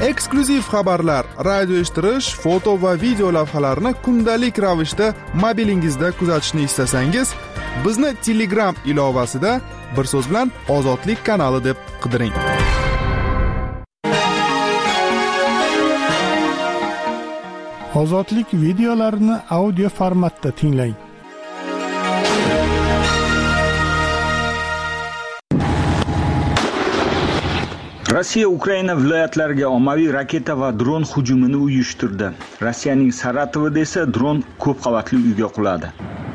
Eksklyuziv xabarlar, radio eshittirish, foto va video lavhalarni kundalik ravishda mobilingizda kuzatishni istasangiz, bizni Telegram ilovasida bir so'z bilan Ozodlik kanali deb qidiring. Ozodlik videolarini audio formatda tinglang. Rossiya Ukraina viloyatlariga ommaviy raketa va dron hujumini uyushtirdi. Rossiyaning Saratovida esa dron ko'p qavatli uyga quladi.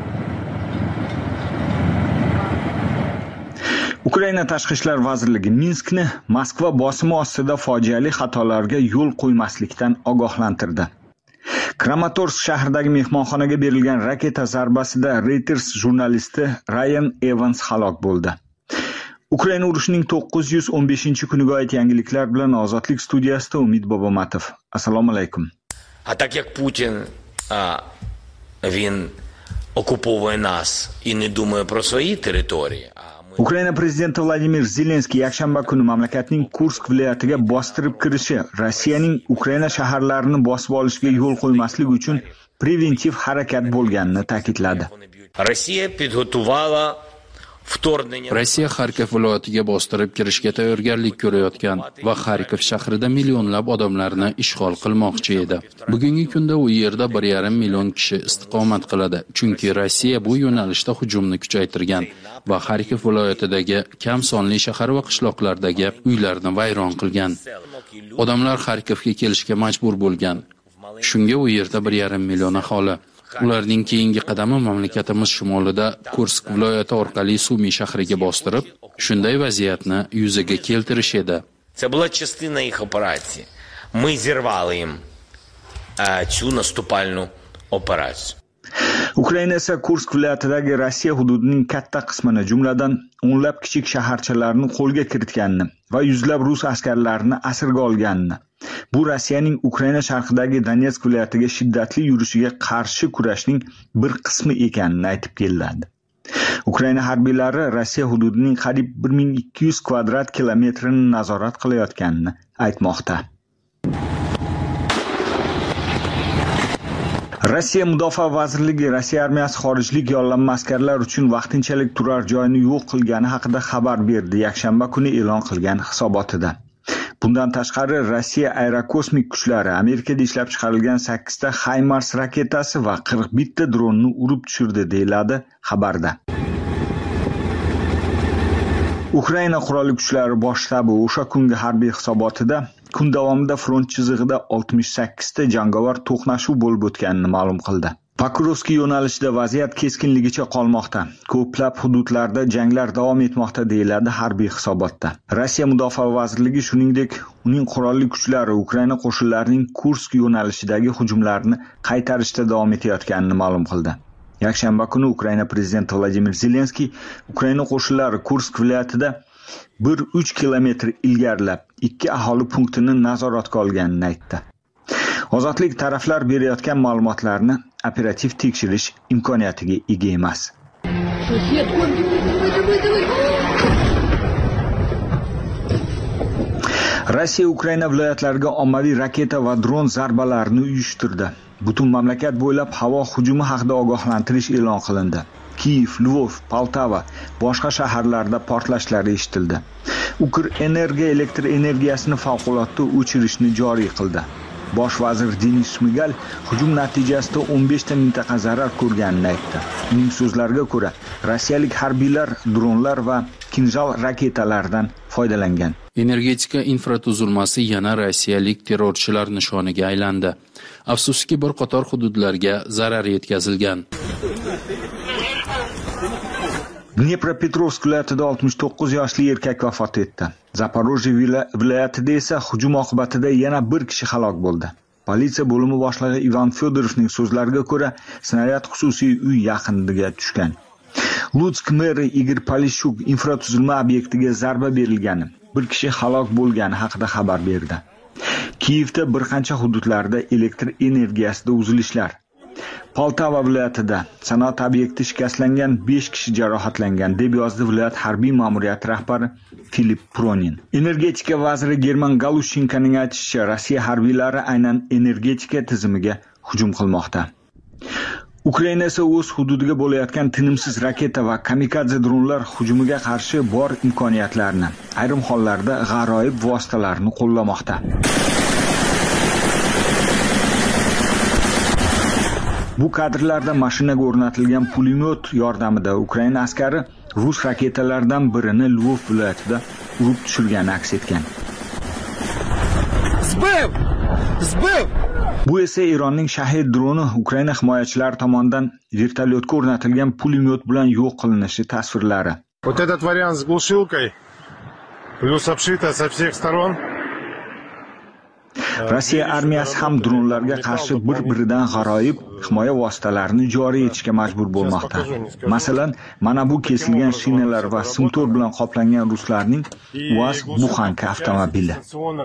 Ukraina Tashqi ishlar vazirligi Minskni Moskva bosimi ostida fojiali xatolarga yo'l qo'ymaslikdan ogohlantirdi. Kramatorsk shahridagi mehmonxonaga berilgan raketa zarbasida Reuters jurnalisti Ryan Evans halok bo'ldi. Ukraina urushining 915-kuniga oid yangiliklar bilan Ozodlik studiyasida Umid Bobomatov. Assalomu alaykum. А так як Путін, він окуповує нас і не думає про свої території. Ukraina prezidenti Vladimir Zelenskiy yakshanba kuni mamlakatning Kursk viloyatiga bostirib kirishi, Rossiyaning Ukraina shaharlarini bosib olishiga yo'l qo'ymaslik uchun preventiv harakat bo'lganini ta'kidladi. Rossiya Xarkov viloyatiga bostirib kirishga tayyorgarlik ko'rayotgan va Xarkov shahrida millionlab odamlarni ishg'ol qilmoqchi edi. Bugungi kunda u yerda 1,5 million kishi istiqomat qiladi, chunki Rossiya bu yo'nalishda hujumni kuchaytirgan va Xarkov viloyatidagi kam sonli shahar va qishloqlardagi uylarni vayron qilgan. Odamlar Xarkovga kelishga majbur bo'lgan. Shunga u yerda 1,5 million aholi. Ularning keyingi qadami mamlakatimiz shimolida Kursk viloyati orqali Sumi shahriga bostirib, shunday vaziyatni yuzaga keltirish edi. Це була частина їх операції. Ми зірвали їм цю наступальну операцію. Ukraina esa Kursk viloyatidagi Rossiya hududining katta qismini, jumladan o'nlab kichik shaharchalarni qo'lga kiritganini va yuzlab rus askarlarini asirga olganini, bu Rossiyaning Ukraina sharqidagi Donetsk viloyatiga shiddatli yurishiga qarshi kurashning bir qismi ekanini aytib keladi. Ukraina harbiylari Rossiya hududining qariyb 1200 kvadrat kilometrini nazorat qilayotganini aytmoqda. Rossiya Mudofaa vazirligi Rossiya armiyasi xorijlik yollanma askarlar uchun vaqtinchalik turar joyini yo'q qilgani haqida xabar berdi, yakshanba kuni e'lon qilgan hisobotida. Bundan tashqari Rossiya aerokosmik kuchlari Amerikada ishlab chiqarilgan 8 ta HIMARS raketasi va 41 ta dronni urib tushirdi, deyiladi xabarda. Ukraina qurolli kuchlari bosh shtabi o'sha kungi harbiy hisobotida kun davomida front chizig'ida 68 ta jangovar to'qnashuv bo'lib o'tganini ma'lum qildi. Pokrovskiy yo'nalishida vaziyat keskinligicha qolmoqda. Ko'plab hududlarda janglar davom etmoqda, deyiladi harbiy hisobotda. Rossiya Mudofaa vazirligi shuningdek, uning qurolli kuchlari Ukraina qo'shinlarining Kursk yo'nalishidagi hujumlarini qaytarishda davom etayotganini ma'lum qildi. Yakshanba kuni Ukraina prezidenti Vladimir Zelenskiy Ukraina qo'shinlari Kursk viloyatida 1-3 kilometr ilgarilab 2 aholi punktini nazoratga olganini aytdi. Ozodlik taraflar berayotgan ma'lumotlarni operativ tekshirish imkoniyatiga ega emas. Rossiya Ukraina viloyatlariga ommaviy raketa va dron zarbalarini uyushtirdi. Butun mamlakat bo'ylab havo hujumi haqida ogohlantirish e'lon qilindi. Kiev, Lvov, Poltava, boshqa shaharlarda portlashlar eshitildi. Ukrenergo elektr energiyasini favqulodda o'chirishni joriy qildi. Bosh vazir Denis Shmigal hujum natijasida 15 ta mintaqa zarar ko'rganini aytdi. Uning so'zlariga ko'ra, rossiyalik harbiylar dronlar va kinjal raketalardan foydalangan. Energetika infratuzilmasi yana rossiyalik terrorchilar nishoniga aylandi. Afsuski bir qator hududlarga zarar yetkazilgan. Dnepropetrovsk viloyatida 69 yoshli erkak vafot etdi. Zaporojye viloyatida esa hujum oqibatida yana bir kishi halok bo'ldi. Politsiya bo'limi boshlig'i Ivan Fedorovning so'zlariga ko'ra, snaryad xususiy uy yaqiniga tushgan. Lutsk meri Igor Polishchuk infratuzilma obyektiga zarba berilgani, bir kishi halok bo'lgani haqida xabar berdi. Kievda bir qancha hududlarda elektr energiyasida uzilishlar, Poltava viloyatida sanoat obyekti shikastlangan, 5 kishi jarohatlangan, deb yozdi viloyat harbiy ma'muriyati rahbari Filip Pronin. Energetika vaziri German Galushenkoning aytishicha, Rossiya harbiylari aynan energetika tizimiga hujum qilmoqda. Ukraina esa o'z hududiga bo'layotgan tinimsiz raketa va kamikadze dronlar hujumiga qarshi bor imkoniyatlarni, ayrim hollarda g'aroyib vositalarni qo'llamoqda. Bu kadrlarda mashinaga o'rnatilgan pulemyot yordamida Ukraina askari rus raketalaridan birini Lvov viloyatida urib tushirgani aks etgan. Bu esa Eronning Shahid droni Ukraina himoyachilari tomonidan vertolyotga o'rnatilgan pulemyot bilan yo'q qilinishi tasvirlari. Вот этот вариант с глушилкой плюс обшито со всех сторон. Rossiya armiyasi ham dronlarga qarshi bir-biridan g'aroyib himoya vositalarini joriy etishga majbur bo'lmoqda. Masalan, mana bu kesilgan shinalar va simtor bilan qoplangan ruslarning UAZ-Buxanka avtomobili.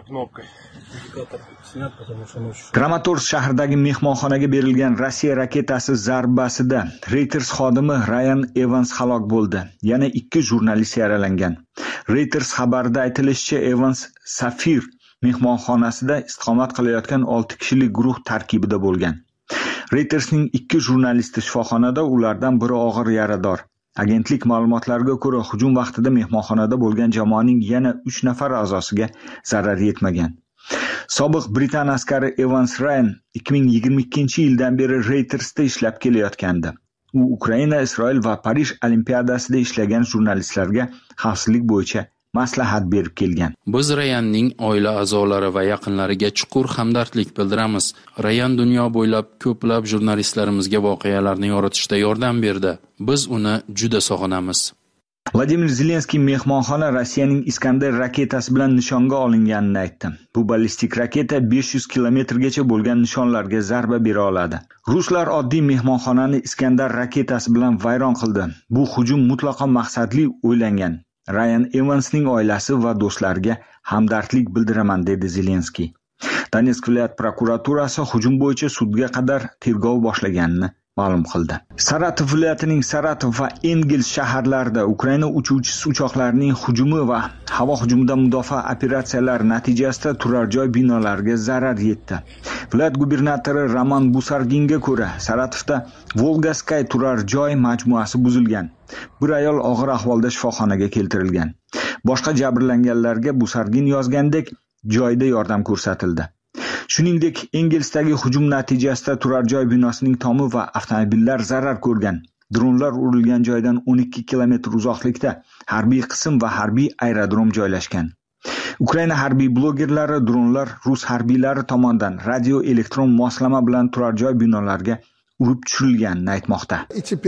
Kramatorsk shahridagi mehmonxonaga berilgan Rossiya raketasi zarbasida Reuters xodimi Ryan Evans halok bo'ldi. Yana 2 jurnalist yaralangan. Reuters xabarida aytilishicha, Evans Safir mehmonxonasida istiqomat qilayotgan 6 kishilik guruh tarkibida bo'lgan. Reutersning 2 jurnalisti shifoxonada, ulardan biri og'ir yarador. Agentlik ma'lumotlariga ko'ra, hujum vaqtida mehmonxonada bo'lgan jamoaning yana 3 nafar a'zosiga zarar yetmagan. Sobiq Britan askari Evans Ryan 2022-yildan beri Reutersda ishlab kelayotgandi. U Ukraina, Isroil va Parij olimpiadasida ishlagan jurnalistlarga xavfsizlik bo'yicha maslahat berib kelgan. Biz Rayanning oila a'zolari va yaqinlariga chuqur hamdardlik bildiramiz. Rayan dunyo bo'ylab ko'plab jurnalistlarimizga voqealarni yoritishda yordam berdi. Biz uni juda sog'inamiz. Vladimir Zelenskiy mehmonxona Rossiyaning Iskandar raketasi bilan nishonga olinganini aytdi. Bu ballistik raketa 500 kilometrgacha bo'lgan nishonlarga zarba bera oladi. Ruslar oddiy mehmonxonani Iskandar raketasi bilan vayron qildi. Bu hujum mutlaqo maqsadli o'ylangan. Ryan Evansning oilasi va do'stlariga hamdardlik bildiraman, dedi Zelenskiy. Donetsk viloyat prokuraturasi hujum bo'yicha sudga qadar tergov boshlaganini ma'lum qildi. Saratov viloyatining Saratov va Engels shaharlarida Ukraina uchuvchisi uchoqlarining hujumi va havo hujumidan mudofaa operatsiyalari natijasida turar joy binolariga zarar yetdi. Viloyat gubernatori Roman Busarginga ko'ra, Saratovda Volgaskay turar joy majmuasi buzilgan. Bir ayol og'ir ahvolda shifoxonaga keltirilgan. Boshqa jabrlanganlarga Busargin yozgandek joyda yordam ko'rsatildi. Shuningdek, Engelsdagi hujum natijasida turar joy binosining tomi va avtomobillar zarar ko'rgan. Dronlar urilgan joydan 12 kilometr uzoqlikda harbiy qism va harbiy aerodrom joylashgan. Ukraina harbiy blogerlari dronlar rus harbiylari tomonidan radio elektron moslama bilan turar joy binolariga urib tushirilganini aytmoqda.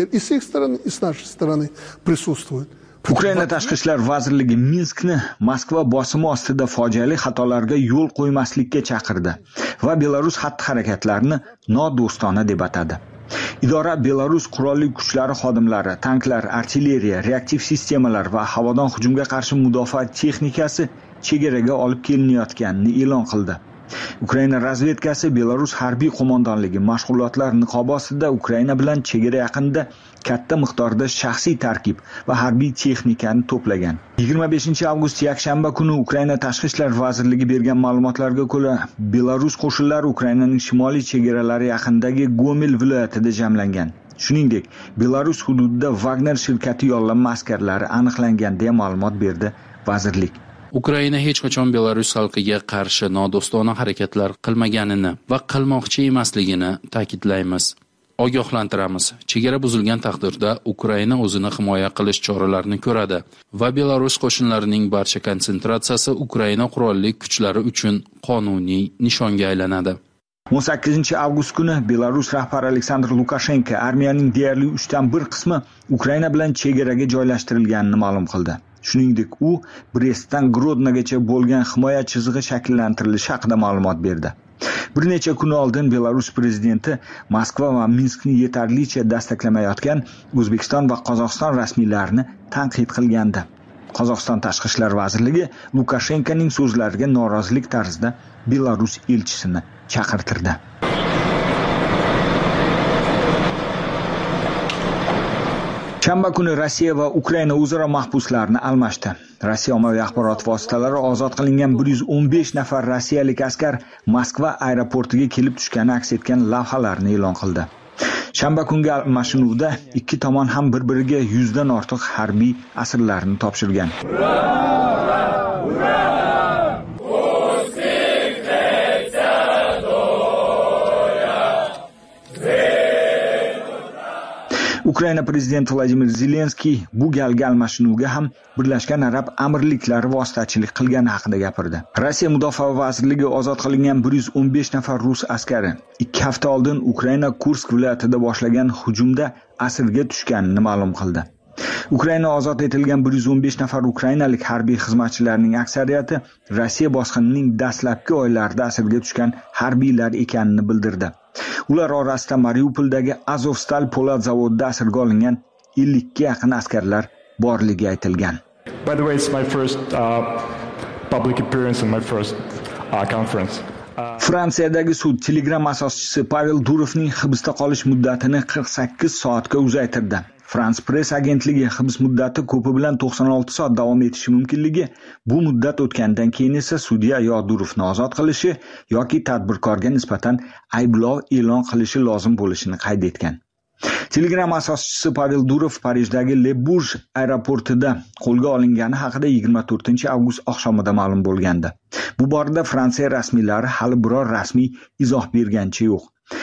Ukraina tashqi ishlar vazirligi Minskni Moskva bosimi ostida fojiali xatolarga yo'l qo'ymaslikka chaqirdi va Belarus xatti-harakatlarini nodo'stona deb atadi. Idora Belarus qurolli kuchlari xodimlari, tanklar, artilleriya, reaktiv sistemalar va havodan hujumga qarshi mudofaa texnikasi chegaraga olib kelinayotganini e'lon qildi. Ukraina razvedkasi Belarus harbiy qo'mondonligi mashg'ulotlar niqobi ostida Ukraina bilan chegara yaqinida katta miqdorda shaxsiy tarkib va harbiy texnikani to'plagan. 25-avgust yakshanba kuni Ukraina tashqi ishlar vazirligi bergan ma'lumotlarga ko'ra, Belarus qo'shinlari Ukrainaning shimoliy chegaralari yaqinidagi Gomel viloyatida jamlangan. Shuningdek, Belarus hududida Wagner shirkati yollanma askarlari aniqlangan deya ma'lumot berdi vazirlik. Ukraina hech qachon Belarus xalqiga qarshi nodo'stona harakatlar qilmaganini va qilmoqchi emasligini ta'kidlaymiz. Ogohlantiramiz. Chegara buzilgan taqdirda Ukraina o'zini himoya qilish choralarini ko'radi va Belarus qo'shinlarining barcha konsentratsiyasi Ukraina qurolli kuchlari uchun qonuniy nishonga aylanadi. 18-avgust kuni Belarus rahbari Aleksandr Lukashenko armiyaning deyarli 3dan 1 qismi Ukraina bilan chegaraga joylashtirilganini ma'lum qildi. Shuningdek, u Brestdan Grodnogacha bo'lgan himoya chizig'i shakllantirilishi haqida ma'lumot berdi. Bir necha kun oldin Belarus prezidenti Moskva va Minskni yetarlicha dastaklamayotgan O'zbekiston va Qozog'iston rasmiylarini tanqid qilgandi. Qozog'iston tashqi ishlar vazirligi Lukashenkoning so'zlariga norozilik tarzida Belarus elchisini chaqirtirdi. Shanba kuni Rossiya va Ukraina o'zaro mahbuslarni almashdi. Rossiya ommaviy axborot vositalari ozod qilingan 115 nafar rossiyalik askar Moskva aeroportiga kelib tushgani aks etgan lavhalarni e'lon qildi. Shanba kungi almashinuvda ikki tomon ham bir-biriga 100 dan ortiq harbiy asirlarni topshirgan. Ukraina prezidenti Vladimir Zelenskiy bu galgi almashinuvga ham Birlashgan Arab Amirliklari vositachilik qilgani haqida gapirdi. Rossiya Mudofaa vazirligi ozod qilingan 115 nafar rus askari 2 hafta oldin Ukraina Kursk viloyatida boshlagan hujumda asirga tushganini ma'lum qildi. Ukraina ozod etilgan 115 nafar ukrainalik harbiy xizmatchilarning aksariyati Rossiya bosqinining dastlabki oylarida asirga tushgan harbiylar ekanini bildirdi. Ular orasida Mariupoldagi Azovstal po'lat zavodida asirga olingan 50 ga yaqin askarlar borligi aytilgan. By the way, it's my first public appearance and my first conference. Fransiyadagi sud Telegram asoschisi Pavel Durovning hibsda qolish muddatini 48 soatga uzaytirdi. France Press agentligi hibs muddati ko'pi bilan 96 soat davom etishi mumkinligi, bu muddat o'tgandan keyin esa sudya yo Durovni ozod qilishi yoki tadbirkorga nisbatan ayblov e'lon qilishi lozim bo'lishini qayd etgan. Telegram asoschisi Pavel Durov Parijdagi Le Bourget aeroportida qo'lga olingani haqida 24-avgust oqshomida ma'lum bo'lgandi. Bu borada Fransiya rasmiylari hali biror rasmiy izoh berganicha yo'q.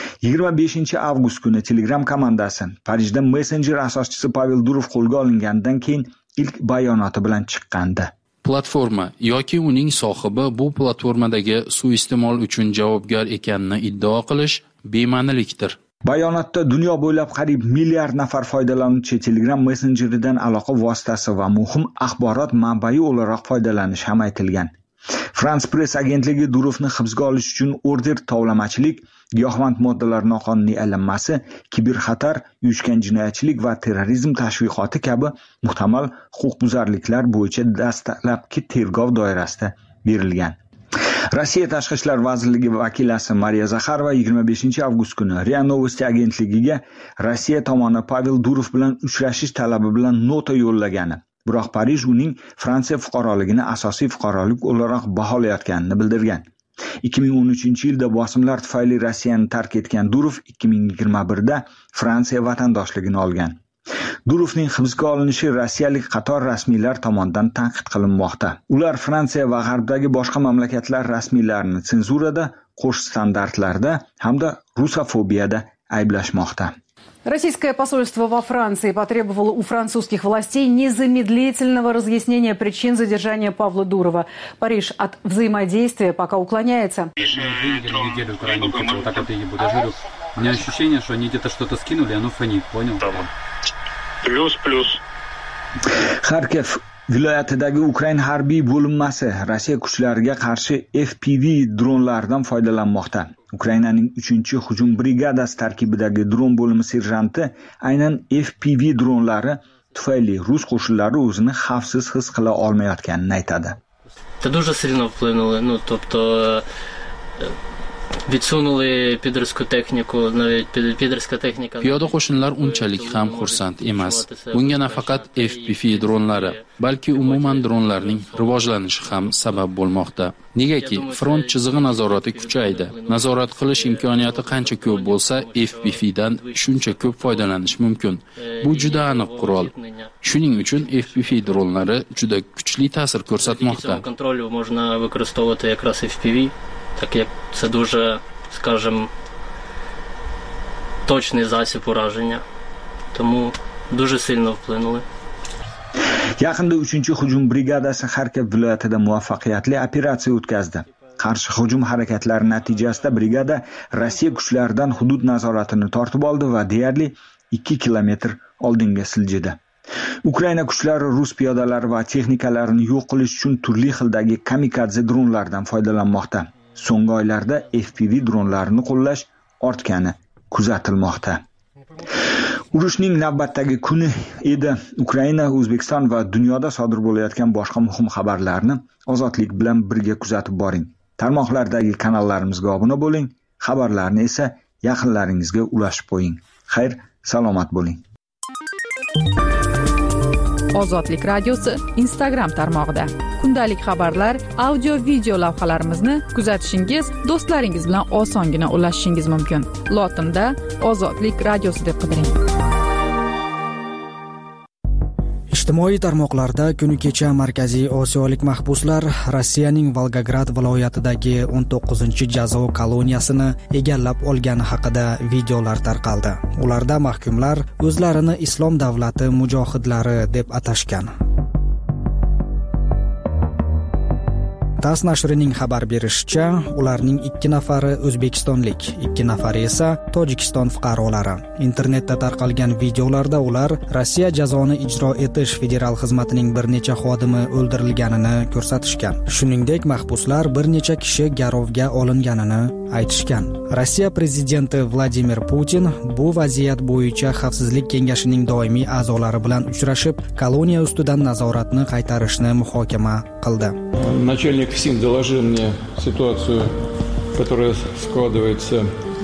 25-avgust kuni Telegram komandasi Parijda messenjer asoschisi Pavel Durov qo'lga olinganidan keyin ilk bayonoti bilan chiqqandi. Platforma yoki uning sohibi bu platformadagi suiiste'mol uchun javobgar ekanini iddao qilish bema'nilikdir. Bayonotda dunyo bo'ylab qariyb milliard nafar foydalanuvchi Telegram messenjeridan aloqa vositasi va muhim axborot manbai o'laroq foydalanishi ham aytilgan. France Press agentligi Durovni hibsga olish uchun order tovlamachilik, giyohvand moddalar noqonuniy aylanmasi, kiberxatar, uyushgan jinoyatchilik va terrorizm tashviqoti kabi muhtamal huquqbuzarliklar bo'yicha dastlabki tergov doirasida berilgan. Rossiya Tashqi ishlar vazirligi vakilasi Mariya Zakharova 25-avgust kuni RIA Novosti agentligiga Rossiya tomoni Pavel Durov bilan uchrashish talabi bilan nota yo'llagani, biroq Parij uning Fransiya fuqaroligini asosiy fuqarolik o'laroq baholayotganini bildirgan. 2013-yilda bosimlar tufayli Rossiyani tark etgan Durov 2021da Fransiya vatandoshligini olgan. Durovning hibsga olinishi rossiyalik qator rasmiylar tomonidan tanqid qilinmoqda. Ular Fransiya va G'arbdagi boshqa mamlakatlar rasmiylarini senzurada, qo'sh standartlarda hamda rusofobiyada ayblashmoqda. Российское посольство во Франции потребовало у французских властей незамедлительного разъяснения причин задержания Павла Дурова. Париж от взаимодействия пока уклоняется. У меня ощущение, что они где-то что-то скинули, оно фонит, понял? Плюс. Kharkiv viloyatidagi Ukraina harbiy bo'linmasi Rossiya kuchlariga qarshi FPV dronlardan foydalanmoqda. Ukrainaning 3-hujum brigadasi tarkibidagi dron bo'limi serjanti aynan FPV dronlari tufayli rus qo'shinlari o'zini xavfsiz his qila olmayotganini aytadi. Це дуже сильно вплинули, тобто відсунули підерську техніку, навіть підерська техніка. Piyoda qo'shinlar unchalik ham xursand emas. Bunga nafaqat FPV dronlari, balki umuman dronlarning rivojlanishi ham sabab bo'lmoqda. Negaki front chizig'i nazorati kuchaydi. Nazorat qilish imkoniyati qancha ko'p bo'lsa, FPV dan shuncha ko'p foydalanish mumkin. Bu juda aniq qurol. Shuning uchun FPV dronlari juda kuchli ta'sir ko'rsatmoqda. Kontrolю можна використовувати якраз FPV. Так як це дуже, скажімо, точний засіб ураження. Тому дуже сильно вплинули. Yaqinda 3-hujum brigadasi Kharkiv viloyatida muvaffaqiyatli operatsiya o'tkazdi. Qarshi hujum harakatlari natijasida brigada Rossiya kuchlaridan hudud nazoratini tortib oldi va deyarli 2 kilometr oldinga siljidi. Ukraina kuchlari rus piyodalari va texnikalarini yo'q qilish uchun turli xildagi kamikadze dronlardan foydalanmoqda. So'nggi oylarda FPV dronlarini qo'llash ortgani kuzatilmoqda. Urushning navbatdagi kuni edi. Ukraina, O'zbekiston va dunyoda sodir bo'layotgan boshqa muhim xabarlarni ozodlik bilan birga kuzatib boring. Tarmoqlardagi kanallarimizga obuna bo'ling, xabarlarni esa yaqinlaringizga ulashib qo'ying. Xayr, salomat bo'ling. Ozodlik radiosi Instagram tarmog'ida. Kundalik xabarlar, audio, video lavhalarimizni kuzatishingiz, do'stlaringiz bilan osongina ulashishingiz mumkin. Lotinda Ozodlik radiosi deb qidiring. Ijtimoiy tarmoqlarda kuni kecha Markaziy Osiyolik mahbuslar Rossiyaning Volgograd viloyatidagi 19 jazo koloniyasini egallab olgani haqida videolar tarqaldi. Ularda mahkumlar o'zlarini Islom davlati mujohidlari deb atashgan. TASS nashrining xabar berishicha, ularning 2 nafari O'zbekistonlik, 2 nafari esa Tojikiston fuqarolari. Internetda tarqalgan videolarda ular Rossiya jazoni ijro etish federal xizmatining bir necha xodimi o'ldirilganini ko'rsatishgan. Shuningdek, mahbuslar bir necha kishi garovga olinganini aytishgan. Rossiya prezidenti Vladimir Putin bu vaziyat bo'yicha Xavfsizlik kengashining doimiy a'zolari bilan uchrashib, koloniya ustidan nazoratni qaytarishni muhokama qildi. Начальник ФСИН доложил мне ситуацию, которая складывается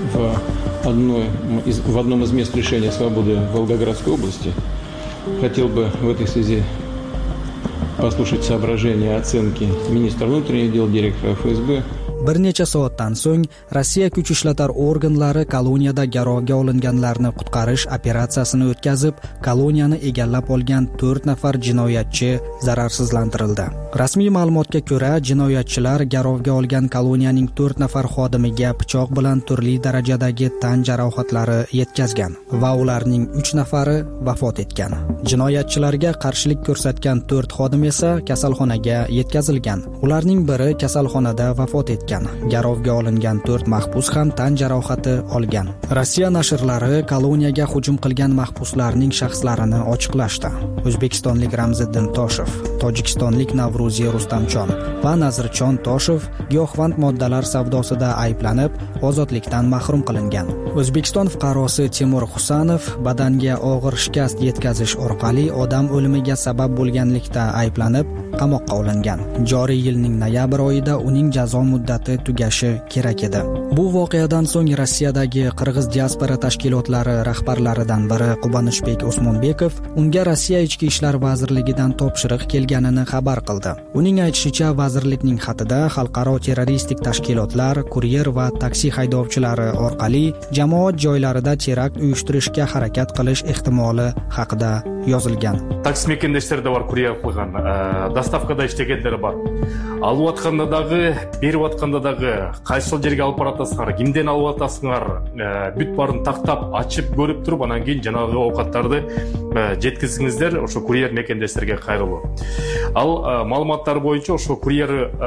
в одном из мест лишения свободы Волгоградской области. Хотел бы в этой связи послушать соображения и оценки министра внутренних дел, директора ФСБ. Bir necha soatdan so'ng Rossiya kuch ishlatar organlari koloniyada garovga olinganlarni qutqarish operatsiyasini o'tkazib, koloniyani egallab olgan 4 nafar jinoyatchi zararsizlantirildi. Rasmiy ma'lumotga ko'ra, jinoyatchilar garovga olgan koloniyaning 4 nafar xodimiga pichoq bilan turli darajadagi tan jarohatlari yetkazgan va ularning 3 nafari vafot etgan. Jinoyatchilarga qarshilik ko'rsatgan 4 xodim esa kasalxonaga yetkazilgan. Ularning biri kasalxonada vafot etgan. Garovga olingan 4 mahbus ham tan jarohati olgan. Rossiya nashrlari koloniyaga hujum qilgan mahbuslarning shaxslarini ochiqlashdi. O'zbekistonlik Ramziddin Toshev, Tojikistonlik Navro'ziy Rustamchon va Nazirchon Toshev giyohvand moddalar savdosida ayblanib, ozodlikdan mahrum qilingan. O'zbekiston fuqarosi Timur Husanov badanga og'ir shikast yetkazish orqali odam o'limiga sabab bo'lganlikda ayblanib, qamoqqa olingan. Joriy yilning noyabr oyida uning jazo muddati tugashi kerak edi. Bu voqeadan so'ng Rossiyadagi qirg'iz diaspora tashkilotlari rahbarlaridan biri Qubanishbek Osmonbekov unga Rossiya Ichki ishlar vazirligidan topshiriq kelganini xabar qildi. Uning aytishicha, vazirlikning xatida xalqaro terroristik tashkilotlar, kuryer va taksi haydovchilari orqali jamoat joylarida terakt uyushtirishga harakat qilish ehtimoli haqida yozilgan. Taksi mekендештер бар kuryer qilgan, доставкада иштегендер бар. Алып атканда дагы, берип атканда дагы кайсыл жерге алып баратасыңар, кимден алып атасыңар, бүт барын тактап, ачып көрүп туруп, анан кийин жанагы оокаттарды жеткизиңиздер, ошо kuryer мекендештерге кайрылуу. Ал маалыматтар боюнча ошо kuryer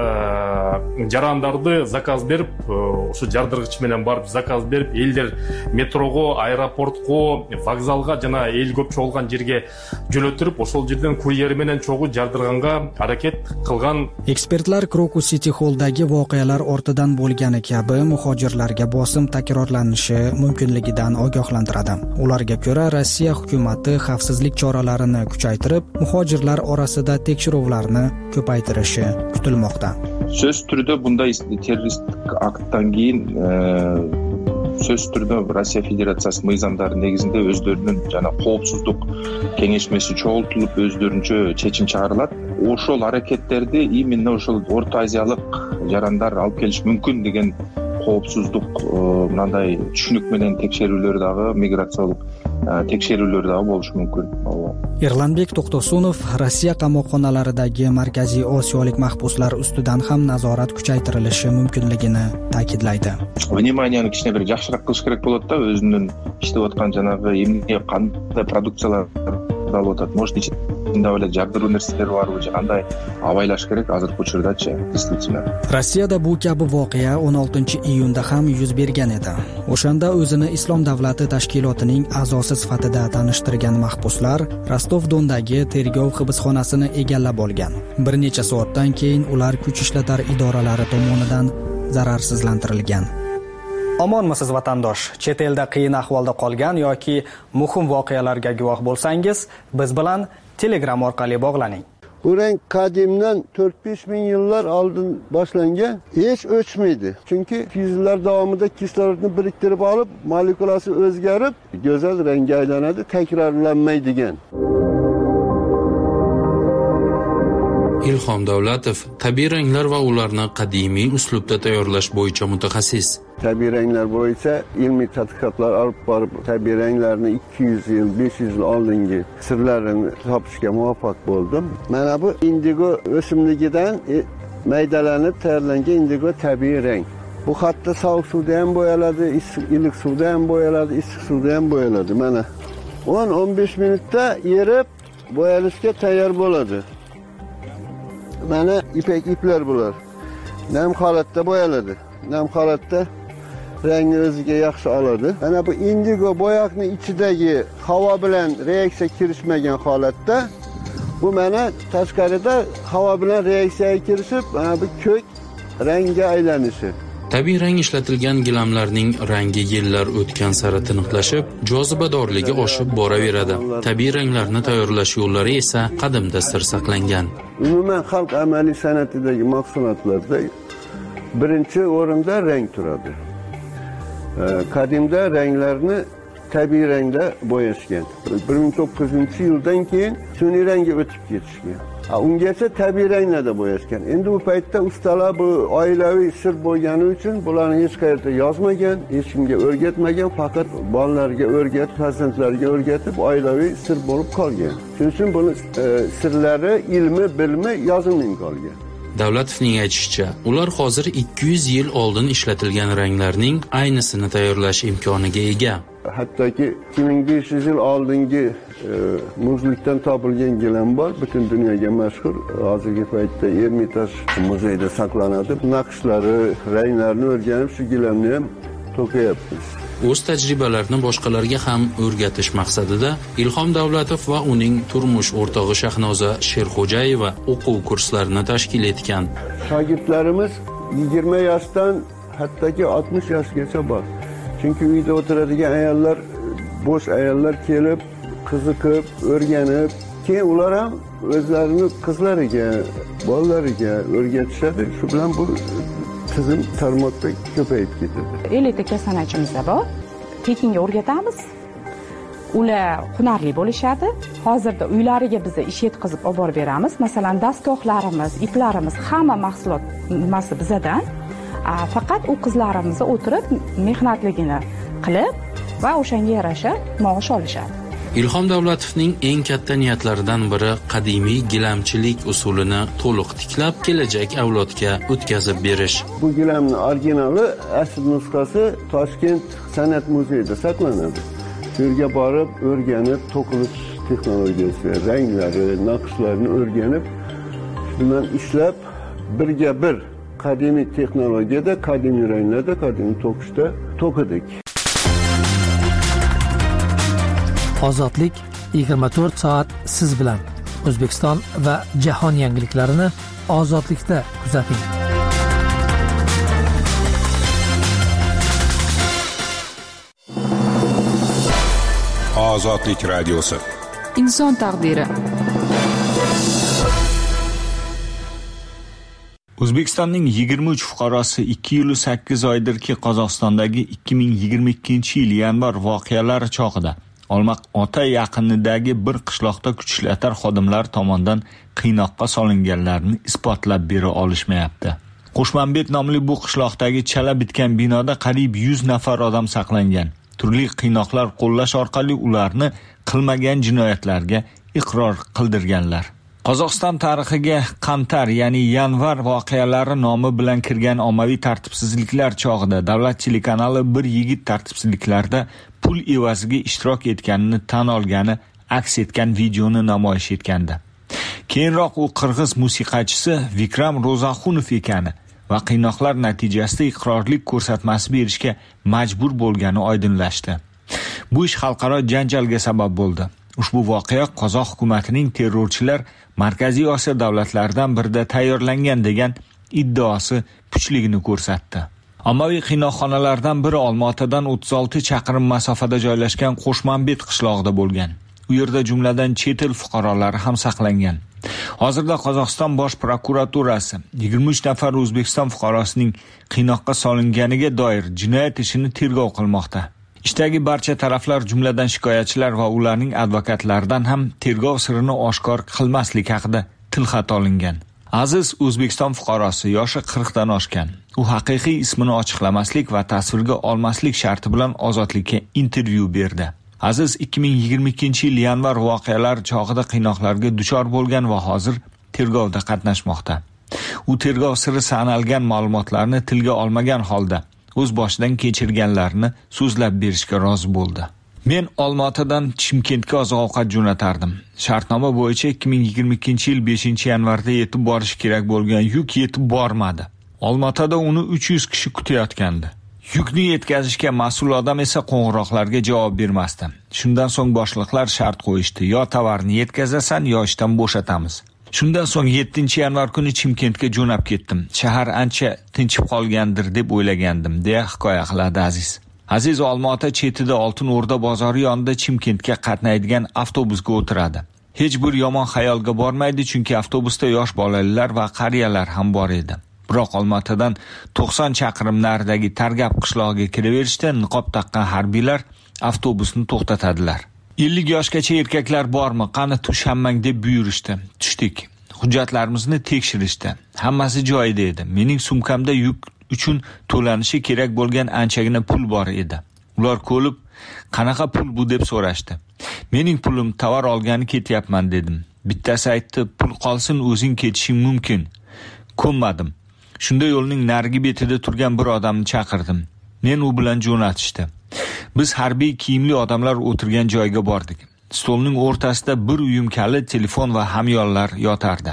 жарандарды заказ берип, ошо жардыргыч менен барып заказ берип, элдер метрого, аэропортко, вокзалга жана эл көп чогулган жерге жөнөтүрүп, ошол жерден kuryer менен чогуу жардырганга аракет кылган. Ekspertlar Crocus City Hall'dagi voqealar ortidan bo'lgani kabi muhojirlarga bosim takrorlanishi mumkinligidan ogohlantiradi. Ularga ko'ra, Rossiya hukumatati xavfsizlik choralarini kuchaytirib, muhojirlar orasida tekshiruvlarni ko'paytirishi kutilmoqda. Söz түрдө bunday terroristik aktdan keyin сөз түрдө Россия Федерациясы мыйзамдары негизинде өздөрүнүн жана коопсуздук кеңешмеси чогултулуп өздөрүнчө чечим чыгарылат. Ошол аракеттерди именно ошол Орто Азиялык жарандар алып келиш мүмкүн деген коопсуздук мындай түшүнүк менен текшерүүлөр дагы, миграциялык текшерүүлөр дагы болушу мүмкүн. Erlanbek To'xtosunov Rossiya qamoqxonalaridagi Markaziy Osiyolik mahbuslar ustidan ham nazorat kuchaytirilishi mumkinligini ta'kidlaydi. Вниманияны кичине бир жакшыраак кылыш керек болот да, өзүнүн иштеп аткан жанагы эмне кандай продукциялар алып атат, может ичинде эле жардыруу нерселер барбы же кандай абайлаш керек азыркы учурдачы, действительно. Rossiyada bu kabi voqea 16-iyunda ham yuz bergan edi. O'shanda o'zini Islom davlati tashkilotining a'zosi sifatida tanishtirgan mahbuslar Rostov-Dondagi tergov hibsxonasini egallab olgan. Bir necha soatdan keyin ular kuch ishlatar idoralari tomonidan zararsizlantirilgan. Omonmisiz vatandosh? Chet elda qiyin ahvolda qolgan yoki muhim voqealarga guvoh bo'lsangiz, biz bilan Telegram orqali bog'laning. Bu renk kadimden 4-5 bin yıllar aldın başlangan hiç ölçmeydi. Çünkü yüzyıllar devamında kislorodni biriktirip alıp molekulası özgerip güzel renge aylanadi, tekrarlanmaydigan. Ilhom Davlatov tabiiy ranglar va ularni qadimiy uslubda tayyorlash bo'yicha mutaxassis. Tabiiy ranglar bo'yicha ilmiy tadqiqotlar olib borib, tabiiy ranglarni 200 yil, 500 yil oldingi sirlarini topishga muvaffaq bo'ldim. Mana bu indigo o'simligidan maydalanib tayyorlangan indigo tabiiy rang. Bu hatto sovuq suvda ham bo'yaladi, iliq suvda ham bo'yaladi, issiq suvda ham bo'yaladi. Mana 10-15 minutda erib bo'yalishga tayyor bo'ladi. Mana iplar bular. Nam holatda bo'yaladi. Nam holatda rangni o'ziga yaxshi oladi. Mana bu indigo bo'yoqning ichidagi havo bilan reaksiya kirishmagan holatda bu mana tashqarida havo bilan reaksiyaga kirishib, mana bu ko'k rangga aylanishi. Tabiiy rang ishlatilgan gilamlarning rangi yillar o'tgan sari tiniqlashib, jozibadorligi oshib boraveradi. Tabiiy ranglarni tayyorlash yo'llari esa qadimda sir saqlangan. Umuman xalq amaliy san'atidagi mahsulotlarda birinchi o'rinda rang turadi. Qadimda ranglarni tabiiy rangda bo'yashgan. 1900-yildan keyin sun'iy rangga o'tib ketishgan. Ungacha tabiiy ranglarda bo'yashgan. Endi bu paytda ustalar bu oilaviy sir bo'lgani uchun bularni hech qayerda yozmagan, hech kimga o'rgatmagan, faqat bolalarga o'rgatib, farzandlarga o'rgatib oilaviy sir bo'lib qolgan. Shuning uchun buni sirlari, ilmi, bilmi yozilmay qolgan. Davlatovning aytishicha, ular hozir 200 yil oldin ishlatilgan ranglarning aynisini tayyorlash imkoniga ega. Hattoki 2500 yil oldingi muzlikdan topilgan gilam bor, butun dunyoga mashhur. Hozirgi paytda Ermitaj muzeyida saqlanadi. Naqshlari, ranglarini o'rganib, shu gilamni ham to'qiyapmiz. O'z tajribalarini boshqalarga ham o'rgatish maqsadida Ilhom Davlatov va uning turmush o'rtog'i Shahnoza Sherxo'jayeva o'quv kurslarini tashkil etgan. Shogirdlarimiz 20 yoshdan hattoki 60 yoshgacha bor. Chunki uyda o'tiradigan ayollar, bo'sh ayollar kelib, qiziqib, o'rganib, keyin ular ham o'zlarini qizlariga, bolalariga o'rgatishadi. Shu bilan bu tizim tarmoqda ko'payib ketadi. 50 ta kasanachiimiz bor. Tekinga o'rgatamiz. Ular hunarli bo'lishadi. Hozirda uylariga biz ish yetkazib olib borib beramiz. Masalan, dastgohlarimiz, iplarimiz, hamma mahsulot nimasi bizdan. Faqat u qizlarimiz o'tirib mehnatligini qilib va o'shanga yarasha maosh olishadi. Ilhom Davlatovning eng katta niyatlaridan biri qadimiy gilamchilik usulini to'liq tiklab, kelajak avlodga o'tkazib berish. Bu gilamning originali asl nusxasi Toshkent san'at muzeyida saqlanadi. Shu yerga borib, o'rganib, to'qilish texnologiyasi, ranglari, naqshlarni o'rganib, shundan ishlab birga bir qadimiy texnologiyada, qadimiy ranglarda, qadimiy to'qishda to'qidik. Ozodlik 24 soat siz bilan. O'zbekiston va jahon yangiliklarini Ozodlikda kuzating. Ozodlik radiosi. Inson taqdiri. O'zbekistonning 23 fuqarosi 2 yil 8 oydirki Qozog'istondagi 2022-yil yanvar voqealari chog'ida Olmaqota yaqinidagi bir qishloqda kuchli atar xodimlar tomonidan qiynoqqa solinganlarini isbotlab bera olishmayapti. Qo'shmanbet nomli bu qishloqdagi chala bitgan binoda qariyb 100 nafar odam saqlangan. Turli qiynoqlar qo'llash orqali ularni qilmagan jinoyatlarga iqror qildirganlar. Qozog'iston tarixiga Qantar, ya'ni yanvar voqealari nomi bilan kirgan ommaviy tartibsizliklar chog'ida Davlat telekanali bir yigit tartibsizliklarda pul evaziga ishtirok etganini tan olgani aks etgan videoni namoyish etgandi. Keyinroq u qirg'iz musiqachisi Vikram Ro'zaxunov ekani va qiynoqlar natijasida iqrorlik ko'rsatmasi berishga majbur bo'lgani oydinlashdi. Bu ish xalqaro janjalga sabab bo'ldi. Ushbu voqea Qozoq hukumatining terrorchilar Markaziy Osiyo davlatlaridan birida tayyorlangan degan iddaosi kuchligini ko'rsatdi. Ommaviy qiynoqxonalardan biri Olmaotadan 36 chaqirim masofada joylashgan Qo'shmanbet qishlog'ida bo'lgan. U yerda jumladan chet el fuqarolari ham saqlangan. Hozirda Qozog'iston bosh prokuraturasi 23 nafar O'zbekiston fuqarosining qiynoqqa solinganiga doir jinoyat ishini tergov qilmoqda. Ishdagi barcha taraflar, jumladan shikoyatchilar va ularning advokatlaridan ham tergov sirini oshkor qilmaslik haqida tilxat olingan. Aziz O'zbekiston fuqarosi, yoshi 40 dan oshgan. U haqiqiy ismini ochiqlamaslik va tasvirga olmaslik sharti bilan ozodlikka intervyu berdi. Aziz 2022-yil yanvar voqealar chog'ida qiynoqlarga duchor bo'lgan va hozir tergovda qatnashmoqda. U tergov siri sanalgan ma'lumotlarni tilga olmagan holda o'z boshidan kechirganlarini so'zlab berishga rozi bo'ldi. Men Olmaotadan Chimkentga oziq-ovqat jo'natardim. Shartnoma bo'yicha 2022-yil 5-yanvarda yetib borish kerak bo'lgan yuk yetib bormadi. Olmaotada uni 300 kishi kutayotgandi. Yukni yetkazishga mas'ul odam esa qo'ng'iroqlarga javob bermasdi. Shundan so'ng boshliqlar shart qo'yishdi: yo tovarni yetkazasan, yo ishdan bo'shatamiz. Shundan so'ng 7-yanvar kuni Chimkentga jo'nab ketdim. Shahar ancha tinchib qolgandir deb o'ylagandim, deya hikoya qiladi Aziz. Aziz Olmaota chetida Oltin O'rda bozori yonida Chimkentga qatnaydigan avtobusga o'tiradi. Hech bir yomon xayolga bormaydi, chunki avtobusda yosh bolalar va qariyalar ham bor edi. Biroq Olmaotadan 90 chaqirim naridagi Targab qishlog'iga kiraverishda niqob taqqan harbiylar avtobusni to'xtatadilar. 50 yoshgacha erkaklar bormi, qani tush hammang deb buyurishdi. Tushdik. Hujjatlarimizni tekshirishdi. Hammasi joyida edi. Mening sumkamda yuk uchun to'lanishi kerak bo'lgan anchagina pul bor edi. Ular ko'lib, qanaqa pul bu deb so'rashdi. Mening pulim, tovar olgani ketyapman dedim. Bittasi aytdi, pul qolsin, o'zing ketishing mumkin. Ko'nmadim. Shunda yo'lning narigi betida turgan bir odamni chaqirdim. Men u bilan jo'natishdi. Biz harbiy kiyimli odamlar o'tirgan joyga bordik. Stolning o'rtasida bir uyum kalit, telefon va hamyonlar yotardi.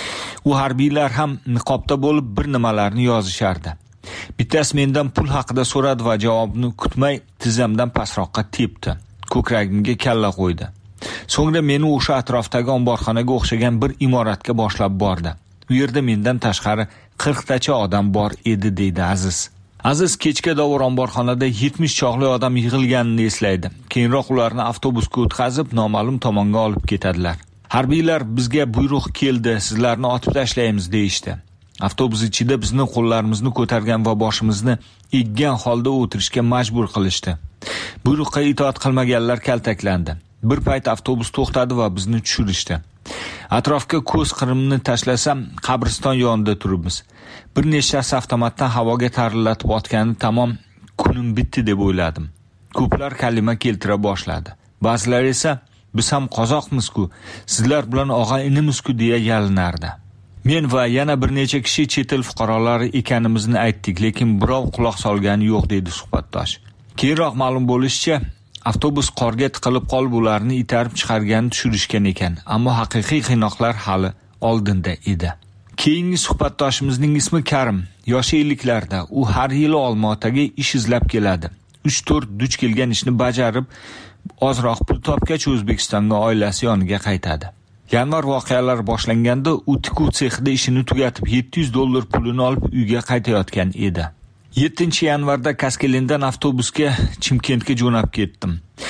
U harbiylar ham niqobda bo'lib bir nimalarni yozishardi. Bittasi mendan pul haqida so'radi va javobni kutmay tizzamdan pastroqqa tepdi. Ko'kragimga kalla qo'ydi. So'ngra meni o'sha atrofdagi omborxonaga o'xshagan bir imoratga boshlab bordi. U yerda mendan tashqari 40 tacha odam bor edi, deydi Aziz. Aziz kechga davr omborxonada 70 chog'li odam yig'ilganini eslaydi. Keyinroq ularni avtobusga o'tkazib noma'lum tomonga olib ketadilar. Harbiylar bizga buyruq keldi, sizlarni otib tashlaymiz deyishdi. Avtobus ichida bizni qo'llarimizni ko'targan va boshimizni eggan holda o'tirishga majbur qilishdi. Buyruqqa itoat qilmaganlar kaltaklandi. Bir payt avtobus to'xtadi va bizni tushirishdi. Atrofga ko'z qirimni tashlasam, qabriston yonida turibmiz. Bir nechtasi avtomatdan havoga tarillatib otgani tamom, kunim bitdi deb o'yladim. Ko'plar kalima keltira boshladi. Ba'zilar esa biz ham qozoqmiz-ku, sizlar bilan og'a-inimiz-ku deya yalinardi. Men va yana bir necha kishi chet el fuqarolari ekanimizni aytdik, lekin birov quloq solgani yo'q, dedi suhbatdosh. Keyinroq ma'lum bo'lishicha, avtobus qorga tiqilib qolib ularni itarib chiqargani tushirishgan ekan, ammo haqiqiy qiynoqlar hali oldinda edi. Keyingi suhbatdoshimizning ismi Karim, yoshi 50larda. U har yili Olmaotaga ish izlab keladi. 3-4 duch kelgan ishni bajarib, ozroq pul topgach O'zbekistonga oilasi yoniga qaytadi. Yanvar voqealar boshlanganda u tikuv sexida ishini tugatib $700 pulini olib uyga qaytayotgan edi. 7-yanvarda Kaskelindan avtobusga Chimkentga jo'nab ketdim.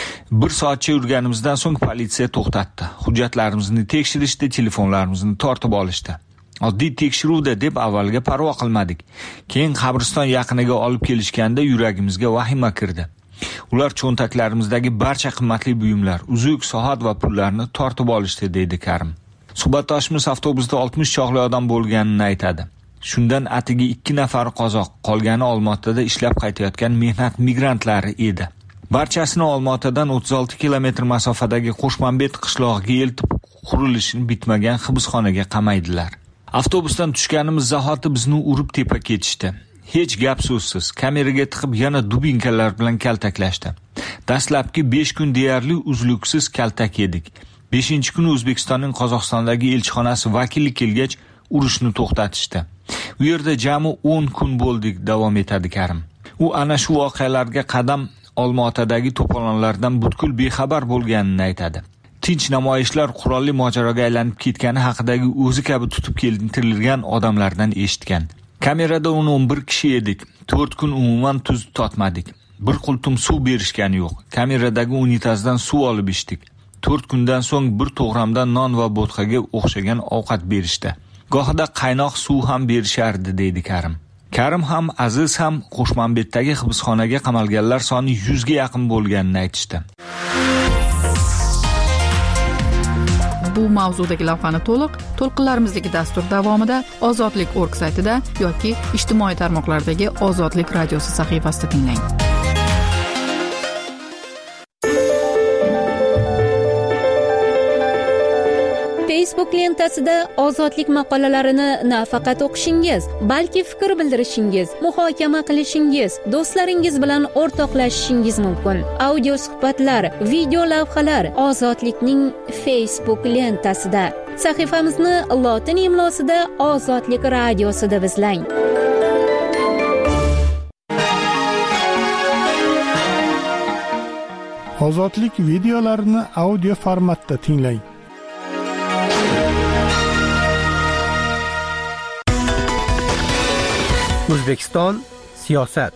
1 soatcha yurganimizdan so'ng politsiya to'xtatdi. Hujjatlarimizni tekshirishdi, telefonlarimizni tortib olishdi. Oddiy tekshiruvda deb avvalga parvo qilmadik. Keyin qabriston yaqiniga olib kelishganda yuragimizga vahima kirdi. Ular cho'ntaklarimizdagi barcha qimmatli buyumlar, uzuk, soat va pullarni tortib olishdi, deydi Karim. Suhbatdoshimiz avtobusda 60 chog'li odam bo'lganini aytadi. Shundan atigi 2 nafar qozoq, qolgani Olmaotada ishlab qaytayotgan mehnat migrantlari edi. Barchasini Olmaotadan 36 kilometr masofadagi Qo'shmanbet qishlog'iga eltib, qurilishini bitmagan hibsxonaga qamaydilar. Avtobusdan tushganimiz zahoti bizni urib tepa ketishdi. Hech gap so'zsiz, kameraga tiqib yana dubinkalar bilan kaltaklashdi. Dastlabki 5 kun deyarli uzluksiz kaltak yedik. 5-kuni O'zbekistonning Qozog'istondagi elchixonasi vakili kelgach, urushni to'xtatishdi. U yerda jami 10 kun bo'ldik, davom etadi Karim. U ana shu voqealarga qadam Olmaotadagi to'polonlardan butkul bexabar bo'lganini aytadi. Tinch namoyishlar qurolli mojaroga aylanib ketgani haqidagi o'zi kabi tutib keltirilgan odamlardan eshitgan. Kamerada 11 kishi edik. 4 kun umuman tuz totmadik. Bir qultum suv berishgani yo'q. Kameradagi unitazdan suv olib ichdik. 4 kundan so'ng bir to'g'ramdan non va bo'tqaga o'xshagan ovqat berishdi. Gohida qaynoq suv ham berishardi, deydi Karim. Karim ham, Aziz ham Qo'shmanbetdagi hibsxonaga qamalganlar soni 100 ga yaqin bo'lganini aytishdi. bu mavzudagi lavhani to'lqinlarimizdagi dastur davomida ozodlik.org saytida yoki ijtimoiy tarmoqlardagi Ozodlik radiosi sahifasida tinglang. Facebook lentasida ozodlik maqolalarini nafaqat o'qishingiz, balki fikr bildirishingiz, muhokama qilishingiz, do'stlaringiz bilan o'rtoqlashishingiz mumkin. Audio suhbatlar, video lavhalar Ozodlikning Facebook lentasida. Sahifamizni lotin imlosida Ozodlik radiosi deb izlang. Ozodlik videolarini audio formatda tinglang. O'zbekiston siyosat.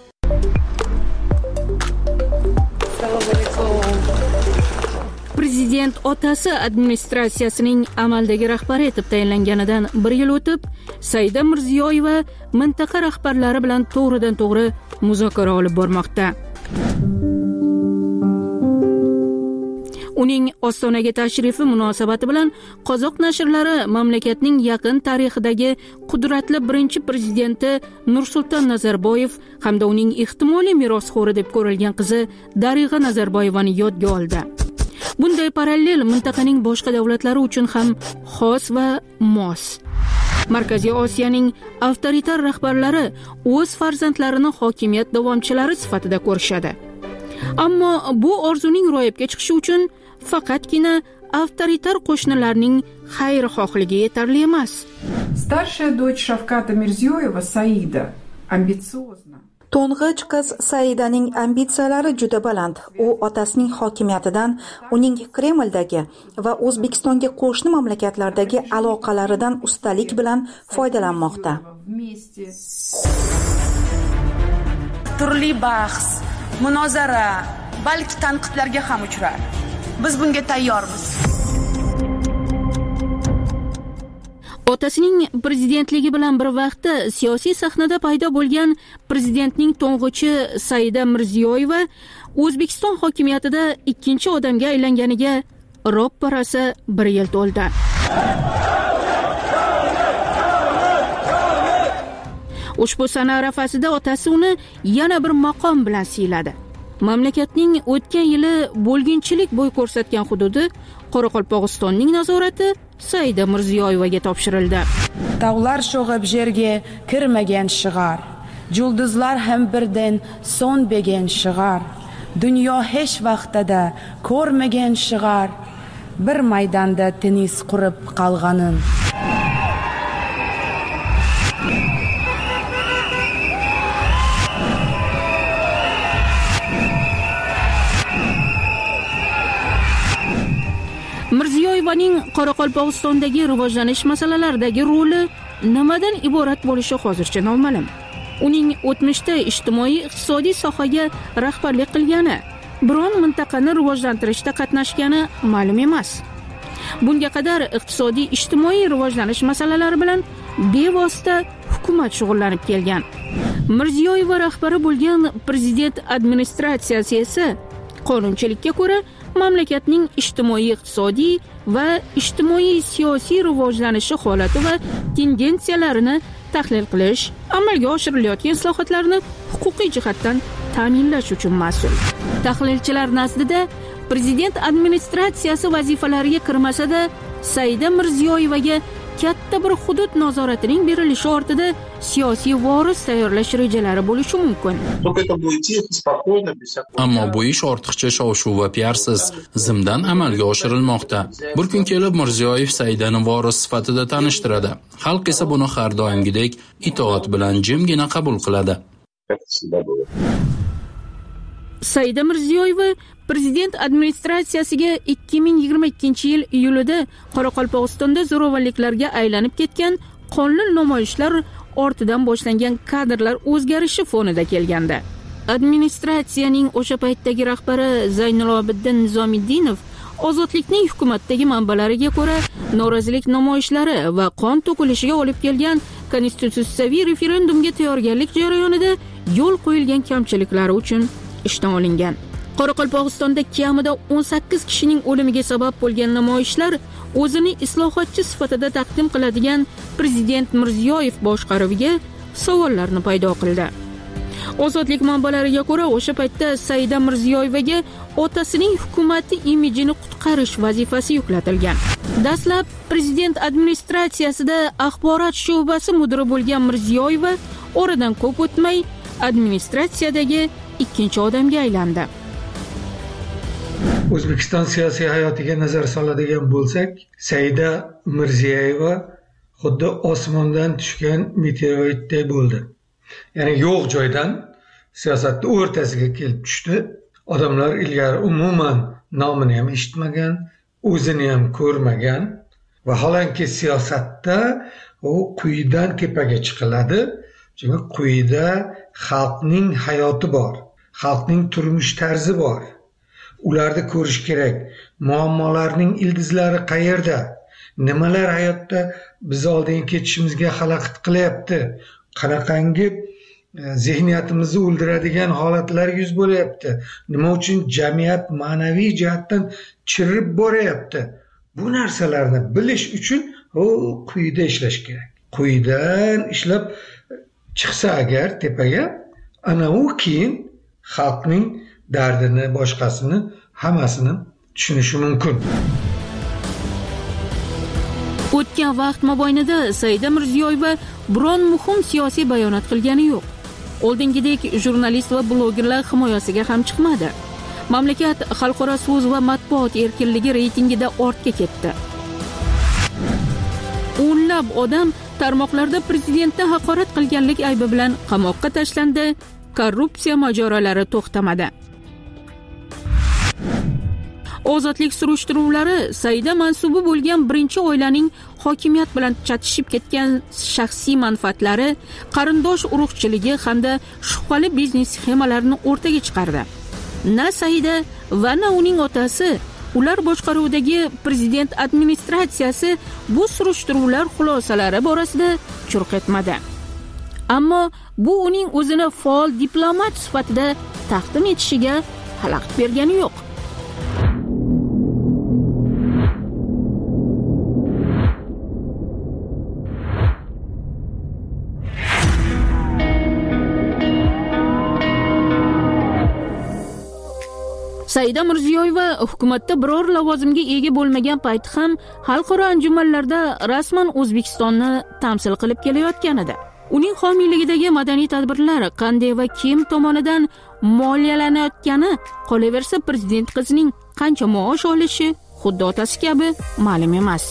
Prezident otasi administratsiyasining amaldagi rahbari etib tayinlanganidan 1 yil o'tib, Saida Mirziyoyeva mintaqa rahbarlari bilan to'g'ridan-to'g'ri muzokara olib bormoqda. Uning Ostonaga tashrifi munosabati bilan Qozoq nashrlari mamlakatning yaqin tarixidagi qudratli birinchi prezidenti Nursulton Nazarboyev hamda uning ehtimoliy merosxo'ri deb ko'rilgan qizi Darig'a Nazarboyevani yodga oldi. Bunday parallel mintaqaning boshqa davlatlari uchun ham xos va mos. Markaziy Osiyoning avtoritar rahbarlari o'z farzandlarini hokimiyat davomchilari sifatida ko'rishadi. Ammo bu orzuning ro'yobga chiqishi uchun faqatgina avtoritar qo'shnilarning xayrixohligi yetarli emas. Старшая дочь Шавката Мирзиёева, Saida, ambitsiyozna. To'ng'ich qiz Saidaning ambitsiyalari juda baland. U otasining hokimiyatidan, uning Kremldagi va O'zbekistonga qo'shni mamlakatlardagi aloqalaridan ustalik bilan foydalanmoqda. Turli bahs, munozara, balki tanqidlarga ham uchrar. Biz bunga tayyormiz. Otasining prezidentligi bilan bir vaqtda siyosiy sahnada paydo bo'lgan prezidentning to'ng'ichi Saida Mirziyoyeva O'zbekiston hokimiyatida ikkinchi odamga aylanganiga ropparasi 1 yil to'ldi. Ushbu sana arafasida otasi uni yana bir maqom bilan siyladi. Mamlakatning o'tgan yili bo'lginchilik bo'y ko'rsatgan hududi Qoraqalpog'istonning nazorati Saida Mirziyoyevaga topshirildi. Tog'lar sho'g'ib yerga kirmagan shig'ar, yulduzlar ham birdan so'nmagan shig'ar, dunyo hech vaqtida ko'rmagan shig'ar, bir maydonda tennis qurib qolganin. Mirziyoyevaning Qoraqalpog'istondagi rivojlanish masalalaridagi roli nimadan iborat bo'lishi hozircha noma'lum. Uning o'tmishda ijtimoiy-iqtisodiy sohaga rahbarlik qilgani, biron mintaqani rivojlantirishda qatnashgani ma'lum emas. Bunga qadar iqtisodiy-ijtimoiy rivojlanish masalalari bilan bevosita hukumat shug'ullanib kelgan. Mirziyoyeva rahbari bo'lgan prezident administratsiyasi esa qonunchilikka ko'ra mamlakatning ijtimoiy-iqtisodiy va ijtimoiy-siyosiy rivojlanishi holati va tendensiyalarini tahlil qilish, amalga oshirilayotgan islohotlarni huquqiy jihatdan ta'minlash uchun mas'ul. Tahlilchilar nazdida prezident administratsiyasi vazifalariga kirmasa-da, Saida Mirziyoyevaga katta bir hudud nazoratining berilishi ortida siyosiy voris tayyorlash rejalari bo'lishi mumkin. Ammo bu ish ortiqcha shov-shuv va piarsiz zimdan amalga oshirilmoqda. Bir kun kelib Mirziyoyev Saidani voris sifatida tanishtiradi. Xalq esa buni har doimgidek itoat bilan jimgina qabul qiladi. Saida Mirziyoyeva prezident administratsiyasiga 2022-yil iyulida Qoraqalpog'istonda zo'ravonliklarga aylanib ketgan qonli namoyishlar ortidan boshlangan kadrlar o'zgarishi fonida kelgandi. Administratsiyaning o'sha paytdagi rahbari Zaynilobiddin Nizomiddinov ozodlikning hukumatdagi manbalariga ko'ra norozilik namoyishlari va qon to'kilishiga olib kelgan konstitutsiyaviy referendumga tayyorgarlik jarayonida yo'l qo'yilgan kamchiliklari uchun ishdan olingan. Qoraqalpog'istonda kamida 18 kishining o'limiga sabab bo'lgan namoyishlar o'zini islohotchi sifatida taqdim qiladigan prezident Mirziyoyev boshqaruviga savollarni paydo qildi. Ozodlik manbalariga ko'ra, o'sha paytda Saida Mirziyoyevaga otasining hukumatni imijini qutqarish vazifasi yuklatilgan. Dastlab prezident administratsiyasida axborot sho'basi mudiri bo'lgan Mirziyoyeva oradan ko'p o'tmay administratsiyadagi ikkinchi odamga aylandi. O'zbekiston siyosiy hayotiga nazar soladigan bo'lsak, Saida Mirziyoyeva xuddi osmondan tushgan meteoritday bo'ldi. Ya'ni yo'q joydan siyosatni o'rtasiga kelib tushdi. Odamlar ilgari umuman nomini ham eshitmagan, o'zini ham ko'rmagan. Vaholanki siyosatda u quyidan tepaga chiqiladi. Chunki quyida xalqning hayoti bor, xalqning turmush tarzi bor. Ularni ko'rish kerak. Muammolarning ildizlari qayerda? Nimalar hayotda biz oldinga ketishimizga xalaqit qilyapti? Qanaqangi zihniyatimizni o'ldiradigan holatlar yuz bo'layapti? Nima uchun jamiyat ma'naviy jihatdan chirib boryapti? Bu narsalarni bilish uchun quyida ishlash kerak. Quyidan ishlab chiqsa agar tepaga, ana u keyin xalqning dardini, boshqasini, hammasini tushunishi mumkin. O'tgan vaqt mobaynida Saida Mirziyoyeva biron muhim siyosiy bayonot qilgani yo'q. Oldingidek jurnalist va blogerlar himoyasiga ham chiqmadi. Mamlakat xalqaro so'z va matbuot erkinligi reytingida ortga ketdi. O'nlab odam tarmoqlarda prezidentni haqorat qilganlik aybi bilan qamoqqa tashlandi. Korrupsiya mojarolari to'xtamadi. Ozodlik surishtiruvlari Saida mansubi bo'lgan birinchi oilaning hokimiyat bilan chatishib ketgan shaxsiy manfaatlari, qarindosh urug'chiligi hamda shubhali biznes sxemalarini o'rtaga chiqardi. Na Saida va na uning otasi, ular boshqaruvidagi prezident administratsiyasi bu surishtiruvlar xulosalari borasida churq etmadi. Ammo bu uning o'zini faol diplomat sifatida taqdim etishiga xalaqit bergani yo'q. Saida Mirziyoyeva hukumatda biror lavozimga ega bo'lmagan payt ham xalqaro anjumanlarda rasman O'zbekistonni tamsil qilib kelayotgan edi. Uning homiyligidagi madaniy tadbirlar qanday va kim tomonidan moliyalanayotgani, qolaversa prezident qizining qancha maosh olishi xuddi otasi kabi ma'lum emas.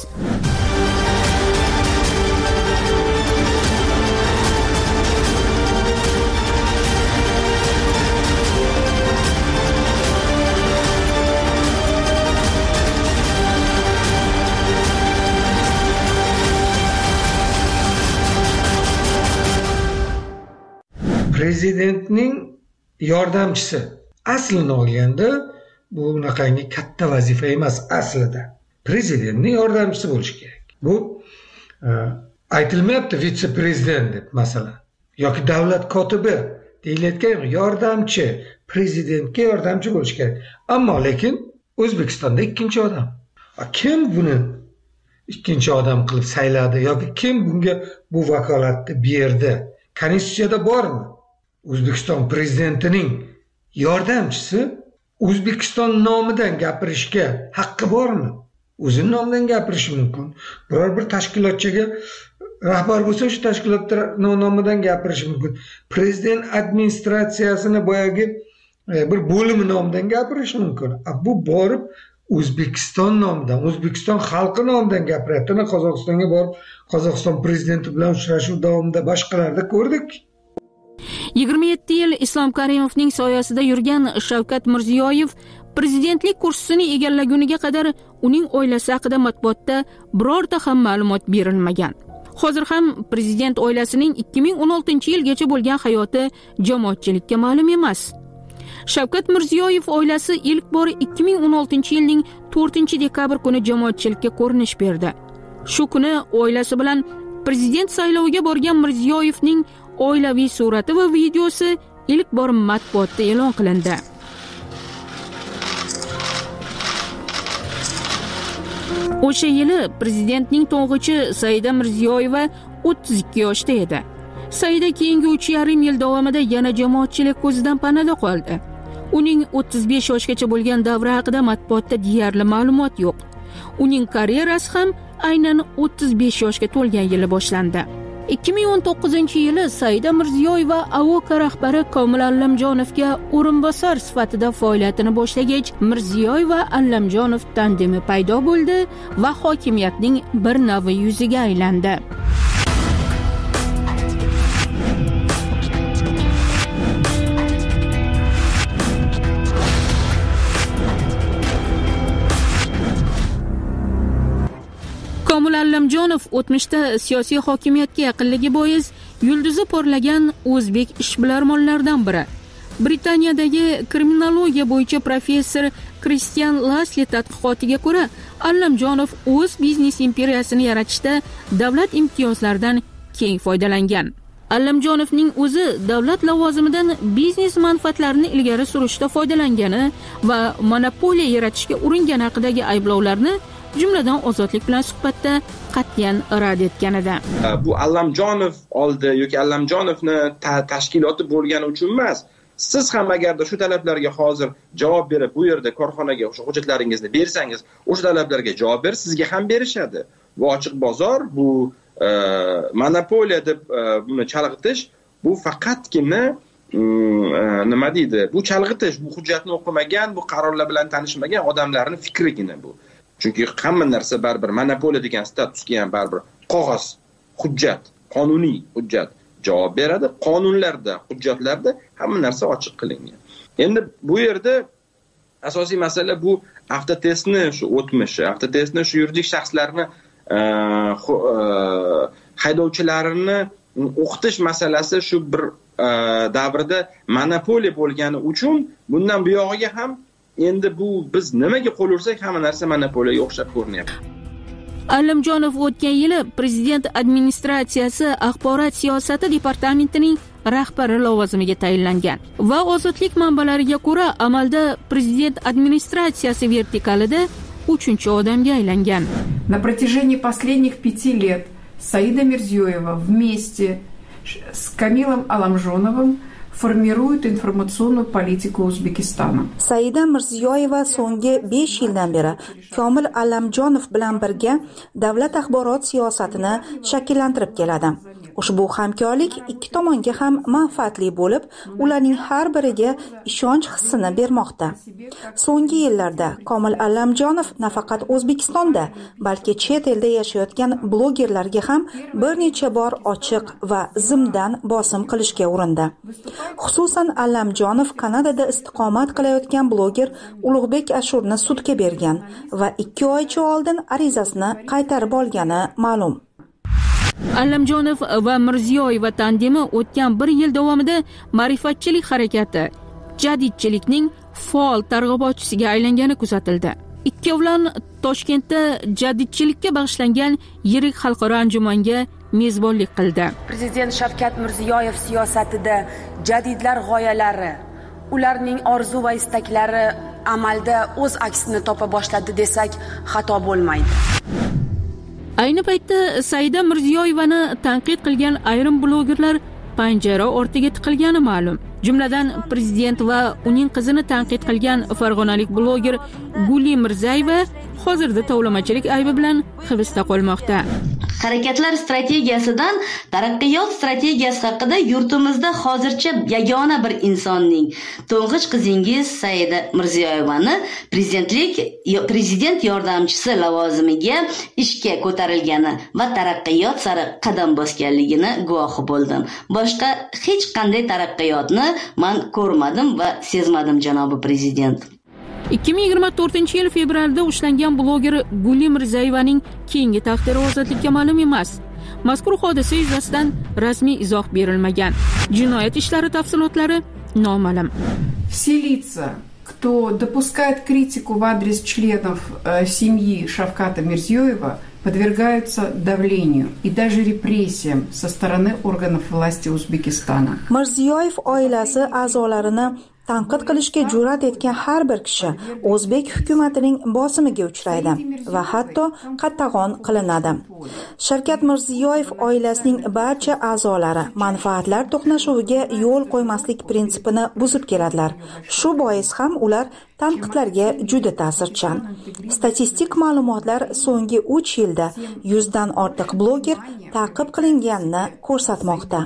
Prezidentning yordamchisi aslini olganda bu unaqangi katta vazifa emas aslida. Prezidentning yordamchisi bo'lishi kerak. Bu aytilmayapti vitse-prezident deb masalan yoki davlat kotibi deyilayotgan yordamchi, prezidentga yordamchi bo'lishi kerak. Ammo lekin O'zbekistonda ikkinchi odam. Kim buni ikkinchi odam qilib sayladi yoki kim bunga bu vakolatni berdi? Konstitutsiyada bormi? O'zbekiston prezidentining yordamchisi O'zbekiston nomidan gapirishga haqqi bormi? O'zining nomidan gapirishi mumkin. Biror bir tashkilotchiga rahbar bo'lsa, shu tashkilot nomidan gapirishi mumkin. Prezident administratsiyasini boyagi bir bo'limi nomidan gapirishi mumkin. Bu borib O'zbekiston nomidan, O'zbekiston xalqi nomidan gapiryapti. Qozog'istonga borib, Qozog'iston prezidenti bilan uchrashuv davomida boshqalarda ko'rdik. 27 yil Islom Karimovning soyasida yurgan Shavkat Mirziyoyev prezidentlik kursisini egallaguniga qadar uning oilasi haqida matbuotda birorta ham ma'lumot berilmagan. Hozir ham prezident oilasining 2016-yilgacha bo'lgan hayoti jamoatchilikka ma'lum emas. Shavkat Mirziyoyev oilasi ilk bor 2016-yilning 4-dekabr kuni jamoatchilikka ko'rinish berdi. Shu kuni oilasi bilan prezident sayloviga borgan Mirziyoyevning oilaviy surati va videosi ilk bor matbuotda e'lon qilindi. O'sha yili prezidentning to'ng'ichi Saida Mirziyoyeva 32 yoshda edi. Saida keyingi 3,5 yil davomida yana jamoatchilik ko'zidan panada qoldi. Uning 35 yoshgacha bo'lgan davri haqida matbuotda deyarli ma'lumot yo'q. Uning karyerasi ham aynan 35 yoshga to'lgan yili boshlandi. 2019-yili Saida Mirziyoyeva AOK rahbari Komil Allamjonovga o'rinbosar sifatida faoliyatini boshlagach, Mirziyoyeva Allamjonov tandemi paydo bo'ldi va hokimiyatning bir navi yuziga aylandi. Komil Allamjonov o'tmishda siyosiy hokimiyatga yaqinligi bois yulduzi porlagan o'zbek ishbilarmonlaridan biri. Britaniyadagi kriminologiya bo'yicha professor Kristian Lasli tadqiqotiga ko'ra, Allamjonov o'z biznes imperiyasini yaratishda davlat imtiyozlaridan keng foydalangan. Allamjonovning o'zi davlat lavozimidan biznes manfaatlarini ilgari surishda foydalangani va monopoliya yaratishga uringani haqidagi ayblovlarni jumladan Ozodlik bilan suhbatda qat'iyan rad etgan edi. Bu Allamjonov oldi yoki Allamjonovni tashkiloti bo'lgani uchun emas. Siz ham agarda shu talablarga hozir javob berib, bu yerda korxonaga o'sha hujjatlaringizni bersangiz, o'sha talablarga javob berib, sizga ham berishadi. Bu ochiq bozor, bu monopoliya deb buni chalg'itish, bu faqatgina nima deydi? Bu chalg'itish, bu hujjatni o'qimagan, bu qarorlar bilan tanishmagan odamlarning fikrigina bu. Chunki hamma narsa baribir monopoliya degan statusga ham baribir qog'oz, hujjat, qonuniy hujjat javob beradi. Qonunlarda, hujjatlarda hamma narsa ochiq qilingan. Endi bu yerda asosiy masala bu avtotestni shu o'tmishi, avtotestni shu yuridik shaxslarni haydovchilarini o'qitish masalasi shu bir davrda monopoliya bo'lgani uchun bundan buyog'iga ham endi bu biz nimaga qo'l ursak hamma narsa monopoliyaga o'xshab ko'rinyapti. Allamjonov o'tgan yili prezident administratsiyasi axborot siyosati departamentining rahbari lavozimiga tayinlangan va Ozodlik manbalariga ko'ra amalda prezident administratsiyasi vertikalida 3-odamga aylangan. На протяжении последних 5 лет Саида Мирзиёева вместе с Камилом Алламжоновым формирует информационную политику Узбекистана. Saida Mirziyoyeva so'nggi 5 yildan beri Komil Allamjonov bilan birga davlat axborot siyosatini shakllantirib keladi. Ushbu hamkorlik ikki tomonga ham manfaatli bo'lib, ularning har biriga ishonch hissini bermoqda. So'nggi yillarda Komil Allamjonov nafaqat O'zbekistonda, balki chet elda yashayotgan blogerlarga ham bir necha bor ochiq va zimdan bosim qilishga urindi. Xususan Allamjonov Kanadada istiqomat qilayotgan bloger Ulug'bek Ashurni sudga bergan va 2 oycha oldin arizasini qaytarib olgani ma'lum. Allamjonov va Mirziyoyeva tandemi o'tgan 1 yil davomida ma'rifatchilik harakati, jadidchilikning faol targ'ibotchisiga aylangani kuzatildi. Ikkovlon Toshkentda jadidchilikka bag'ishlangan yirik xalqaro anjumanga mezbonlik qildi. Prezident Shavkat Mirziyoyev siyosatida jadidlar g'oyalari, ularning orzu va istaklari amalda o'z aksini topa boshladi desak xato bo'lmaydi. Ayni paytda Saida Mirziyoyevani tanqid qilgan ayrim blogerlar panjara ortiga tiqilgani ma'lum. Jumladan prezident va uning qizini tanqid qilgan farg'onalik bloger Guli Mirzayeva hozirda tovlamachilik aybi bilan hibsda qolmoqda. Harakatlar strategiyasidan taraqqiyot strategiyasi haqida yurtimizda hozircha yagona bir insonning, to'ng'ich qizingiz Saida Mirziyoyevani prezident yordamchisi lavozimiga ishga ko'tarilgani va taraqqiyot sari qadam bosganligini guvohi bo'ldim. Boshqa hech qanday taraqqiyotni men ko'rmadim va sezmadim, janobi prezident. 2024-yil fevralda ushlangan bloger Guli Mirzayevaning keyingi taqdiri ozodlikka ma'lum emas. Mazkur hodisa yuzasidan rasmiy izoh berilmagan. Jinoyat ishlari tafsilotlari noma'lum. Все лица, кто допускает критику в адрес членов семьи Шавката Мирзиёева, подвергаются давлению и даже репрессиям со стороны органов власти Узбекистана. Mirziyoyev oilasi a'zolarini tanqid qilishga jur'at etgan har bir kishi o'zbek hukumatining bosimiga uchraydi va hatto qatag'on qilinadi. Shavkat Mirziyoyev oilasining barcha a'zolari manfaatlar to'qnashuviga yo'l qo'ymaslik prinsipini buzib keladilar. Shu bois ham ular tanqidlarga juda ta'sirchan. Statistik ma'lumotlar so'nggi 3 yilda 100 dan ortiq bloger ta'qib qilinganini ko'rsatmoqda.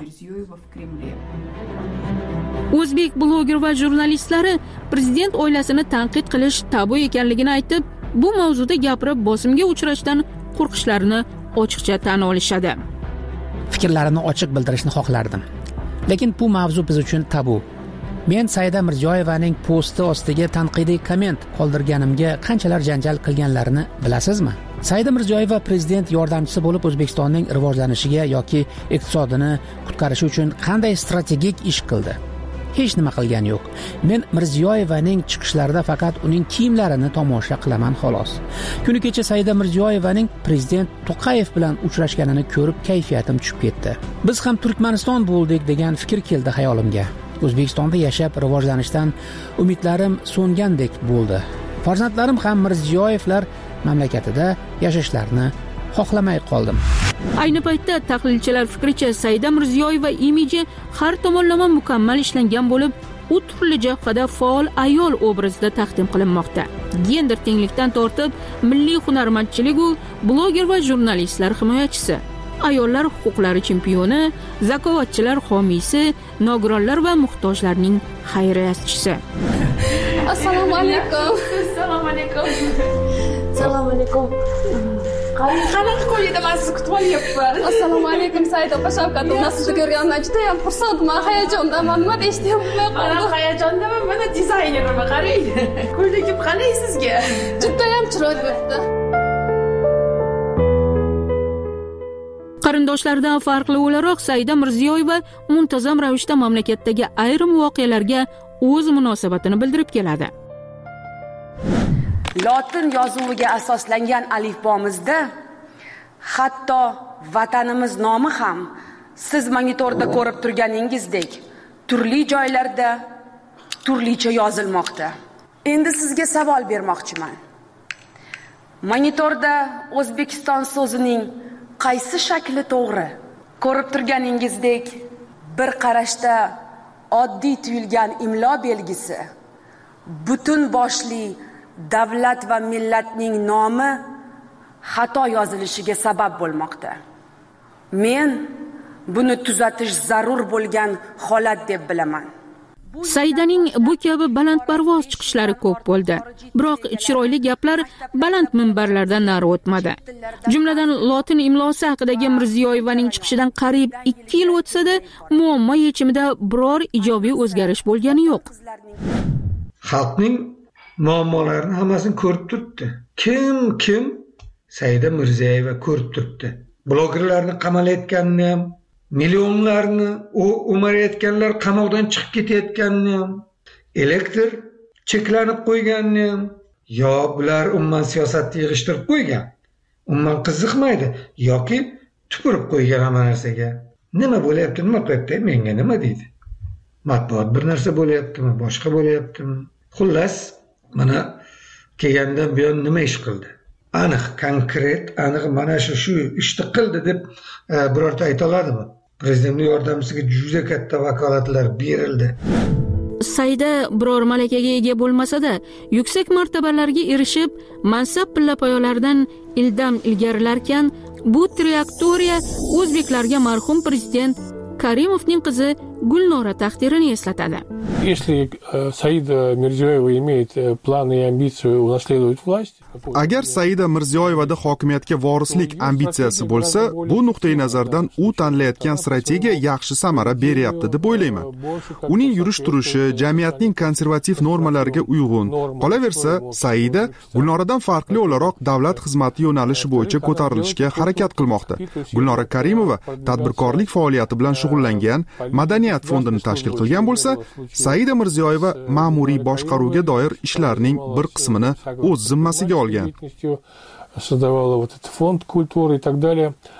O'zbek bloger va jurnalistlari prezident oilasini tanqid qilish tabu ekanligini aytib, bu mavzuda gapirib bosimga uchrashdan qo'rqishlarini ochiqcha tan olishadi. Fikrlarimni ochiq bildirishni xohlardim. Lekin bu mavzu biz uchun tabu. Men Saida Mirziyoyevaning posti ostiga tanqidiy komment qoldirganimga qanchalar janjal qilganlarini bilasizmi? Saida Mirziyoyeva prezident yordamchisi bo'lib O'zbekistonning rivojlanishiga yoki iqtisodini qutqarishi uchun qanday strategik ish qildi? Hech nima qilgani yo'q. Men Mirziyoyevaning chiqishlarida faqat uning kiyimlarini tomosha qilaman xolos. Kuni kecha Saida Mirziyoyevaning prezident To'qayev bilan uchrashganini ko'rib kayfiyatim tushib ketdi. Biz ham Turkmaniston bo'ldik degan fikr keldi xayolimga. O'zbekistonda yashab rivojlanishdan umidlarim so'ngandek bo'ldi. Farzandlarim ham Mirziyoyevlar mamlakatida yashashlarini xohlamay qoldim. Ayni paytda tahlilchilar fikricha Saida Mirziyoyeva imiji har tomonlama mukammal ishlangan bo'lib, u turli jabhada faol ayol obrazida taqdim qilinmoqda. Gender tenglikdan tortib, milliy hunarmandchilik u bloger va jurnalistlar himoyachisi, ayollar huquqlari chempioni, zakovatchilar homiysi, nogironlar va muhtojlarning xayriyatchisi. Assalomu alaykum. Assalomu alaykum. Assalomu alaykum. Qanaqa qo'yida men sizni kutib olyapman. Assalomu alaykum Saida opa, Shavkat aka sizni ko'rganimdan juda ham xursandman, hayajondaman. Nima deyishni ham bilmay qoldim. Men hayajondaman, mana dizaynerman, qarang. Ko'ylagim qalay sizga? Juda ham chiroyli bo'libdi. Qarindoshlardan farqli o'laroq Saida Mirziyoyeva muntazam ravishda mamlakatdagi ayrim voqealarga o'z munosabatini bildirib keladi. Lotin yozuviga asoslangan alifbomizda hatto vatanimiz nomi ham siz monitorda ko'rib turganingizdek turli joylarda turlicha yozilmoqda. Endi sizga savol bermoqchiman. Monitorda O'zbekiston so'zining qaysi shakli to'g'ri? Ko'rib turganingizdek bir qarashda oddiy tuyulgan imlo belgisi butun boshli davlat va millatning nomi xato yozilishiga sabab bo'lmoqda. Men buni tuzatish zarur bo'lgan holat deb bilaman. Saidaning bu kabi balandparvoz chiqishlari ko'p bo'ldi. Biroq chiroyli gaplar baland minbarlardan nari o'tmadi. Jumladan lotin imlosi haqidagi Mirziyoyevaning chiqishidan qariyb 2 yil o'tsa-da, muammo yechimida biror ijobiy o'zgarish bo'lgani yo'q. Xalqning muammolarini hammasini ko'rib turibdi. Kim Saida Mirziyoyeva ko'rib turibdi. Blogerlarni qamalayotganini ham, millionlarni o'marayotganlar qamoqdan chiqib ketayotganini ham, elektr cheklanib qo'yganini ham, yo bular umuman siyosatni yig'ishtirib qo'ygan, umuman qiziqmaydi yoki tupurib qo'ygan hamma narsaga. Nima bo'lyapti, nima qilyapti, menga nima deydi? Matbuot bir narsa bo'lyaptimi, boshqa bo'lyaptimi? Xullas, mana kelgandan buyon nima ish qildi? Aniq, konkret, aniq mana shu ishni qildi deb birorta ayta oladimi? Prezidentning yordamchisiga juda katta vakolatlar berildi. Saida biror malakaga ega bo'lmasa-da, yuksak martabalarga erishib, mansab pillapoyalaridan ildam ilgarilarkan, bu trayektoriya o'zbeklarga marhum prezident Karimovning qizi Gulnora taqdirini eslatadi. Если Saida Mirziyoyeva имеет планы и амбицию унаследовать власть, agar Saida Mirziyoyevada hokimiyatga vorislik ambitsiyasi bo'lsa, bu nuqtai nazardan u tanlayotgan strategiya yaxshi samara beryapti deb o'ylayman. Uning yurish-turishi jamiyatning konservativ normalariga uyg'un. Qolaversa, Saida Gulnoradan farqli o'laroq davlat xizmati yo'nalishi bo'yicha ko'tarilishga harakat qilmoqda. Gulnora Karimova tadbirkorlik faoliyati bilan shug'ullangan Madaniyat fondini tashkil qilgan bo'lsa, Saida Mirziyoyeva ma'muriy boshqaruvga doir ishlarning bir qismini o'z zimmasiga olgan. Создавала вот этот фонд культуры и так далее.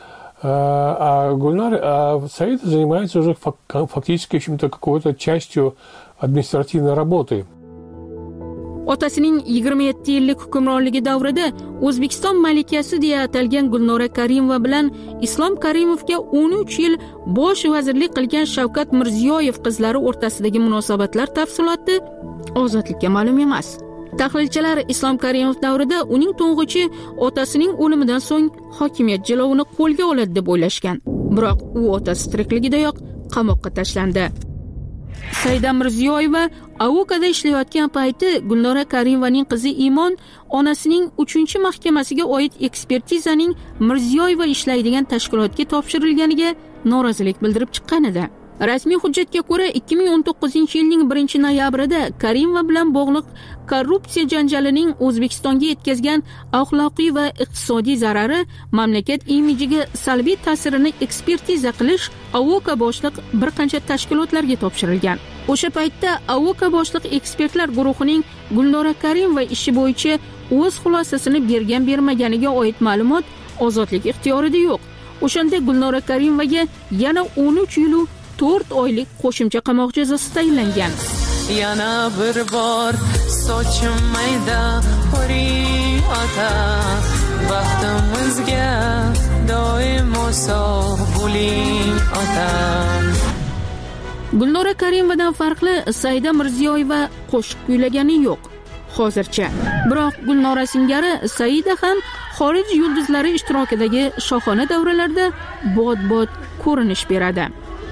А Гульнар Саида занимается уже фактически какой-то частью административной работы. Otasining 27 yillik hukmronligi davrida O'zbekiston malikasi deya atalgan Gulnora Karimova bilan Islom Karimovga 13 yil bosh vazirlik qilgan Shavkat Mirziyoyev qizlari o'rtasidagi munosabatlar tafsiloti ozodlikka ma'lum emas. Tahlilchilar Islom Karimov davrida uning to'ng'ichi otasining o'limidan so'ng hokimiyat jilovini qo'lga oladi deb o'ylashgan. Biroq u otasi tirikligidayoq qamoqqa tashlandi. Saida Mirziyoyeva AOKada ishlayotgan payti Gulnora Karimovaning qizi Imon onasining 3-mahkamasiga oid ekspertizaning Mirziyoyeva ishlaydigan tashkilotga topshirilganiga norozilik bildirib chiqqan edi. Rasmiy hujjatga ko'ra 2019-yilning 1-noyabrida Karimova bilan bog'liq korrupsiya janjalining O'zbekistonga yetkazgan axloqiy va iqtisodiy zarari mamlakat imijiga salbiy ta'sirini ekspertiza qilish AOKA boshliq bir qancha tashkilotlarga topshirilgan. O'sha paytda AOKA boshliq ekspertlar guruhining Gulnora Karimova ishi bo'yicha o'z xulosasini bergan-bermaganiga oid ma'lumot ozodlik ixtiyorida yo'q. O'shanda Gulnora Karimovaga yana 13 yil 4 oylik qo'shimcha qamoq jazosi tayinlangan. Yana bir bor sochim mayda quriyota baxtimizga doimo sog' bo'ling otam. Gulnora Karimovadan farqli Saida Mirziyoyeva qo'shiq kuylagani yo'q hozircha. Biroq Gulnora singari Saida ham xorij yulduzlari ishtirokidagi shohona davralarda bod-bod ko'rinish beradi.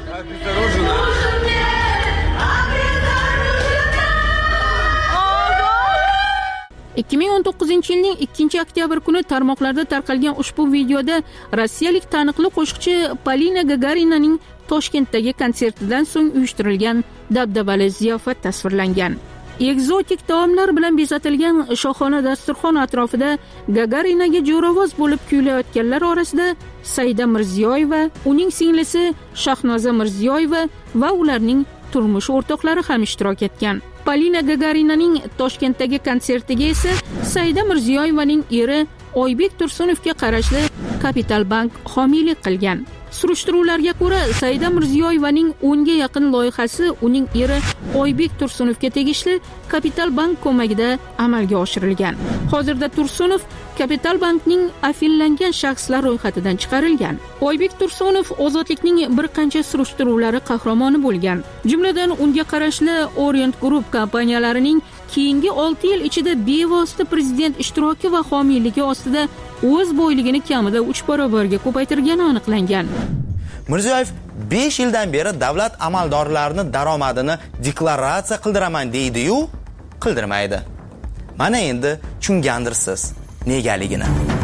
2019-yilning 2-oktyabr kuni tarmoqlarda tarqalgan ushbu videoda rossiyalik taniqli qo'shiqchi Polina Gagarinaning Toshkentdagi konsertidan so'ng uyushtirilgan dabdabali ziyofat tasvirlangan. Ekzotik taomlar bilan bezatilgan shohona dasturxon atrofida Gagarinaga jo'rovoz bo'lib kuylayotganlar orasida Saida Mirziyoyeva, uning singlisi Shahnoza Mirziyoyeva va ularning turmush o'rtoqlari ham ishtirok etgan. Polina Gagarinaning Toshkentdagi konsertiga esa Saida Mirziyoyevaning eri Oybek Tursunovga qarashli Kapital Bank homiylik qilgan. Surishtiruvlarga ko'ra, Saida Mirziyoyevaning 10 ga yaqin loyihasi uning eri Oybek Tursunovga tegishli Kapital Bank ko'magida amalga oshirilgan. Hozirda Tursunov Kapital Bankning afillangan shaxslar ro'yxatidan chiqarilgan. Oybek Tursunov ozodlikning bir qancha surishtiruvlari qahramoni bo'lgan. Jumladan unga qarashli Orient Group kompaniyalarining keyingi 6 yil ichida bevosita prezident ishtiroki va homiyligi ostida o'z boyligini kamida 3 barobarga ko'paytirgani aniqlangan. Mirziyoyev 5 yildan beri davlat amaldorlarining daromadini deklaratsiya qildiraman deydi-yu, qildirmaydi. Mana endi tushungandirsiz negaligini.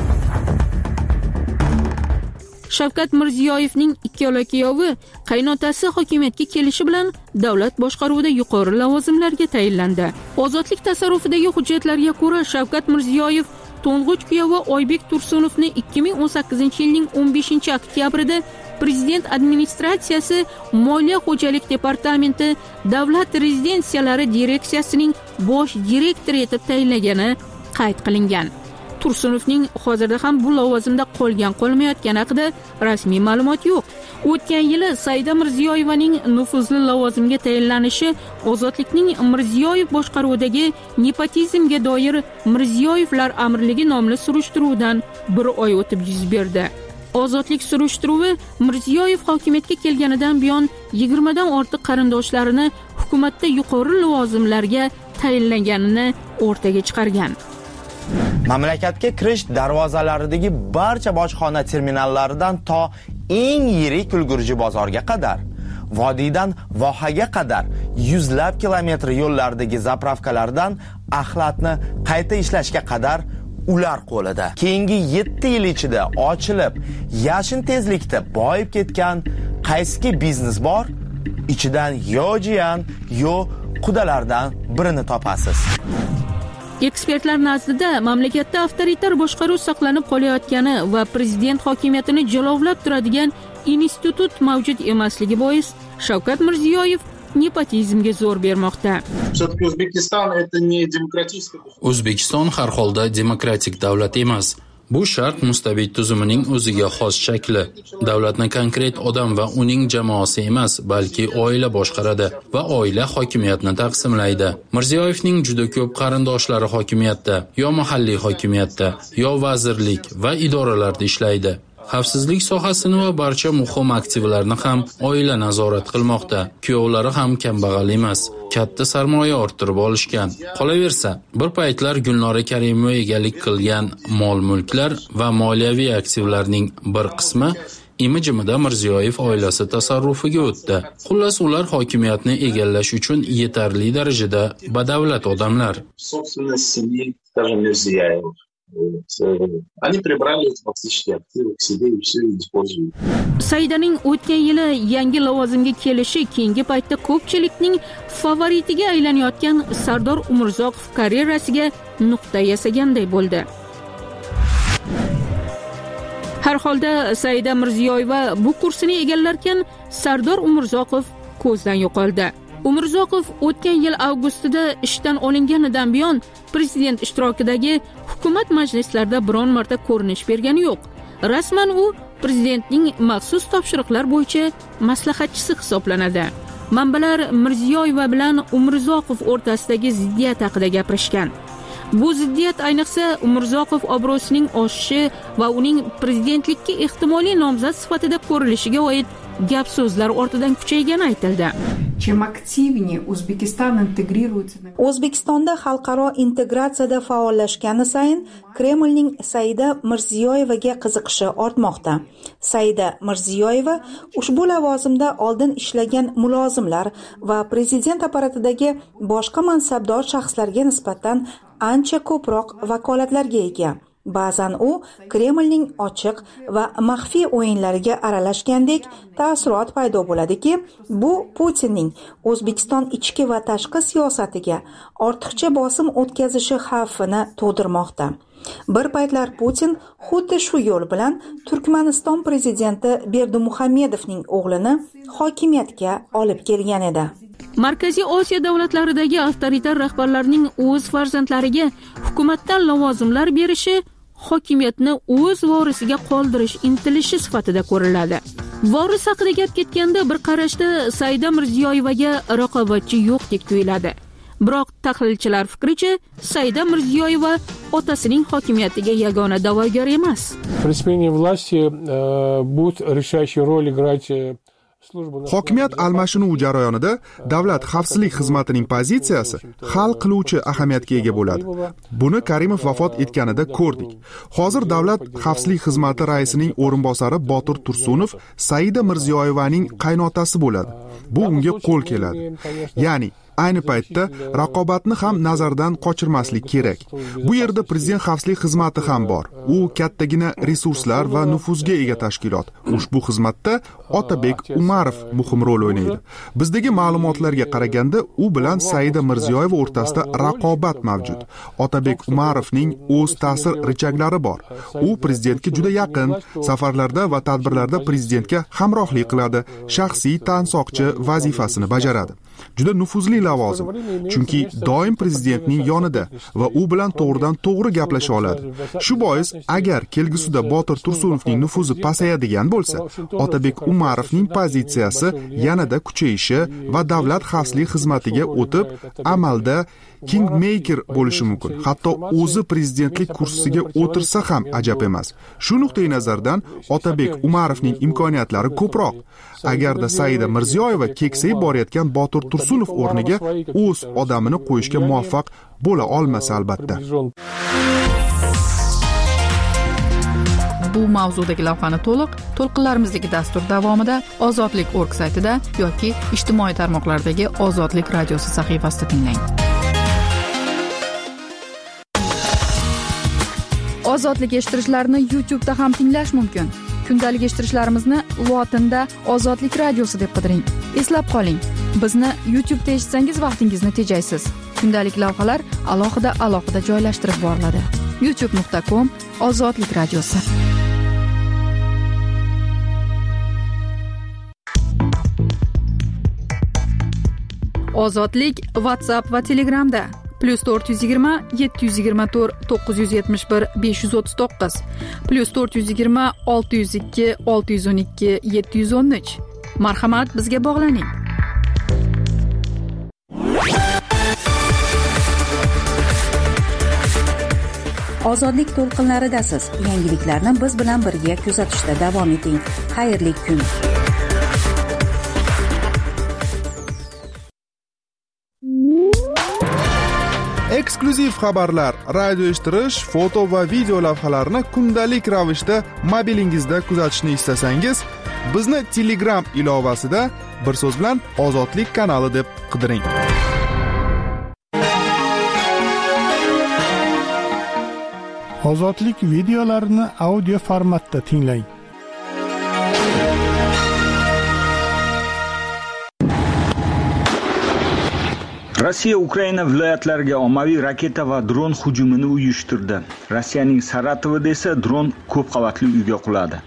Shavkat Mirziyoyevning ikkala kuyovi qaynotasi hokimiyatga kelishi bilan davlat boshqaruvida yuqori lavozimlarga tayinlandi. Ozodlik tasarrufidagi hujjatlarga ko'ra Shavkat Mirziyoyev to'ng'ich kuyovi Oybek Tursunovni 2018-yilning 15-oktyabrida Prezident administratsiyasi Moliya xo'jalik departamenti davlat rezidensiyalari direksiyasining bosh direktori etib tayinlagani qayd qilingan. Tursunovning hozirda ham bu lavozimda qolmayotgani haqida rasmiy ma'lumot yo'q. O'tgan yili Saida Mirziyoyevaning nufuzli lavozimga tayinlanishi ozodlikning Mirziyoyev boshqaruvidagi nepotizmga doir Mirziyoyevlar amirligi nomli surishtiruvdan 1 oy o'tib yuz berdi. Ozodlik surishtiruvi Mirziyoyev hokimiyatga kelganidan buyon 20 dan ortiq qarindoshlarini hukumatda yuqori lavozimlarga tayinlanganini o'rtaga chiqargan. Mamlakatga kirish darvozalaridagi barcha bojxona terminallaridan to eng yirik ulgurji bozorga qadar, vodiydan vohaga qadar yuzlab kilometr yo'llardagi zapravkalardan axlatni qayta ishlashga qadar ular qo'lida. Keyingi 7 yil ichida ochilib, yashin tezlikda boyib ketgan qaysi biznes bor, ichidan yo jiyan, yo qudalardan birini topasiz. Ekspertlar nazdida mamlakatda avtoritar boshqaruv saqlanib qolayotgani va prezident hokimiyatini jilovlab turadigan institut mavjud emasligi bois Shavkat Mirziyoyev nepotizmga zo'r bermoqda. O'zbekiston har holda demokratik davlat emas. Bu shart mustabid tuzumining o'ziga xos shakli. Davlatni konkret odam va uning jamoasi emas, balki oila boshqaradi va oila hokimiyatni taqsimlaydi. Mirziyoyevning juda ko'p qarindoshlari hokimiyatda, yo mahalliy hokimiyatda, yo vazirlik va idoralarda ishlaydi. Xavfsizlik sohasini va barcha muhim aktivlarni ham oila nazorat qilmoqda. Kuyovlari ham kambag'al emas. Katta sarmoya orttirib olishgan. Qolaversa, bir paytlar Gulnora Karimova egalik qilgan mol-mulklar va moliyaviy aktivlarning bir qismi imijimida Mirziyoyev oilasi tasarrufiga o'tdi. Xullas, ular hokimiyatni egallash uchun yetarli darajada badavlat odamlar. Они прибрали эти фактические активы к себе и все используют. Saidaning o'tgan yili yangi lavozimga kelishi keyingi paytda ko'pchilikning favoritiga aylanayotgan Sardor Umurzoqov karyerasiga nuqta yasaganday bo'ldi. Har holda Saida Mirziyoyeva bu kursini egallarkan, Sardor Umurzoqov ko'zdan yo'qoldi. Umurzoqov o'tgan yil avgustida ishdan olinganidan buyon prezident ishtirokidagi hukumat majlislarida biron marta ko'rinish bergani yo'q. Rasman u prezidentning maxsus topshiriqlar bo'yicha maslahatchisi hisoblanadi. Manbalar Mirziyoyeva bilan Umurzoqov o'rtasidagi ziddiyat haqida gapirishgan. Bu ziddiyat ayniqsa Umurzoqov obro'sining oshishi va uning prezidentlikka ehtimoliy nomzod sifatida ko'rilishiga oid gap so'zlar ortidan kuchaygani aytildi. O'zbekistonda xalqaro integratsiyada faollashgani sayin Kremlning Saida Mirziyoyevaga qiziqishi ortmoqda. Saida Mirziyoyeva ushbu lavozimda oldin ishlagan mulozimlar va prezident apparatidagi boshqa mansabdor shaxslarga nisbatan ancha ko'proq vakolatlarga ega. Ba'zan u Kremlning ochiq va maxfiy o'yinlariga aralashgandek taassurot paydo bo'ladiki, bu Putinning O'zbekiston ichki va tashqi siyosatiga ortiqcha bosim o'tkazishi xavfini tug'dirmoqda. Bir paytlar Putin xuddi shu yo'l bilan Turkmaniston prezidenti Berdimuhamedovning o'g'lini hokimiyatga olib kelgan edi. Markaziy Osiyo davlatlaridagi avtoritar rahbarlarning o'z farzandlariga hukumatdan lavozimlar berishi hokimiyatni o'z vorisiga qoldirish intilishi sifatida ko'riladi. Voris haqida gap ketganda bir qarashda Saida Mirziyoyevaga raqobatchi yo'qdek tuyuladi. Biroq tahlilchilar fikricha, Saida Mirziyoyeva otasining hokimiyatiga yagona da'vogar emas. При смене власти будет решающую роль играть Hokimiyat almashinuvi jarayonida davlat xavfsizlik xizmatining pozitsiyasi hal qiluvchi ahamiyatga ega bo'ladi. Buni Karimov vafot etganida ko'rdik. Hozir davlat xavfsizlik xizmati raisining o'rinbosari Botir Tursunov Saida Mirziyoyevaning qaynotasi bo'ladi. Bu unga qo'l keladi. Ya'ni ayni paytda raqobatni ham nazardan qochirmaslik kerak. Bu yerda prezident xavfsizlik xizmati ham bor. U kattagina resurslar va nufuzga ega tashkilot. Ushbu xizmatda Otabek Umarov muhim rol o'ynaydi. Bizdagi ma'lumotlarga qaraganda, u bilan Saida Mirziyoyeva o'rtasida raqobat mavjud. Otabek Umarovning o'z ta'sir richaklari bor. U prezidentga juda yaqin, safarlarda va tadbirlarda prezidentga hamrohlik qiladi, shaxsiy tansoqchi vazifasini bajaradi. Juda nufuzli lavozim, chunki doim prezidentning yonida va u bilan to'g'ridan to'g'ri gaplasha oladi. Shu bois, agar kelgusida Botir Tursunovning nufuzi pasayadigan bo'lsa, Otabek Umarovning pozitsiyasi yanada kuchayishi va davlat xavfsizlik xizmatiga o'tib, amalda kingmaker bo'lishi mumkin. Hatto o'zi prezidentlik kursisiga o'tirsa ham ajab emas. Shu nuqtai nazardan Otabek Umarovning imkoniyatlari ko'proq. Agarda Saida Mirziyoyeva keksayib borayotgan Botir Tursunov o'rniga o'z odamini qo'yishga muvaffaq bo'la olmasa albatta. Bu mavzudagi lavhani to'lqinlarimizdagi dastur davomida Ozodlik.org saytida yoki ijtimoiy tarmoqlardagi Ozodlik radiosi sahifasida tinglang. Ozodlik eshittirishlarni YouTube'da ham tinglash mumkin. Kundalik eshittirishlarimizni lotinda Ozodlik radiosi deb qidiring. Eslab qoling, bizni YouTube'da eshitsangiz vaqtingizni tejaysiz. Kundalik lavhalar alohida joylashtirib boriladi. youtube.com/Ozodlik radiosi. Ozodlik WhatsApp va Telegramda. +420 724 971 539 +420 602 612 713. Marhamat, bizga bog'laning. Ozodlik to'lqinlaridasiz. Yangiliklarni biz bilan birga kuzatishda davom eting. Xayrli kun. Eksklyuziv xabarlar, radio eshittirish, foto va video lavhalarni kundalik ravishda mobilingizda kuzatishni istasangiz, bizni Telegram ilovasida bir so'z bilan Ozodlik kanali deb qidiring. Ozodlik videolarini audio formatda tinglang. Rossiya Ukraina viloyatlariga ommaviy raketa va dron hujumini uyushtirdi. Rossiyaning Saratovida esa dron ko'p qavatli uyga quladi.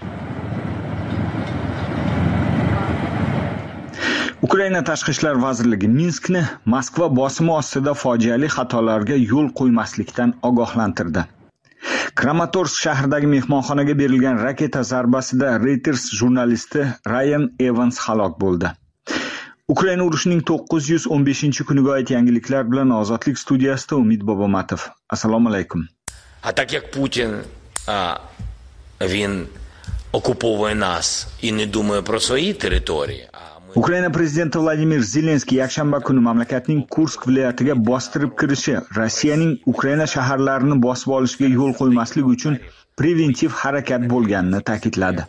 Ukraina Tashqi ishlar vazirligi Minskni Moskva bosimi ostida fojiali xatolarga yo'l qo'ymaslikdan ogohlantirdi. Kramatorsk shahridagi mehmonxonaga berilgan raketa zarbasida Reuters jurnalisti Ryan Evans halok bo'ldi. Ukraina urushining 915-kuniga oid yangiliklar bilan Ozodlik studiyasida Umid Bobomatov. Assalomu alaykum. А так як Путін він окуповує нас і не думає про свої території. Ukraina prezidenti Vladimir Zelenskiy yakshanba kuni mamlakatning Kursk viloyatiga bostirib kirishi Rossiyaning Ukraina shaharlarini bosib olishiga yo'l qo'ymaslik uchun preventiv harakat bo'lganini ta'kidladi.